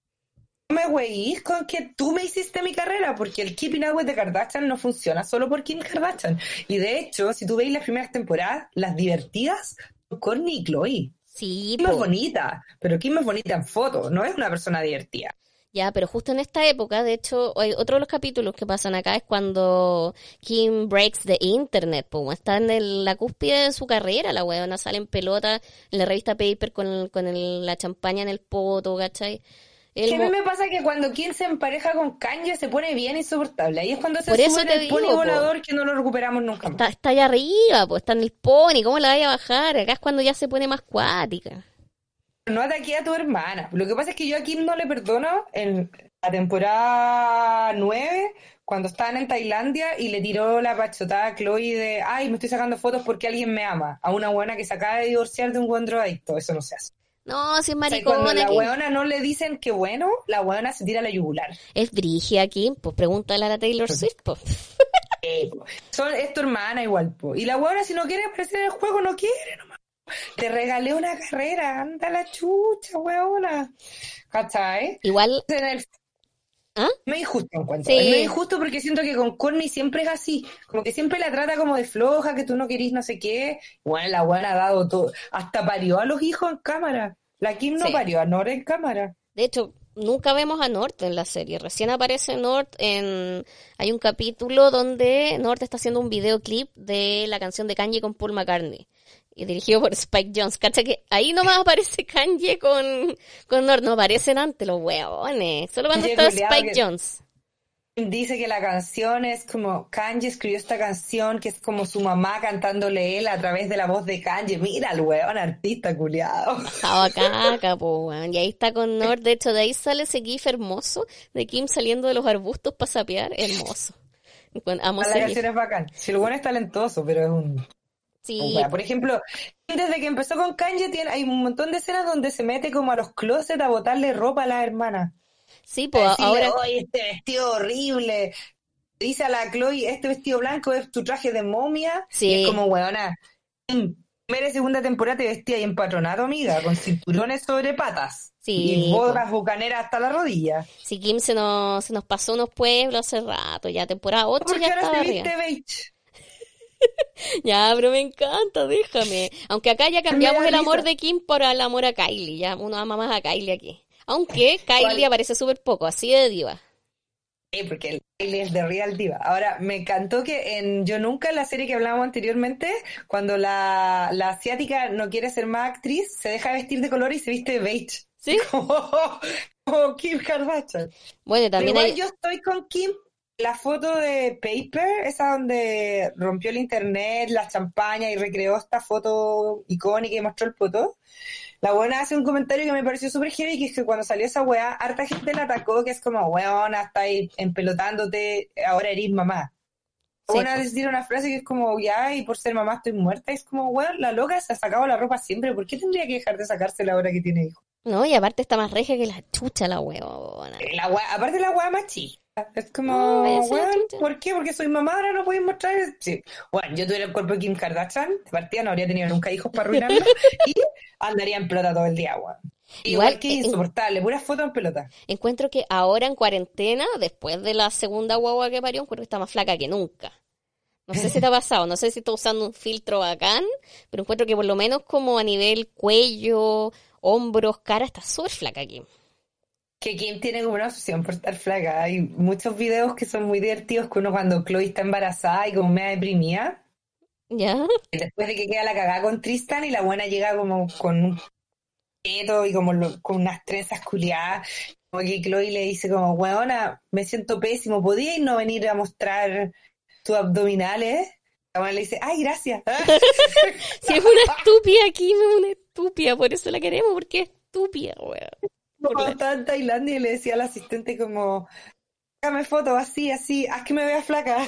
No me güeyís con que tú me hiciste mi carrera, porque el Keeping Up with the Kardashian no funciona solo por Kim Kardashian. Y de hecho, si tú veis las primeras temporadas, las divertidas son Kourtney y Khloe. Sí, Kim es bonita, pero Kim es bonita en fotos, no es una persona divertida. Ya, pero justo en esta época, de hecho, otro de los capítulos que pasan acá es cuando Kim breaks the internet, pues está en la cúspide de su carrera, la weona sale en pelota en la revista Paper con la champaña en el poto, ¿cachai? Que a mí me pasa que cuando Kim se empareja con Kanye se pone bien insoportable, ahí es cuando se sube en el pony volador que no lo recuperamos nunca más. Está allá arriba, pues está en el pony, ¿cómo la vaya a bajar? Acá es cuando ya se pone más cuática. No ataqué a tu hermana. Lo que pasa es que yo a Kim no le perdono en la temporada 9, cuando estaban en Tailandia y le tiró la pachotada a Khloe de, ay, me estoy sacando fotos porque alguien me ama, a una buena que se acaba de divorciar de un buen drogadicto. Eso no se hace. No, si es maricona. O sea, cuando la weona no le dicen que bueno, la weona se tira a la yugular. Es brígida Kim, pues pregúntale a la Taylor Swift, pues. Es tu hermana igual, pues. Y la weona si no quiere aparecer en el juego, no quiere nomás. Te regalé una carrera, anda la chucha, weona. ¿Cachai? Igual. ¿Ah? Me es injusto encuentro. Sí. Me es injusto porque siento que con Kourtney siempre es así. Como que siempre la trata como de floja, que tú no querís no sé qué. Bueno, la buena ha dado todo. Hasta parió a los hijos en cámara. La Kim no parió a North en cámara. De hecho, nunca vemos a North en la serie. Recién aparece North hay un capítulo donde North está haciendo un videoclip de la canción de Kanye con Paul McCartney. Y dirigido por Spike Jonze. ¿Cacha que ahí nomás aparece Kanye con North? No aparecen antes los hueones. Solo cuando está Spike Jonze. Dice que la canción es como, Kanye escribió esta canción que es como su mamá cantándole él a través de la voz de Kanye. Mira el hueón artista culiado. Estaba caca, po, weón. Y ahí está con North. De hecho, de ahí sale ese gif hermoso de Kim saliendo de los arbustos para sapear. Hermoso. Amo la canción es bacán. Si el hueón es talentoso, pero es un... Sí. Por ejemplo, desde que empezó con Kanye hay un montón de escenas donde se mete como a los closets a botarle ropa a las hermanas. Sí, pues ahora... Oye, este vestido horrible. Dice a la Khloe, este vestido blanco es tu traje de momia. Sí. Y es como, weona, primera y segunda temporada te vestía ahí empatronado, amiga, con cinturones sobre patas. Sí, y botas bucaneras hasta la rodilla. Sí, Kim se nos pasó unos pueblos hace rato, ya temporada 8 ya estaba ahora te arriba. viste beige. Ya, pero me encanta, déjame. Aunque acá ya cambiamos el amor de Kim por el amor a Kylie, ya uno ama más a Kylie aquí. Aunque Kylie aparece súper poco, así de diva. Sí, porque el baile es de Real Diva. Ahora, me encantó que en Yo Nunca, en la serie que hablábamos anteriormente, cuando la asiática no quiere ser más actriz, se deja vestir de color y se viste de beige. ¿Sí? Como Kim Kardashian. Bueno, Pero también igual hay... yo estoy con Kim. La foto de Paper, esa donde rompió el internet, la champaña y recreó esta foto icónica y mostró el poto. La buena hace un comentario que me pareció súper heavy, que es que cuando salió esa weá, harta gente la atacó, que es como, weona, está ahí empelotándote, ahora eres mamá. La Sí, buena decir una frase que es como, ya, y por ser mamá estoy muerta, y es como, weón, la loca se ha sacado la ropa siempre, ¿por qué tendría que dejar de sacársela ahora que tiene hijos? no, y aparte está más regia que la chucha la huevona. Aparte la weá machista. Es No, como, váyase a la weón, chucha. ¿por qué? Porque soy mamá, ahora no podéis mostrar. Sí. Bueno, yo tuviera el cuerpo de Kim Kardashian, de partida no habría tenido nunca hijos para arruinarlo, y andaría en pelota todo el día, weón. Igual Igual que insoportable, puras fotos en pelota. encuentro que ahora en cuarentena, después de la segunda guagua que parió, encuentro que está más flaca que nunca. No sé si te ha pasado, no sé si está usando un filtro bacán, pero encuentro que por lo menos como a nivel cuello, hombros, cara, está súper flaca aquí. Que Kim tiene como una obsesión por estar flaca. Hay muchos videos que son muy divertidos, que uno cuando Chloe está embarazada y como media deprimida, ¿Ya? y después de que queda la cagada con Tristan y la buena llega como con un peto y como con unas trenzas culiadas, como que Chloe le dice como, weona, me siento pésimo, ¿podíais no venir a mostrar tus abdominales? La buena le dice, ay, gracias. Si es una estúpida, Kim es una estúpida, por eso la queremos, porque es estúpida, weón. Por Como la... estaba en Tailandia y le decía al asistente como, sácame fotos así, así, haz que me vea flaca.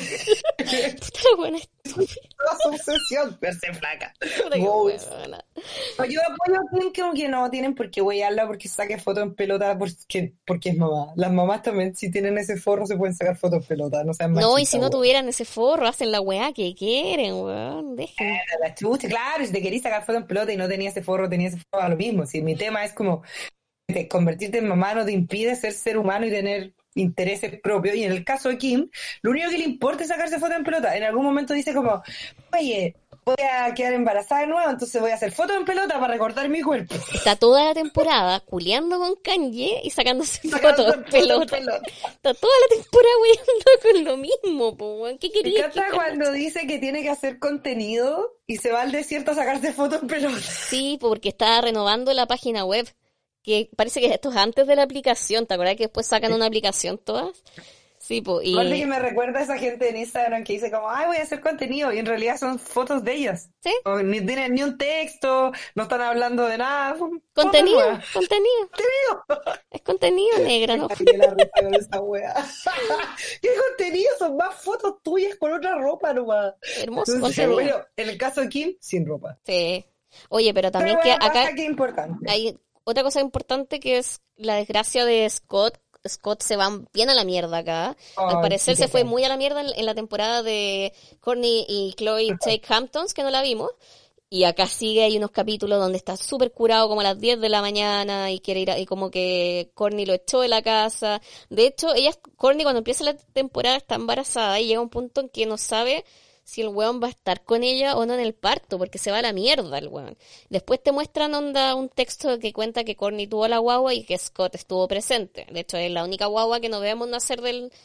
Puta la buena estúpida, Toda su obsesión, verse flaca. puta que Goals. weona. Yo apoyo a Kim, como que no tienen por qué huearla porque saque fotos en pelota porque es mamá. Las mamás también, si tienen ese forro, se pueden sacar fotos en pelota, no sean No, y si machistas, no weón. tuvieran ese forro, hacen la weá que quieren, weón. Dejen. La chucha, claro, si te querías sacar fotos en pelota y no tenías ese forro, tenías ese forro, a lo mismo. Si mi tema es como convertirte en mamá no te impide ser humano y tener intereses propios. Y en el caso de Kim, lo único que le importa es sacarse fotos en pelota. En algún momento dice como, oye, voy a quedar embarazada de nuevo, entonces voy a hacer fotos en pelota para recordar mi cuerpo. Está toda la temporada culeando con Kanye y sacándose Sacando fotos en fotos en pelota. pelota. Está toda la temporada weando con lo mismo, po, weón. ¿Qué Me querías que encanta cuando dice que tiene que hacer contenido y se va al desierto a sacarse fotos en pelota. Sí, porque está renovando la página web. Que parece que esto es antes de la aplicación. ¿Te acuerdas que después sacan una aplicación todas? Sí, pues, Aparte que y... me recuerda a esa gente en Instagram que dice como, ay, voy a hacer contenido, y en realidad son fotos de ellas. ¿Sí? O ni tienen ni un texto, no están hablando de nada, son fotos Contenido, nuevas. contenido. Te digo. Es contenido negra, Me ¿no? cagué la risa con esa wea. ¿Qué contenido? Son más fotos tuyas con otra ropa nomás. Hermoso Entonces, contenido. bueno, en el caso de Kim, sin ropa. Sí. Oye, pero Pero también que bueno, acá pasa que es importante. hay otra cosa importante que es la desgracia de Scott. Scott se va bien a la mierda acá. Al Ay, sí, parecer se qué fue pena. muy a la mierda en la temporada de Courtney y Chloe Take Hamptons, que no la vimos. Y acá sigue, hay unos capítulos donde está súper curado como a las 10 de la mañana y quiere ir y como que Courtney lo echó de la casa. De hecho, Courtney cuando empieza la temporada está embarazada y llega un punto en que no sabe si el weón va a estar con ella o no en el parto, porque se va a la mierda el weón. Después te muestran onda un texto que cuenta que Courtney tuvo la guagua y que Scott estuvo presente. De hecho, es la única guagua que no vemos nacer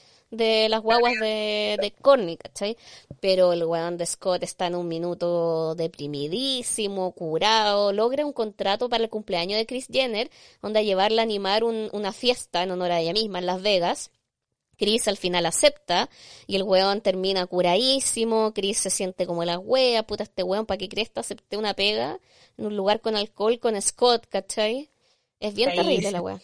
de las guaguas de Courtney, ¿cachai? Pero el weón de Scott está en un minuto deprimidísimo, curado, logra un contrato para el cumpleaños de Kris Jenner, donde a llevarla a animar una fiesta en honor a ella misma en Las Vegas. Chris al final acepta y el weón termina curadísimo. Chris se siente como la wea, puta este weón, ¿para qué crees que acepté una pega en un lugar con alcohol con Scott, ¿cachai? Es bien Ahí terrible la wea.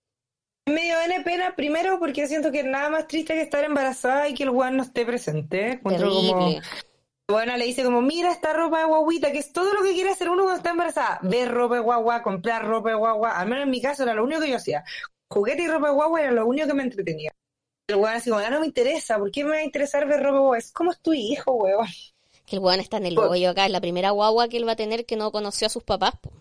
me dio N pena primero porque siento que es nada más triste que estar embarazada y que el weón no esté presente. Encuentro como, Terrible. bueno, le dice como, mira esta ropa de guaguita, que es todo lo que quiere hacer uno cuando está embarazada. Ver ropa de guagua, comprar ropa de guagua. Al menos en mi caso era lo único que yo hacía. Juguete y ropa de guagua era lo único que me entretenía. El weón así como, ya no me interesa, ¿por qué me va a interesar ver ropa de guagua? Es como es tu hijo, weón. Que el weón está en el hoyo acá, es la primera guagua que él va a tener que no conoció a sus papás, po.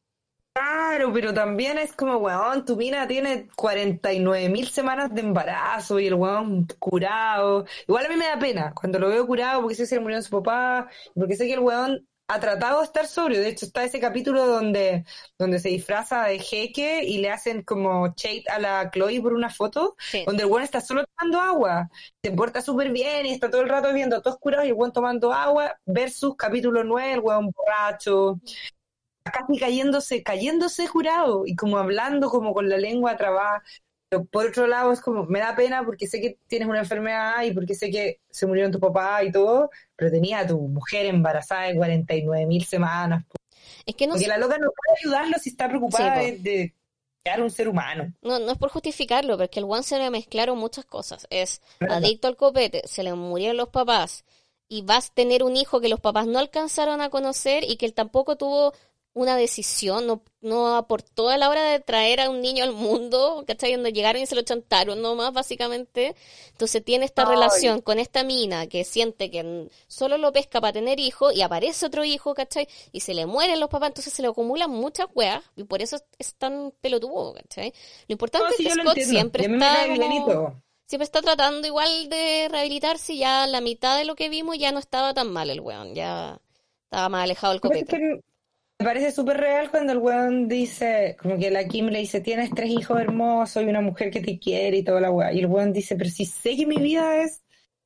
Claro, pero también es como, weón, tu mina tiene 49.000 semanas de embarazo y el weón curado. Igual a mí me da pena cuando lo veo curado porque sé que se le murió su papá, porque sé que el weón ha tratado de estar sobrio. De hecho, está ese capítulo donde se disfraza de jeque y le hacen como shade a la Chloe por una foto, Sí. donde el weón está solo tomando agua. Se porta súper bien y está todo el rato viendo a todos curados y el weón tomando agua, versus capítulo 9, el weón borracho, casi cayéndose jurado y como hablando como con la lengua trabada. Pero por otro lado es como, me da pena porque sé que tienes una enfermedad y porque sé que se murieron tu papá y todo, pero tenía a tu mujer embarazada de 49.000 semanas. Es que no, Porque la loca no puede ayudarlo si está sí, preocupada po. de crear un ser humano. No es por justificarlo, pero es que el one se le mezclaron muchas cosas. Es ¿Verdad? adicto al copete, se le murieron los papás y vas a tener un hijo que los papás no alcanzaron a conocer y que él tampoco tuvo una decisión, no aportó a la hora de traer a un niño al mundo, ¿cachai? Donde llegaron y se lo chantaron nomás, básicamente. Entonces tiene esta Ay, relación con esta mina que siente que solo lo pesca para tener hijos y aparece otro hijo, ¿cachai? Y se le mueren los papás, entonces se le acumulan muchas weas y por eso es tan pelotudo, ¿cachai? Lo no, importante es sí, que yo lo Scott entiendo. siempre Y a mí me está cae bien y como... todo. Siempre está tratando igual de rehabilitarse y ya la mitad de lo que vimos ya no estaba tan mal el weón, ya estaba más alejado del Lo que pasa es copete. que me parece súper real cuando el weón dice, como que la Kim le dice, tienes 3 hijos hermosos y una mujer que te quiere y toda la weá. Y el weón dice, pero si sé que mi vida es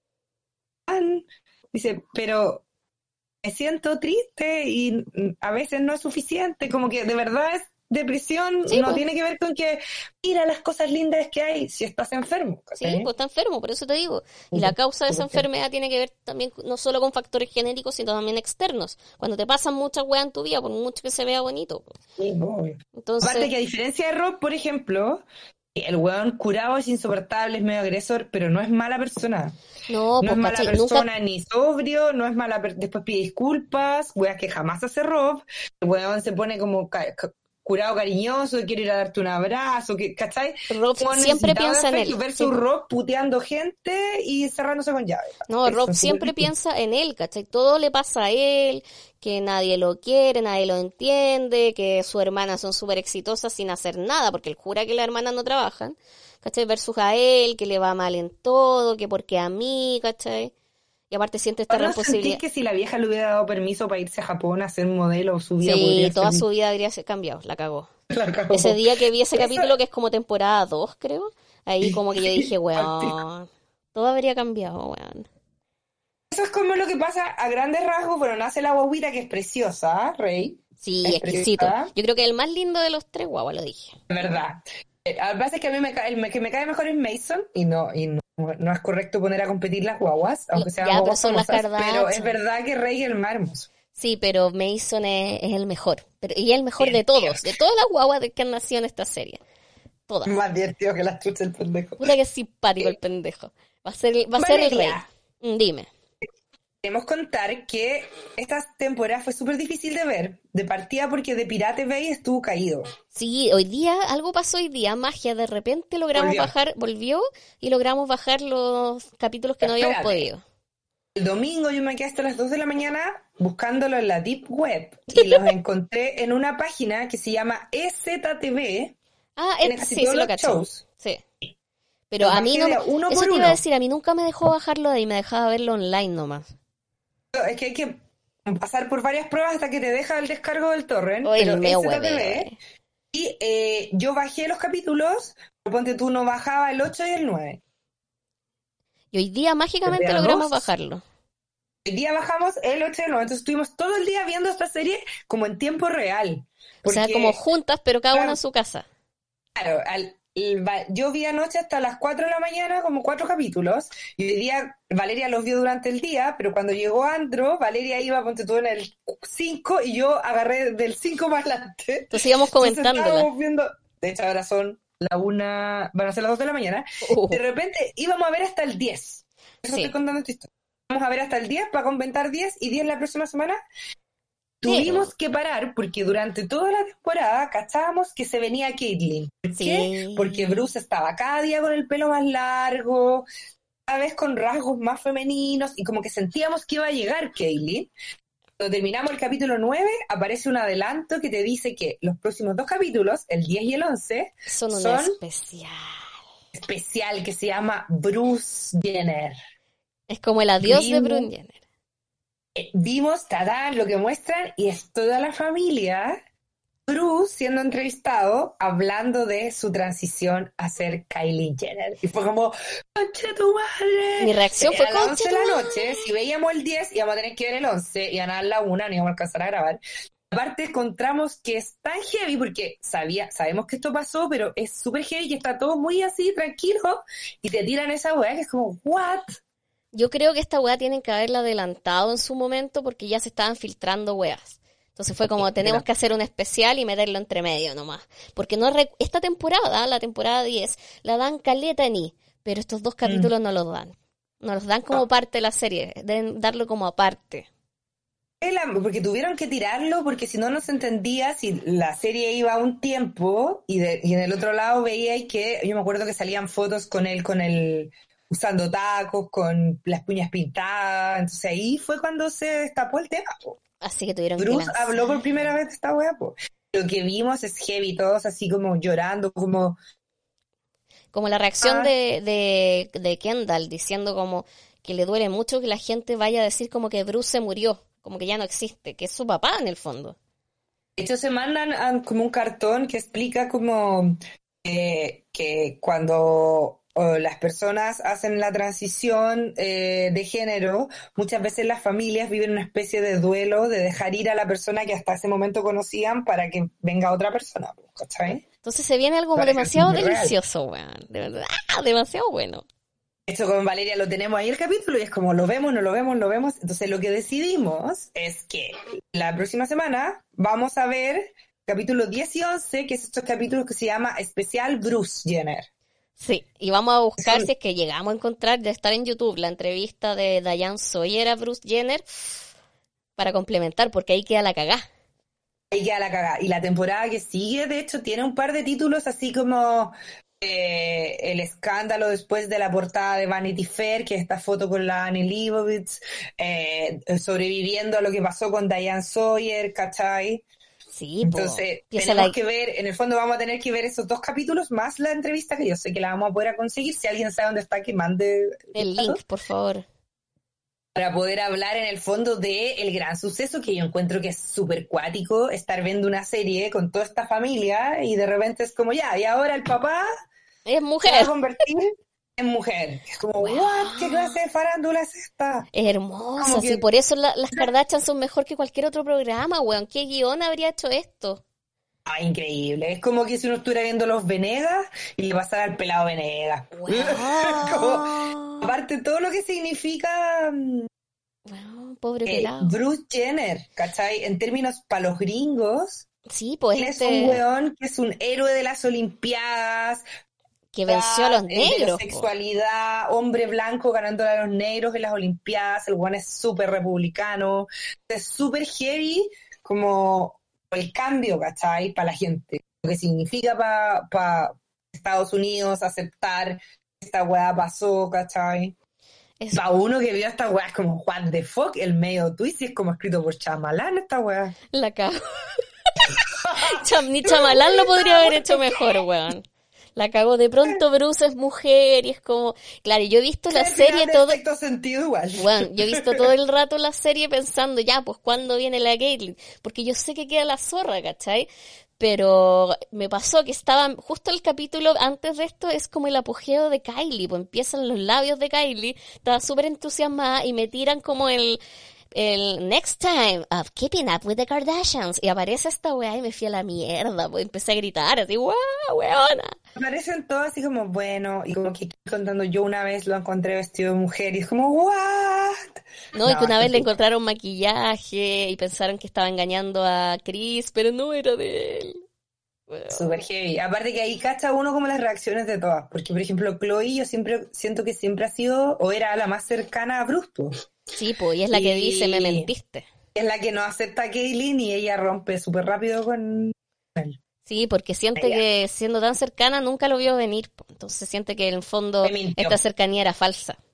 tan... Dice, pero me siento triste y a veces no es suficiente, como que de verdad es depresión, Sí, no pues. tiene que ver con que mira las cosas lindas que hay si estás enfermo, Sí, ¿cachai? pues está enfermo, por eso te digo. Y la Súper, causa de esa súper heavy. enfermedad tiene que ver también no solo con factores genéticos, sino también externos. Cuando te pasan muchas weas en tu vida, por mucho que se vea bonito, pues. Sí, obvio. Aparte Entonces, que a diferencia de Rob, por ejemplo, el weón curado es insoportable, es medio agresor, pero no es mala persona. no, No es pues, mala ¿cachai? Nunca, persona ni sobrio, no es después pide disculpas, weas que jamás hace Rob. El weón se pone como curado cariñoso, quiere ir a darte un abrazo, ¿cachai? Rob Como siempre necesitado de piensa en afecto él. Sí, versus pues. Rob puteando gente y cerrándose con llave. No, ¿Cachai? Rob Son súper siempre distintos. piensa en él, ¿cachai? Todo le pasa a él, que nadie lo quiere, nadie lo entiende, que sus hermanas son súper exitosas sin hacer nada, porque él jura que las hermanas no trabajan, ¿cachai? Versus a él, que le va mal en todo, que porque a mí, ¿cachai? Y aparte siente esta ¿O no sentís responsabilidad. que si la vieja le hubiera dado permiso para irse a Japón a ser modelo, su vida Sí, podría toda ser su vida habría cambiado, la cagó. la Ese cagó? día que vi ese Eso, capítulo, que es como temporada 2 creo, ahí como que yo dije, sí, weón, todo habría cambiado, weón. eso es como lo que pasa a grandes rasgos. Bueno, nace la guaguita que es preciosa, ¿eh, Rey? Sí, Es exquisito. preciosa, Yo creo que el más lindo de los tres, guau, lo dije. de verdad. Lo que pasa es que a mí el que me cae mejor es Mason y no es correcto poner a competir las guaguas, aunque sean Ya, pero guaguas son las famosas, pero es Kardashian. verdad que Rey es el más hermoso. Sí, pero Mason es el mejor. Pero, y el mejor Bien, tío. de todas las guaguas que han nacido en esta serie. Todas. Más divertido que las chuchas el pendejo. Puta que es simpático el pendejo. Va a ser el rey. Valeria, Dime. queremos contar que esta temporada fue súper difícil de ver, de partida porque de Pirate Bay estuvo caído. Sí, hoy día, algo pasó hoy día, magia, de repente logramos Volvió. bajar, volvió y logramos bajar los capítulos que no habíamos Espérate. podido. El domingo yo me quedé hasta las 2 de la mañana buscándolo en la Deep Web y los encontré en una página que se llama EZTV. Ah, Tiene casi sí, todos sí lo los cacho. shows. Sí. Pero Los a mí bajé no de me... a uno Eso por te iba a uno. decir, a mí nunca me dejó bajarlo de ahí, me dejaba verlo online nomás. Es que hay que pasar por varias pruebas hasta que te deja el descargo del torrent, O pero el medio hueveo, EZTV. Y yo bajé los capítulos, pero ponte tú, no bajaba el 8 y el 9. Y hoy día Desde mágicamente a logramos 2. bajarlo. El día bajamos el 8 y el 9, entonces estuvimos todo el día viendo esta serie como en tiempo real. O sea, como Porque, juntas, pero cada una en su casa. claro, yo vi anoche hasta las 4 de la mañana como 4 capítulos, y hoy día Valeria los vio durante el día, pero cuando llegó Andro, Valeria iba, ponte tú, en el 5 y yo agarré del 5 más adelante. Entonces íbamos Entonces comentándola. estábamos viendo, de hecho ahora son la 1, van a ser las 2 de la mañana, de repente íbamos a ver hasta el 10. Eso estoy Sí. contando esta historia. Vamos a ver hasta el 10 para comentar 10 y 10 la próxima semana. Pero, Tuvimos que parar porque durante toda la temporada cachábamos que se venía Caitlyn. ¿Por qué? Porque sí. Bruce estaba cada día con el pelo más largo, cada vez con rasgos más femeninos, y como que sentíamos que iba a llegar Caitlyn. Cuando terminamos el capítulo 9, aparece un adelanto que te dice que los próximos 2 capítulos, el 10 y el 11, Son un son especial. que se llama Bruce Jenner. Es como el adiós de Drew Bruce Jenner. Vimos, tadán, lo que muestran, y es toda la familia, Bruce siendo entrevistado, hablando de su transición a ser Kylie Jenner. Y fue como, ¡concha tu madre! Mi reacción fue, a las 11 de la noche, si veíamos el 10, íbamos a tener que ver el 11, y a nada la 1, no íbamos a alcanzar a grabar. Aparte encontramos que es tan heavy, porque sabemos que esto pasó, pero es súper heavy y está todo muy así, tranquilo, y te tiran esa weá que es como, ¿what? Yo creo que esta weá tienen que haberla adelantado en su momento porque ya se estaban filtrando weas. Entonces fue como, tenemos que hacer un especial y meterlo entre medio nomás. Porque esta temporada, la temporada 10, la dan caleta ni, pero estos 2 capítulos no los dan. No los dan como parte de la serie, deben darlo como aparte. Porque tuvieron que tirarlo, porque si no, no se entendía si la serie iba a un tiempo y en el otro lado veía que, yo me acuerdo que salían fotos con él usando tacos, con las puñas pintadas, entonces ahí fue cuando se destapó el tema, po. Así que tuvieron Bruce que habló por primera vez de esta wea, po. Lo que vimos es heavy, todos así como llorando, como la reacción de Kendall diciendo como que le duele mucho que la gente vaya a decir como que Bruce se murió, como que ya no existe, que es su papá en el fondo. De hecho, se mandan como un cartón que explica como que cuando las personas hacen la transición de género, muchas veces las familias viven una especie de duelo de dejar ir a la persona que hasta ese momento conocían para que venga otra persona, ¿cachai? Entonces se viene algo demasiado delicioso, weón. De verdad, demasiado bueno. Esto con Valeria lo tenemos ahí el capítulo y es como lo vemos, no lo vemos, lo vemos. Entonces lo que decidimos es que la próxima semana vamos a ver capítulos 10 y 11, que es estos capítulos que se llama Especial Bruce Jenner. Sí, y vamos a buscar si es que llegamos a encontrar, de estar en YouTube, la entrevista de Diane Sawyer a Bruce Jenner para complementar, porque ahí queda la cagá. Ahí queda la cagá. Y la temporada que sigue, de hecho, tiene un par de títulos así como el escándalo después de la portada de Vanity Fair, que es esta foto con la Annie Leibovitz, sobreviviendo a lo que pasó con Diane Sawyer, ¿cachai? Sí, entonces tenemos que ver, en el fondo vamos a tener que ver esos 2 capítulos más la entrevista, que yo sé que la vamos a poder conseguir. Si alguien sabe dónde está, que mande el link, por favor. Para poder hablar en el fondo de el gran suceso, que yo encuentro que es súper cuático estar viendo una serie con toda esta familia y de repente es como ya, y ahora el papá es mujer. se va a convertir en mujer. Es como, wow. ¿What? ¿Qué clase de farándula es esta? Es hermosa, sí, por eso las Kardashian son mejor que cualquier otro programa, weón. ¿Qué guión habría hecho esto? Ah, increíble. Es como que si uno estuviera viendo Los Venegas y le pasara al pelado Venegas. Wow. Como, aparte todo lo que significa wow, pobre pelado. Bruce Jenner, ¿cachai? En términos para los gringos, sí, pues él es un weón que es un héroe de las Olimpiadas, que venció a los negros. De sexualidad, hombre blanco ganándole a los negros en las Olimpiadas, el weón es súper republicano, es súper heavy como el cambio, ¿cachai? Para la gente, lo que significa para Estados Unidos aceptar que esta weá pasó, ¿cachai? Para uno que vio esta weá es como, what the fuck, el medio twist, y es como escrito por Shyamalan esta weá. La cago. Ni Shyamalan lo podría haber hecho mejor, weón. La cagó. De pronto Bruce es mujer y es como... Claro, yo he visto la serie todo... Perfecto sentido igual. Bueno, yo he visto todo el rato la serie pensando, ya, pues, ¿cuándo viene la Caitlyn? Porque yo sé que queda la zorra, ¿cachai? Pero me pasó que estaba... Justo el capítulo antes de esto es como el apogeo de Kylie, pues empiezan los labios de Kylie, estaba súper entusiasmada y me tiran como el next time of Keeping Up with the Kardashians y aparece esta weá y me fui a la mierda, pues empecé a gritar así, ¡guau, weona! Aparecen todos así como, bueno, y como que contando, yo una vez lo encontré vestido de mujer y es como, ¿what? No, y que una vez le encontraron maquillaje y pensaron que estaba engañando a Chris, pero no era de él. Bueno. Super heavy. Aparte que ahí cacha uno como las reacciones de todas, porque por ejemplo Chloe yo siempre siento que siempre ha sido o era la más cercana a Bruce. Sí, pues, y es la que dice, me mentiste. Es la que no acepta a Caitlyn y ella rompe súper rápido con él. Sí, porque siente que siendo tan cercana nunca lo vio venir. Entonces siente que en el fondo esta cercanía era falsa.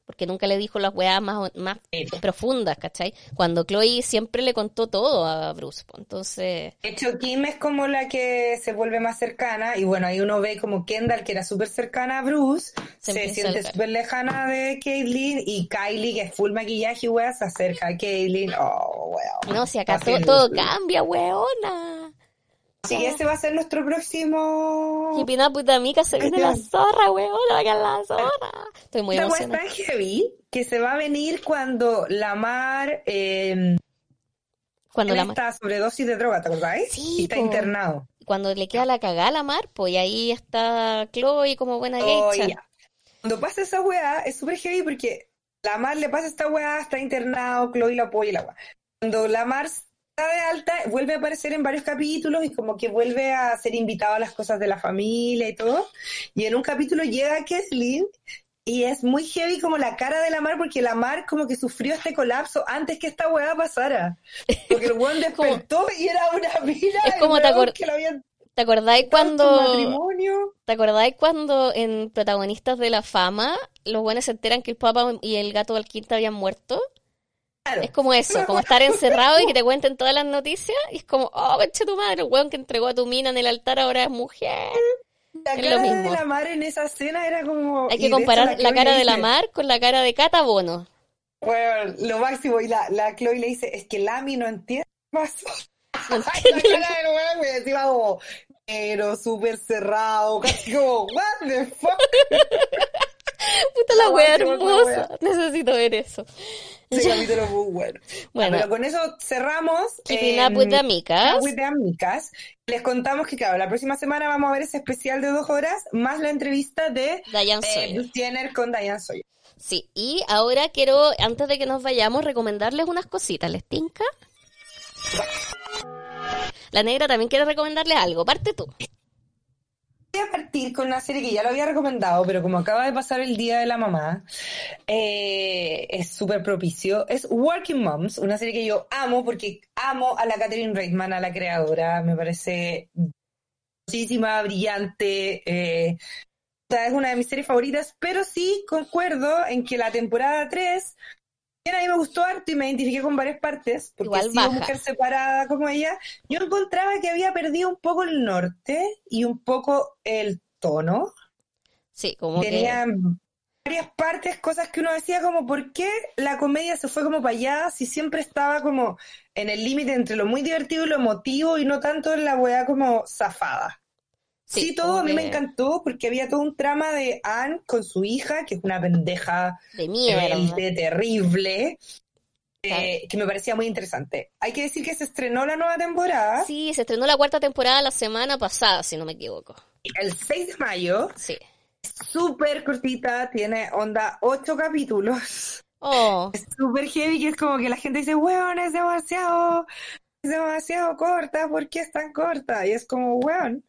porque nunca le dijo las weas más profundas, ¿cachai? Cuando Chloe siempre le contó todo a Bruce, pues, entonces... De hecho, Kim es como la que se vuelve más cercana, y bueno, ahí uno ve como Kendall, que era súper cercana a Bruce, se siente súper lejana de Caitlyn, y Kylie, que es full maquillaje, wea, se acerca a Caitlyn. Oh, weón. No, si acá todo cambia, weona. Sí, ese va a ser nuestro próximo... Keeping Up with the Amicas, se viene la zorra, weona, va a quedar la zorra. Estoy muy emocionada. Esta es tan heavy que se va a venir cuando Lamar... Cuando Lamar está sobredosis de droga, ¿te acordáis? Sí, y está internado. Cuando le queda la cagada a Lamar, pues y ahí está Chloe como buena geisha. Cuando pasa esa weá, es súper heavy porque Lamar le pasa esta weá, está internado, Chloe lo apoya y la weá. Cuando Lamar está de alta, vuelve a aparecer en varios capítulos y como que vuelve a ser invitado a las cosas de la familia y todo. Y en un capítulo llega Kathleen y es muy heavy como la cara de Lamar, porque Lamar como que sufrió este colapso antes que esta weá pasara. Porque el weón despertó y era una mina. Es como ¿te acordáis cuando en Protagonistas de la Fama los buenos se enteran que el Papa y el gato del quinto habían muerto? Claro. Es como eso, como estar encerrado y que te cuenten todas las noticias, y es como, oh, concha tu madre, el weón que entregó a tu mina en el altar ahora es mujer. La cara lo mismo. De Lamar en esa escena era como... Hay que comparar la cara de Lamar con la cara de Cata Bono. Bueno, lo máximo, y la Chloe le dice, es que Lami no entiende qué pasó. La cara del weón, me decía como, pero súper cerrado, casi como, what the fuck. Puta la wea hermosa, necesito ver eso. Ese capítulo es muy bueno. Pero con eso cerramos. Keeping Up with the Amicas. Les contamos que, claro, la próxima semana vamos a ver ese especial de 2 horas, más la entrevista de Diane Sawyer. Bruce Jenner con Diane Sawyer. Sí, y ahora quiero, antes de que nos vayamos, recomendarles unas cositas. ¿Les tinca? La negra también quiere recomendarles algo. Parte tú. Voy a partir con una serie que ya lo había recomendado, pero como acaba de pasar el Día de la Mamá, es súper propicio. Es Working Moms, una serie que yo amo porque amo a la Catherine Reitman, a la creadora. Me parece muchísima, brillante. Es una de mis series favoritas, pero sí concuerdo en que la temporada 3... a mí me gustó harto y me identifiqué con varias partes, porque igual sido mujer separada como ella. Yo encontraba que había perdido un poco el norte y un poco el tono. Sí, como tenía varias partes, cosas que uno decía como, ¿por qué la comedia se fue como para allá si siempre estaba como en el límite entre lo muy divertido y lo emotivo y no tanto en la weá como zafada? Sí, todo a mí me encantó porque había todo un trama de Anne con su hija, que es una pendeja de mierda, terrible, que me parecía muy interesante. Hay que decir que se estrenó la nueva temporada. Sí, se estrenó la 4ª temporada la semana pasada, si no me equivoco. El 6 de mayo. Sí. Es súper cortita, tiene onda 8 capítulos. Oh. Es súper heavy, que es como que la gente dice, weón, es demasiado corta, ¿por qué es tan corta? Y es como, weón,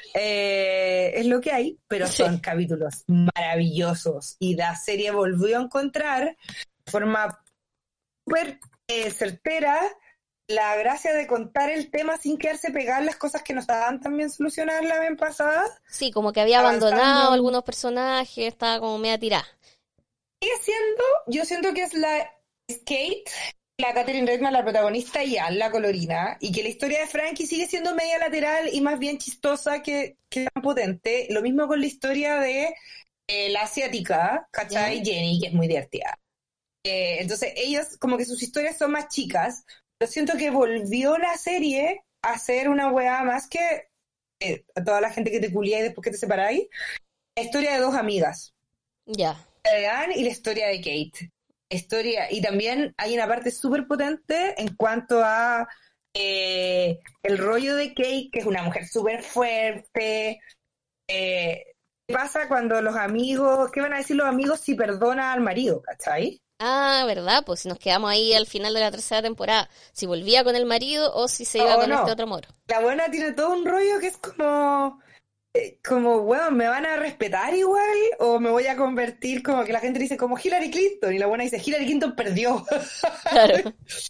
es lo que hay, pero son capítulos maravillosos y la serie volvió a encontrar de forma súper certera la gracia de contar el tema sin quedarse pegado las cosas que no estaban tan bien solucionadas la vez pasada. Sí, como que había abandonado algunos personajes, estaba como media tirada. Sigue siendo, yo siento que es la Kate, la Catherine Reitman, la protagonista, y Anne, la colorina, y que la historia de Frankie sigue siendo media lateral y más bien chistosa que tan potente. Lo mismo con la historia de la asiática, ¿cachai? Jenny, que es muy divertida. Entonces, ellas, como que sus historias son más chicas, pero siento que volvió la serie a ser una weá más que a toda la gente que te culia y después que te separáis. La historia de 2 amigas. Ya. La de Anne y la historia de Kate. Y también hay una parte súper potente en cuanto a el rollo de Kate, que es una mujer súper fuerte. ¿Qué pasa cuando los amigos, qué van a decir los amigos si perdona al marido, cachai? Ah, ¿verdad? Pues si nos quedamos ahí al final de la 3ª temporada, si volvía con el marido o si se iba con este otro moro. La buena tiene todo un rollo que es como, bueno, ¿me van a respetar igual? ¿O me voy a convertir como que la gente dice como Hillary Clinton? Y la buena dice, Hillary Clinton perdió. Claro.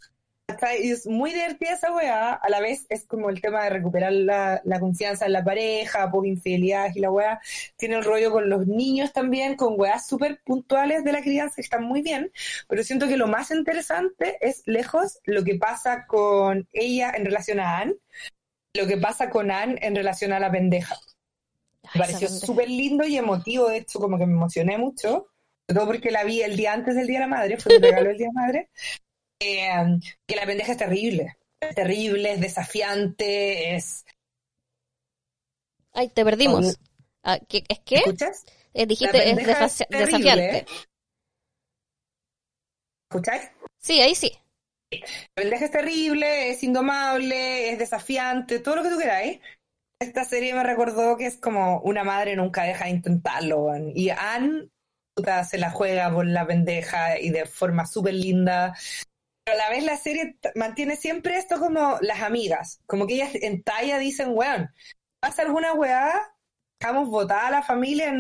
Y es muy divertida esa weá, a la vez es como el tema de recuperar la confianza en la pareja, poca infidelidad y la weá. Tiene el rollo con los niños también, con weás súper puntuales de la crianza que están muy bien, pero siento que lo más interesante es lejos lo que pasa con ella en relación a Anne, lo que pasa con Anne en relación a la pendeja. Me pareció súper lindo y emotivo, de hecho como que me emocioné mucho, sobre todo porque la vi el día antes del Día de la Madre, fue mi regalo el Día de la Madre. Que la pendeja es terrible, es desafiante, es... Ay, te perdimos. ¿Es qué? ¿Escuchas? Dijiste es desafiante. ¿Escucháis? Sí, ahí sí. La pendeja es terrible, es indomable, es desafiante, todo lo que tú queráis. Esta serie me recordó que es como una madre nunca deja de intentarlo, weón. Y Anne puta, se la juega por la pendeja y de forma súper linda. Pero a la vez la serie mantiene siempre esto como las amigas, como que ellas en talla dicen, weón, pasa alguna weá, dejamos votar a la familia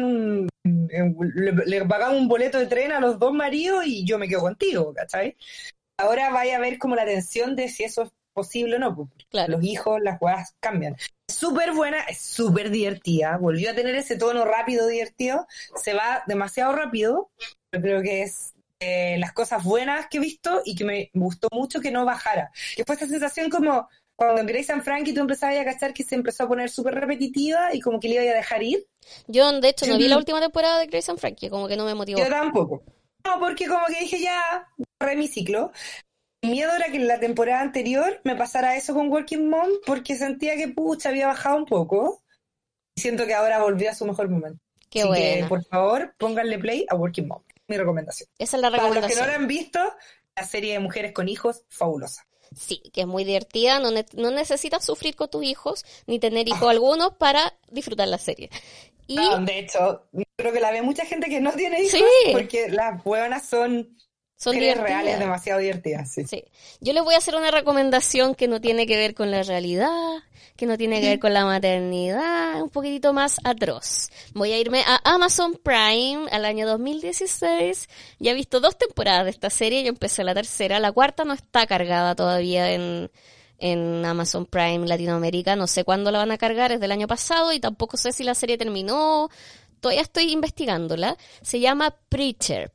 le pagamos un boleto de tren a los dos maridos y yo me quedo contigo, ¿cachai? Ahora vaya a ver como la tensión de si eso es posible o no, pues, claro. Los hijos, las weas cambian. Es súper buena, es súper divertida, volvió a tener ese tono rápido, divertido, se va demasiado rápido, pero creo que es las cosas buenas que he visto y que me gustó mucho que no bajara. Que fue esta sensación como cuando en Grace and Frankie tú empezabas a cachar que se empezó a poner súper repetitiva y como que le iba a dejar ir. Yo, de hecho, no vi la última temporada de Grace and Frankie, como que no me motivó. Yo tampoco. No, porque como que dije ya, borré mi ciclo. Mi miedo era que en la temporada anterior me pasara eso con Working Mom porque sentía que, pucha, había bajado un poco. Y siento que ahora volvió a su mejor momento. Qué Así buena. que, por favor, pónganle play a Working Mom. Mi recomendación. Esa es la recomendación. Para los que no la han visto, la serie de mujeres con hijos, fabulosa. Sí, que es muy divertida, no necesitas sufrir con tus hijos, ni tener hijos algunos para disfrutar la serie. Y... No, de hecho, creo que la ve mucha gente que no tiene hijos, sí, porque las hueonas son reales demasiado divertidas. Sí. Sí. Yo les voy a hacer una recomendación que no tiene que ver con la realidad, que no tiene que ver con la maternidad, un poquitito más atroz. Voy a irme a Amazon Prime al año 2016. Ya he visto 2 temporadas de esta serie, yo empecé la tercera, la cuarta no está cargada todavía en Amazon Prime Latinoamérica, no sé cuándo la van a cargar, es del año pasado y tampoco sé si la serie terminó, todavía estoy investigándola. Se llama Preacher,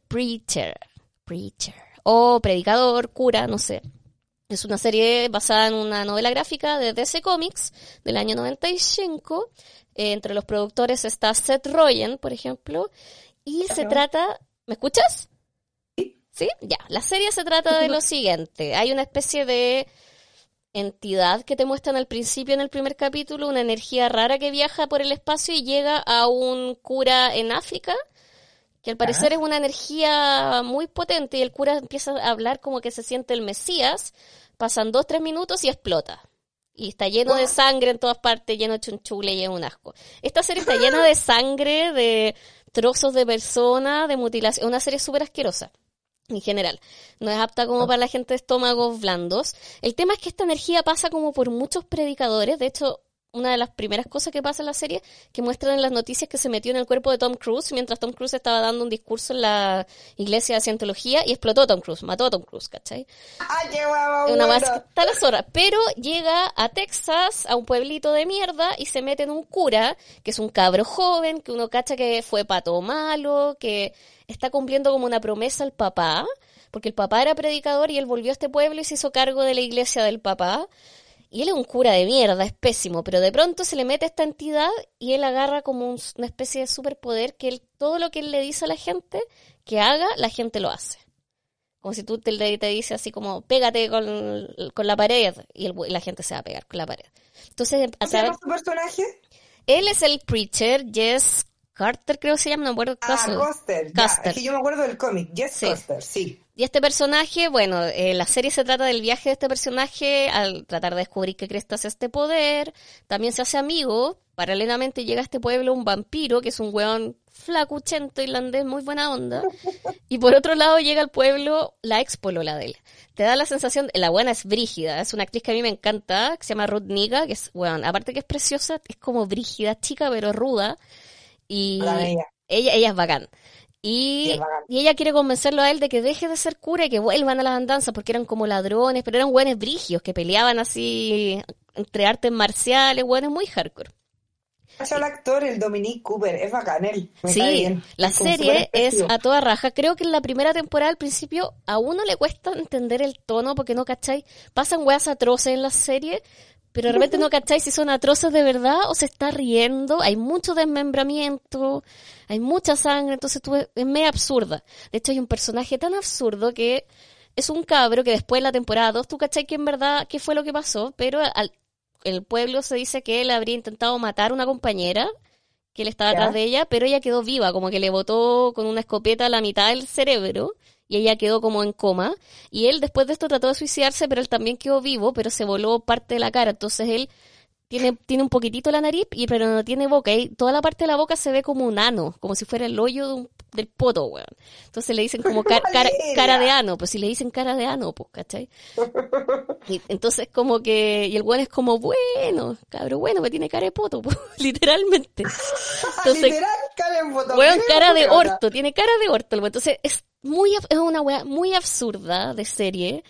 o predicador, cura, no sé. Es una serie basada en una novela gráfica de DC Comics del año 95. Entre los productores está Seth Rogen, por ejemplo. Y se trata... ¿Me escuchas? ¿Sí? Ya. La serie se trata de lo siguiente. Hay una especie de entidad que te muestran al principio en el primer capítulo, una energía rara que viaja por el espacio y llega a un cura en África, que al parecer es una energía muy potente y el cura empieza a hablar como que se siente el Mesías, pasan 2-3 minutos y explota. Y está lleno de sangre en todas partes, lleno de chunchule y es un asco. Esta serie está llena de sangre, de trozos de persona, de mutilación, una serie súper asquerosa. En general, no es apta como para la gente de estómagos blandos. El tema es que esta energía pasa como por muchos predicadores, de hecho... Una de las primeras cosas que pasa en la serie, que muestran en las noticias que se metió en el cuerpo de Tom Cruise mientras Tom Cruise estaba dando un discurso en la iglesia de Scientología y explotó Tom Cruise, mató a Tom Cruise, ¿cachai? ¡Ay, qué guapo! Una más está la zorra. Pero llega a Texas, a un pueblito de mierda, y se mete en un cura, que es un cabro joven, que uno cacha que fue pato malo, que está cumpliendo como una promesa al papá, porque el papá era predicador y él volvió a este pueblo y se hizo cargo de la iglesia del papá. Y él es un cura de mierda, es pésimo, pero de pronto se le mete esta entidad y él agarra como una especie de superpoder que todo lo que él le dice a la gente que haga, la gente lo hace. Como si tú te dices así como, pégate con la pared, y la gente se va a pegar con la pared. Entonces, ¿cómo se llama su personaje? Él es el preacher, Jess Carter, creo que se llama, no me acuerdo. Custer. Es que yo me acuerdo del cómic, Jess Custer, sí. Y este personaje, bueno, la serie se trata del viaje de este personaje al tratar de descubrir qué cresta es este poder. También se hace amigo. Paralelamente llega a este pueblo un vampiro, que es un weón flacuchento irlandés, muy buena onda. Y por otro lado llega al pueblo la expolola de él. Te da la sensación, la buena es brígida, es una actriz que a mí me encanta, que se llama Ruth Negga, que es, weón, aparte que es preciosa, es como brígida, chica pero ruda. Y ella es bacán. Y ella quiere convencerlo a él de que deje de ser cura y que vuelvan a las andanzas porque eran como ladrones, pero eran hueones brigios que peleaban así entre artes marciales, hueones muy hardcore. El actor, el Dominic Cooper, es bacán él. Me cae Sí, bien. la Es como serie súper es expresivo. a toda raja. Creo que en la primera temporada al principio a uno le cuesta entender el tono porque no cacháis. Pasan weas atroces en la serie, pero de repente no cacháis si son atroces de verdad o se está riendo. Hay mucho desmembramiento, hay mucha sangre, entonces es medio absurda. De hecho hay un personaje tan absurdo que es un cabro que después de la temporada 2 tú cacháis que en verdad qué fue lo que pasó, pero el pueblo se dice que él habría intentado matar a una compañera que él estaba atrás ¿Ya? de ella, pero ella quedó viva, como que le botó con una escopeta a la mitad del cerebro y ella quedó como en coma. Y él después de esto trató de suicidarse, pero él también quedó vivo, pero se voló parte de la cara. Entonces él tiene un poquitito la nariz, pero no tiene boca. Y toda la parte de la boca se ve como un ano, como si fuera el hoyo del poto, weón. Entonces le dicen como cara de Valeria. ano, pues si le dicen cara de ano, pues, ¿cachai? Y entonces como que, y el weón es como, bueno, cabrón, bueno, me tiene cara de poto, pues, literalmente. Entonces, Literal, Karen weón, Fotografía, cara de weona. orto, tiene cara de orto. Entonces es una weá muy absurda de serie.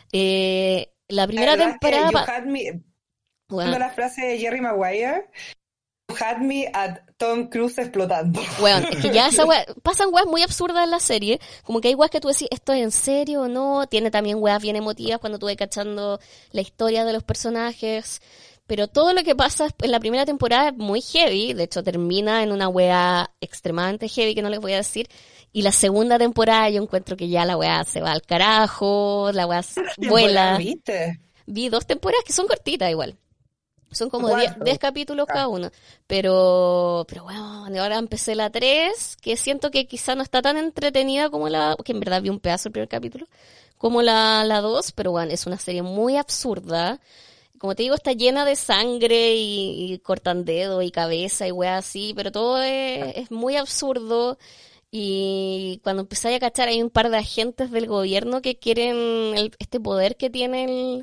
La La primera verdad es que temporada, you had me, weón, usando la frase de Jerry Maguire, you had me at Tom Cruise explotando. weón, es que ya esa weá, pasan weas muy absurdas en la serie, como que hay weas que tú decís, ¿esto es en serio o no? Tiene también weas bien emotivas cuando tú vas cachando la historia de los personajes, pero todo lo que pasa en la primera temporada es muy heavy, de hecho termina en una wea extremadamente heavy que no les voy a decir, y la segunda temporada yo encuentro que ya la wea se va al carajo, la wea ¿Temporada vuela. viste? Vi 2 temporadas que son cortitas igual. Son como 10 ¿Cuánto? capítulos cada Ah, uno. Pero bueno, ahora empecé la 3 que siento que quizá no está tan entretenida como que en verdad vi un pedazo del primer capítulo, como la 2 pero bueno, es una serie muy absurda. Como te digo, está llena de sangre y cortan dedo y cabeza y weas así, pero todo es muy absurdo. Y cuando empezáis a cachar, hay un par de agentes del gobierno que quieren este poder que tiene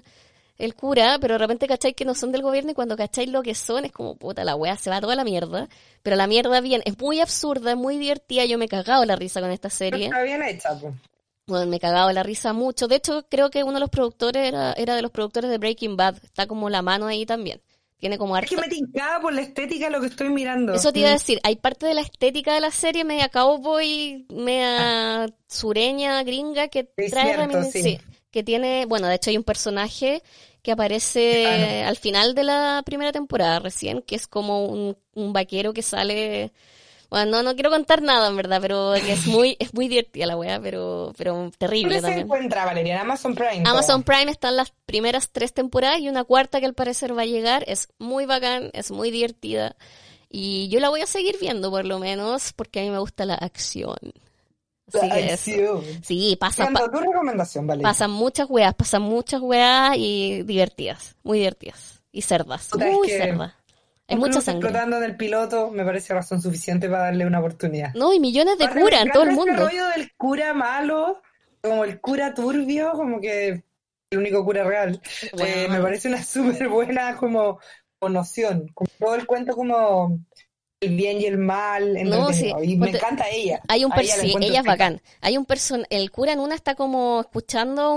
el cura, pero de repente cacháis que no son del gobierno y cuando cacháis lo que son es como, puta, la wea se va toda la mierda. Pero la mierda bien, es muy absurda, es muy divertida, yo me he cagado la risa con esta pero serie. está bien hecha, pues. Bueno, me he cagado la risa mucho. De hecho, creo que uno de los productores era de los productores de Breaking Bad. Está como la mano ahí también. Tiene como Es que harto. me tincaba por la estética lo que estoy mirando. Eso te iba a decir, hay parte de la estética de la serie media cowboy, media sureña, gringa, que Es trae cierto, sí, sí. que tiene, bueno, de hecho hay un personaje que Ah, no. aparece al final de la primera temporada recién, que es como un vaquero que sale, bueno, no quiero contar nada en verdad, pero que es muy divertida la weá, pero ¿Dónde terrible se también. encuentra, Valeria? En Amazon Prime, Amazon todo. Prime están las primeras 3 temporadas y una cuarta que al parecer va a llegar. Es muy bacán, es muy divertida. Y yo la voy a seguir viendo por lo menos porque a mí me gusta la acción. La Así que eso. acción. Sí, Siendo tu recomendación, Valeria. pasan muchas weas y divertidas, muy divertidas. Y cerdas, Puta, es muy que cerdas. Hay Tom mucha Cruise sangre. explotando en el piloto me parece razón suficiente para darle una oportunidad. No, y millones de Aparte, me curas en todo el encanta este mundo. rollo del cura malo, como el cura turbio, como que el único cura real. Me Weón. parece una súper buena como noción, como todo el cuento como el bien y el mal No, sí. entretenido. Y me encanta ella, Hay a ella la sí, encuentro ella es seca. bacán. Hay el cura en una está como escuchando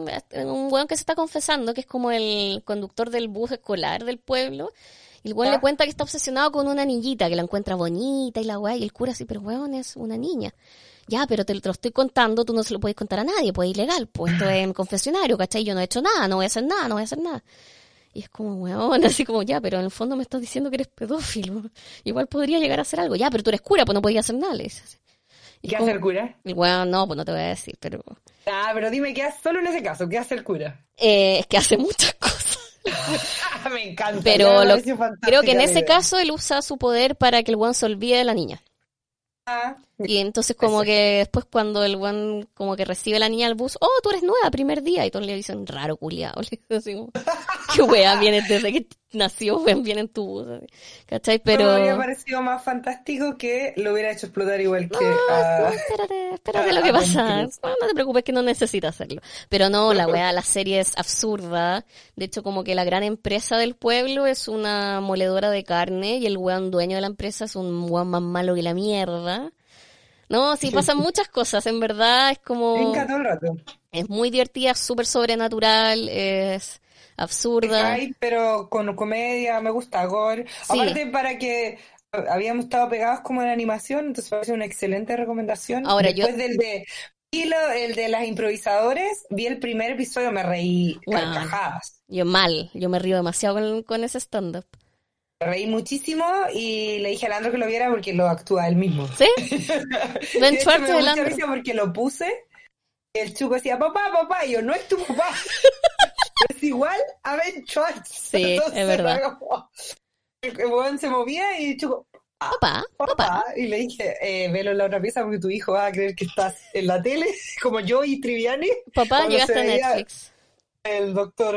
un weón que se está confesando, que es como el conductor del bus escolar del pueblo. Y el weón le ¿Ya? cuenta que está obsesionado con una niñita, que la encuentra bonita y la weá. Y el cura así, pero weón, es una niña. Ya, pero te lo estoy contando, tú no se lo puedes contar a nadie, pues es ilegal, pues esto es en confesionario, ¿cachai? Yo no he hecho nada, no voy a hacer nada, no voy a hacer nada. Y es como, weón, así como, ya, pero en el fondo me estás diciendo que eres pedófilo. Igual podría llegar a hacer algo. Ya, pero tú eres cura, pues no podías hacer nada, le dice así. Y es ¿Qué hace como, el cura? el weón, no, pues no te voy a decir, pero Ah, pero dime, ¿qué hace solo en ese caso? ¿Qué hace el cura? es que hace muchas cosas. Me encanta, ya Pero me pareció creo que en fantástica la ese idea. caso él usa su poder para que el weón se olvide de la niña. Ah, Y entonces como ese. que después cuando el weón como que recibe a la niña al bus, oh, tú eres nueva, primer día. Y todos le dicen, raro culiao. Así como, qué wea, vienes desde que nació, weón, viene en tu bus. Así. ¿Cachai? Pero me habría Pero parecido más fantástico que lo hubiera hecho explotar igual no, que no, a, espérate lo que Tom pasa. Cruise. No te preocupes que no necesita hacerlo. Pero no, la serie es absurda. De hecho, como que la gran empresa del pueblo es una moledora de carne y el weón dueño de la empresa es un weón más malo que la mierda. No, sí, pasan muchas cosas, en verdad es como... Brinca todo el rato. Es muy divertida, súper sobrenatural, es absurda. Hype, pero con comedia, me gusta, gore. Sí, Aparte, para que habíamos estado pegados como en la animación, entonces parece una excelente recomendación. ahora yo, Después el de las improvisadores, vi el primer episodio, me reí bueno, carcajadas. yo me río demasiado con ese stand-up. Me reí muchísimo y le dije a Leandro que lo viera porque lo actúa él mismo. ¿Sí? Ben De hecho, me Schwartz dio de mucha Landro. risa porque lo puse. El Chuco decía, papá, papá, y yo, no es tu papá. Es igual a Ben Schwartz. Sí, Entonces, es verdad. el weón se movía y Chuco, Papá, papá. papá. Y le dije, velo en la otra pieza porque tu hijo va a creer que estás en la tele, como yo y Triviani, Papá, cuando se llegaste a veía Netflix. el doctor,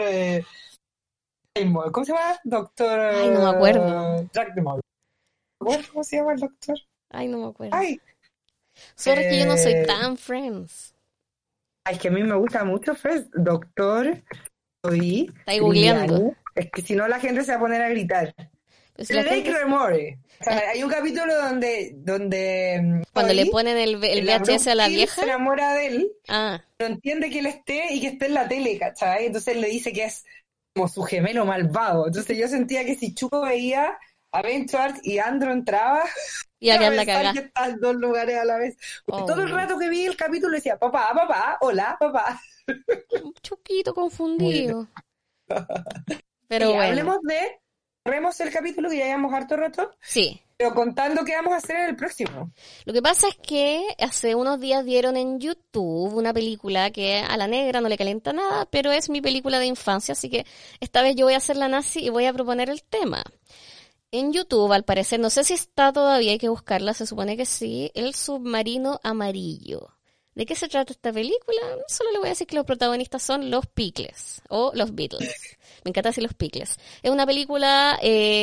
¿cómo se llama? Doctor Ay, no me acuerdo. Jack DeMol. ¿Cómo se llama el doctor? Ay, no me acuerdo. Ay, Solo es que yo no soy eh, tan Friends. ay, que a mí me gusta mucho, Fred. Doctor Cody Está ahí googleando. Triviani. Es que si no la gente se va a poner a gritar. Pues si la El Rick gente... Remore. O sea, hay un capítulo donde Cuando le Cody, ponen el la VHS a la Brooke vieja. se enamora de él, Ah, no entiende que él esté y que esté en la tele, ¿cachai? Entonces él le dice que es como su gemelo malvado. Entonces yo sentía que si Chuco veía a Ben Schwartz y Andro entraba, y a iba a quedar la pensar que cagá. está en dos lugares a la vez. Porque todo el Oh, rato que vi el capítulo decía, papá, papá, hola, papá. un choquito Muy confundido. Pero Y bueno, cerremos el capítulo que ya llevamos harto rato, sí. pero contando qué vamos a hacer en el próximo. Lo que pasa es que hace unos días dieron en YouTube una película que a la negra no le calienta nada, pero es mi película de infancia, así que esta vez yo voy a hacer la nazi y voy a proponer el tema. En YouTube, al parecer, no sé si está todavía, hay que buscarla, se supone que sí, El submarino amarillo. ¿De qué se trata esta película? Solo le voy a decir que los protagonistas son los Pickles, o los Beatles. Me encanta decir los Pickles. Es una película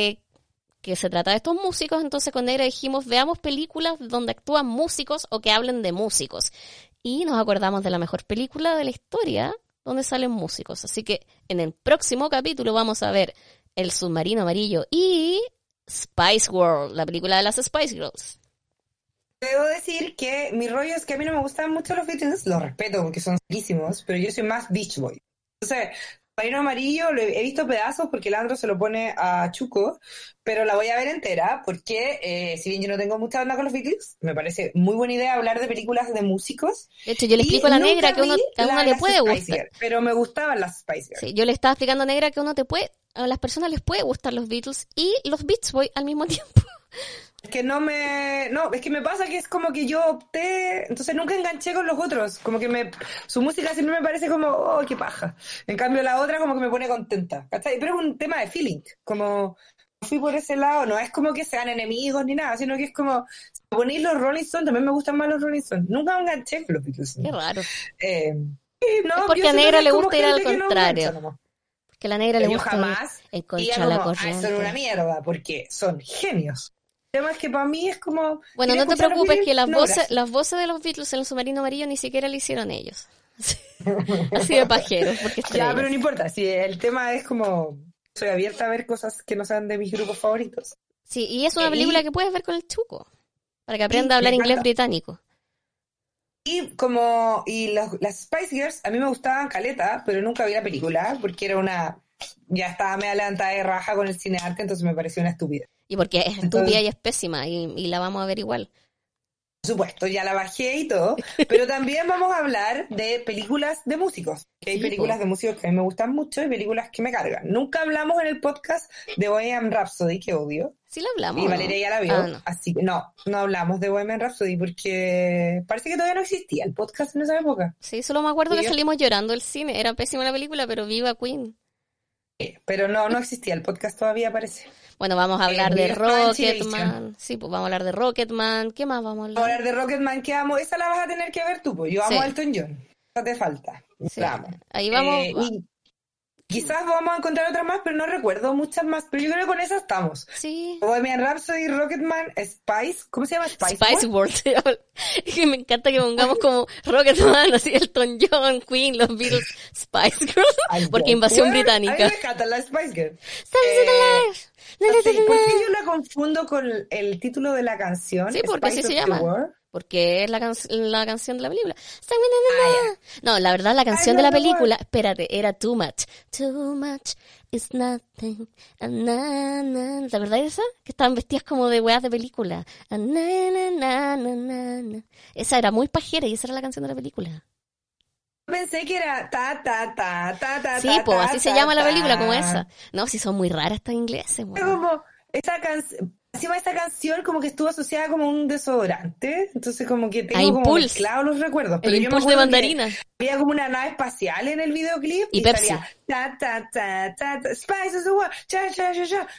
que se trata de estos músicos, entonces con Negra dijimos, veamos películas donde actúan músicos o que hablen de músicos. Y nos acordamos de la mejor película de la historia donde salen músicos. Así que en el próximo capítulo vamos a ver El submarino amarillo y Spice World, la película de las Spice Girls. Debo decir que mi rollo es que a mí no me gustan mucho los Beatles, los respeto porque son riquísimos, pero yo soy más Beach Boy. Entonces, Marino Amarillo he visto pedazos porque Leandro se lo pone a Chuco, pero la voy a ver entera porque si bien yo no tengo mucha onda con los Beatles, me parece muy buena idea hablar de películas de músicos. De hecho, yo le Y explico a la nunca negra que vi a uno le las puede Spice gustar. Girls, pero me gustaban las Spice Girls. Sí, yo le estaba explicando a negra que a las personas les puede gustar los Beatles y los Beach Boys al mismo tiempo. Que no, es que me pasa que es como que yo opté, entonces nunca enganché con los otros, como que su música siempre me parece como, oh, qué paja. En cambio la otra como que me pone contenta, ¿cachai? Pero es un tema de feeling, como fui por ese lado, no es como que sean enemigos ni nada, sino que es como, si ponéis los Rolling Stones, también me gustan más los Rolling Stones, nunca me enganché con los Beatles. Qué raro. No, Es porque yo a siento negra que es le como gusta ir al gente que no engancha contrario. nomás. Porque a la negra le Yo gusta jamás ir en iría contra de la como, son una corriente. mierda, porque son genios. El tema es que para mí es como... Bueno, ¿quieres no te escuchar los preocupes que Beatles? No, gracias. las voces de los Beatles en el submarino amarillo ni siquiera le hicieron ellos. Así de pajeros, porque Ya, estrellas. pero no importa, si el tema es como... Soy abierta a ver cosas que no sean de mis grupos favoritos. Sí, y es una película que puedes ver con el Chuco, para que aprenda a Me hablar inglés encanta. británico. Las Spice Girls, a mí me gustaban caleta, pero nunca vi la película, porque era ya estaba medio levantada de raja con el cine arte, entonces me pareció una estúpida. Y porque es estúpida Entonces, y es pésima, y la vamos a ver igual. por supuesto, ya la bajé y todo, pero también vamos a hablar de películas de músicos. Que hay Sí, películas po. de músicos que a mí me gustan mucho y películas que me cargan. Nunca hablamos en el podcast de Bohemian Rhapsody, que odio. Sí la hablamos, Y ¿o no? Valeria ya la vio, Ah, no. así que no hablamos de Bohemian Rhapsody porque parece que todavía no existía el podcast en esa época. Sí, solo me acuerdo que Y yo- salimos llorando del cine. Era pésima la película, pero viva Queen. pero no existía el podcast todavía, parece. Bueno, vamos a hablar de Yo estaba en Chilevisión. Rocketman. Sí, pues vamos a hablar de Rocketman. ¿Qué más vamos a Vamos a hablar? hablar de Rocketman que amo, esa la vas a tener que ver tú, pues yo amo Sí, a Elton John, esa te falta, sí. la amo. Ahí vamos. Y quizás vamos a encontrar otras más, pero no recuerdo muchas más, pero yo creo que con esas estamos. Sí. Bohemian Rhapsody, Rocketman, Spice, ¿cómo se llama? Spice Spice World. World. Que me encanta que pongamos como Rocketman, así Elton John, Queen, los Beatles, Spice Girls, porque invasión británica. A mí me encanta la Spice Girl. Sí, ¿Por qué yo la confundo con el título de la canción? Sí, porque así se llama. Porque es la canción de la película. No, la verdad, la canción de la película, espérate, era Too Much. Too much is nothing. ¿Te acordás de esa? Que estaban vestidas como de weas de película. Esa era muy pajera y esa era la canción de la película. Pensé que era ta, ta, ta, ta, ta, sí, ta, pues ta, así ta, se llama la ta. película, como esa. No, si son muy raras estas ingleses, Es weón. como esa canción. Encima esta canción como que estuvo asociada como a un desodorante, entonces como que tengo como mezclados los recuerdos. El Impulse de mandarina. Había como una nave espacial en el videoclip y Pepsi. Salía ta ta ta ta ta Spice is the world, cha cha cha cha,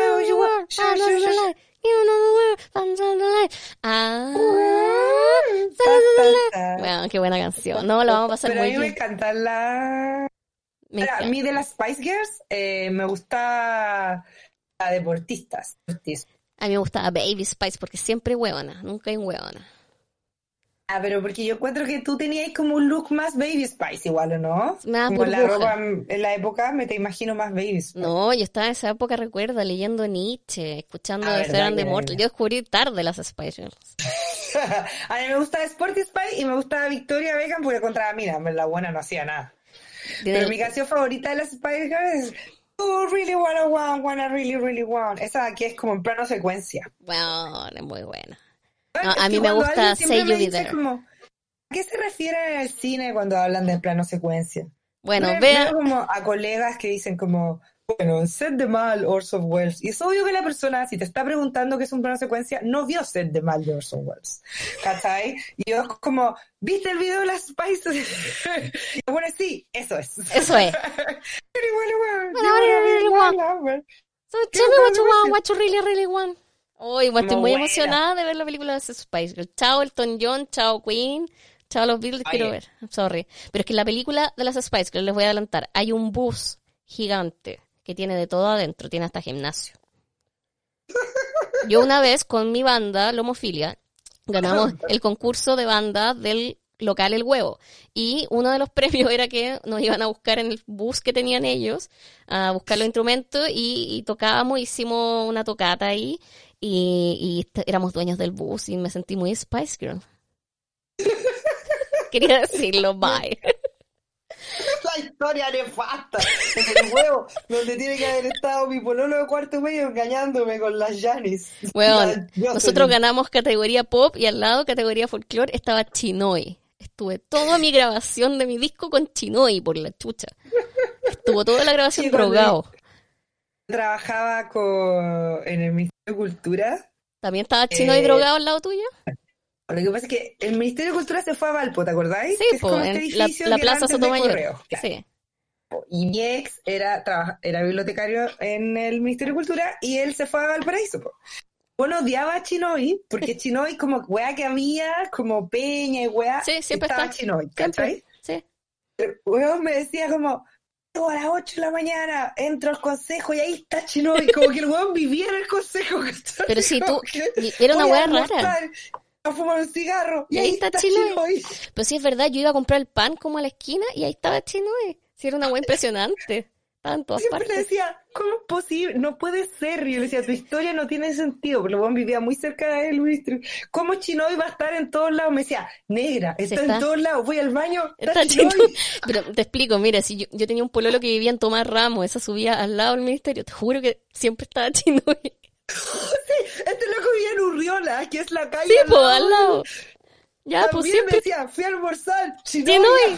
bueno, qué buena canción. No, lo vamos a pasar pero muy bien. Pero a mí bien. me encanta la... A mí de las Spice Girls me gusta la deportistas. A mí me gustaba Baby Spice porque siempre huevona, nunca hay huevona. Ah, pero porque yo encuentro que tú tenías como un look más Baby Spice igual, ¿o no? Más como burbuja. La ropa en la época me te imagino más Baby Spice. No, yo estaba en esa época, recuerda, leyendo Nietzsche, escuchando de Ferran de Mortal. Yo descubrí tarde las Spice Girls. A mí me gustaba Sporty Spice y me gustaba Victoria Beckham porque contra mira, la buena no hacía nada. Pero mi canción favorita de las Spice Girls es Oh, really wanna really, really want. Esa que es como en plano secuencia. Bueno, es muy buena. No, a mí me gusta Say You Be There. Como, ¿a qué se refiere en el cine cuando hablan de plano secuencia? Bueno, veo como a colegas que dicen como, bueno, Set de Mal, Orson Welles. Y es obvio que la persona, si te está preguntando qué es un plano secuencia, no vio Set de Mal de Orson Welles. ¿Cachai? Y yo como, ¿viste el video de las Spices? Y bueno, sí, eso es. Eso es. So tell me what you want, what you really, really want. Hoy estoy muy emocionada de ver la película de Spice Girls. Chao Elton John, chao Queen, chao los Beatles, quiero ver. Sorry. Pero es que en la película de las Spice Girls, les voy a adelantar, hay un bus gigante que tiene de todo adentro, tiene hasta gimnasio. Yo una vez con mi banda, Lomofilia, ganamos el concurso de banda del local El Huevo. Y uno de los premios era que nos iban a buscar en el bus que tenían ellos, a buscar los instrumentos y tocábamos, hicimos una tocata ahí y éramos dueños del bus y me sentí muy Spice Girl. Quería decirlo, bye. La historia nefasta en El Huevo, donde tiene que haber estado mi pololo de cuarto medio engañándome con las Janis. Bueno, nosotros ganamos categoría pop y al lado categoría folclore estaba Chinoy. Estuve toda mi grabación de mi disco con Chinoy por la chucha. Estuvo toda la grabación drogado. Trabajaba en el Ministerio de Cultura. ¿También estaba Chinoy drogado al lado tuyo? Lo que pasa es que el Ministerio de Cultura se fue a Valpo, ¿te acordáis? Sí, pues, en la Plaza Sotomayor. Claro. Sí. Y mi ex era bibliotecario en el Ministerio de Cultura y él se fue a Valparaíso. Po. Bueno, odiaba a Chinoy, porque Chinoy como weá que había, como Peña y weá, sí, siempre estaba está. Chinoy, ¿cachai? Sí. El weón me decía como, a las 8 de la mañana entro al consejo y ahí está Chinoy, como que el weón vivía en el consejo, ¿cachai? Pero si tú, era una weá rara. A fumar un cigarro y ahí está Chinoy. Pero sí es verdad, yo iba a comprar el pan como a la esquina y ahí estaba Chinoy. Sí, era una weá impresionante. Estaba en todas siempre partes. Le decía, ¿cómo es posible? No puede ser. Y yo le decía, tu historia no tiene sentido, porque el weón vivía muy cerca del ministerio. ¿Cómo Chinoy va a estar en todos lados? Me decía, negra, está en todos lados, voy al baño, está Chinoy. Pero te explico, mira, si yo tenía un pololo que vivía en Tomás Ramos, esa subía al lado del ministerio, te juro que siempre estaba Chinoy. Sí, este loco vivía en Urriola, que es la calle. Sí, pues, al lado. Ya, también pues siempre. Me decía, fui a almorzar, Chinoy.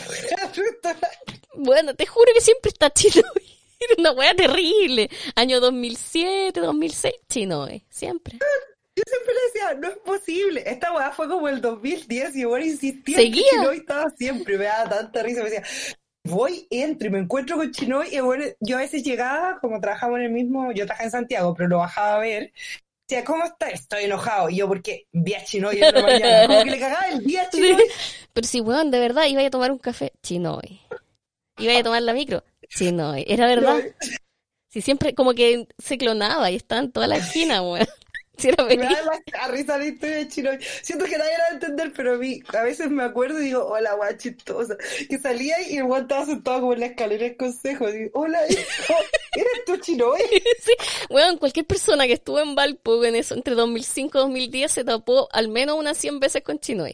Bueno, te juro que siempre está Chinoy. Era una weá terrible. Año 2007, 2006, Chinoy. Siempre. Yo siempre le decía, no es posible. Esta weá fue como el 2010 y bueno, insistía ¿seguía? Que Chinoy estaba siempre. Me daba tanta risa. Me decía, entro y me encuentro con Chinoy. Y bueno, yo a veces llegaba, como trabajamos en el mismo, yo trabajaba en Santiago, pero lo bajaba a ver. Decía, ¿cómo estás? Estoy enojado. Y yo, porque vi a Chinoy en la mañana. Como que le cagaba el día a Chinoy. Sí. Pero si, weón, de verdad, iba a tomar un café, Chinoy. Iba a tomar la micro, Chinoy. Era verdad. Si siempre, como que se clonaba y estaba en toda la esquina, weón. Si era Me da feliz. demasiada risa la historia de Chinoy. Siento que nadie la va a entender, pero a veces me acuerdo y digo, hola, guay, chistosa. Que salía y el guay estaba sentado como en la escalera del consejo. Digo, hola, hijo, ¿eres tú Chinoy? Sí, bueno, cualquier persona que estuvo en Valpo en eso, entre 2005 y 2010 se tapó al menos unas 100 veces con Chinoy.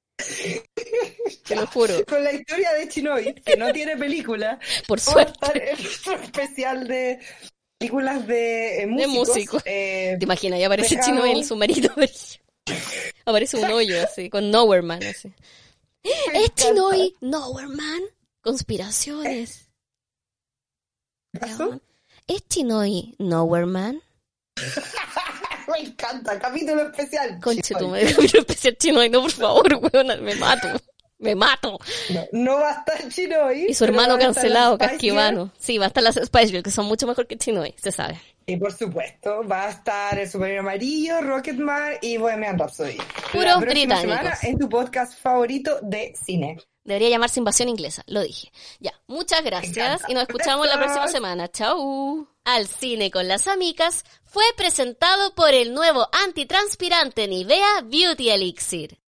Te lo juro. Con la historia de Chinoy, que no tiene película. Por Vamos a estar suerte. en nuestro especial de películas de De músicos. músico. ¿Te imaginas? Ya aparece dejamos- Chinoy en el submarino. Aparece un hoyo así, con Nowhere Man así. Me ¿Es encanta. Chinoy Nowhere Man? Conspiraciones. ¿Qué pasó? ¿Es Chinoy Nowhere Man? Me encanta, capítulo especial. Conche tu Chinoy. madre, capítulo especial Chinoy. No, por favor, weón, me mato. Me mato. No va a estar Chinoy. Y su pero hermano van a estar cancelado, las Spice Girls. Casquivano. Sí, va a estar las Spice Girls, que son mucho mejor que Chinoy, se sabe. Y por supuesto, va a estar el Superhéroe Amarillo, Rocketman y Bohemian Rhapsody. Puros La próxima británicos. semana en tu podcast favorito de cine. Debería llamarse Invasión Inglesa, lo dije. Ya, muchas gracias encanta. y nos escuchamos la Besos. próxima semana. Chau. Al Cine con las Amicas fue presentado por el nuevo antitranspirante Nivea Beauty Elixir.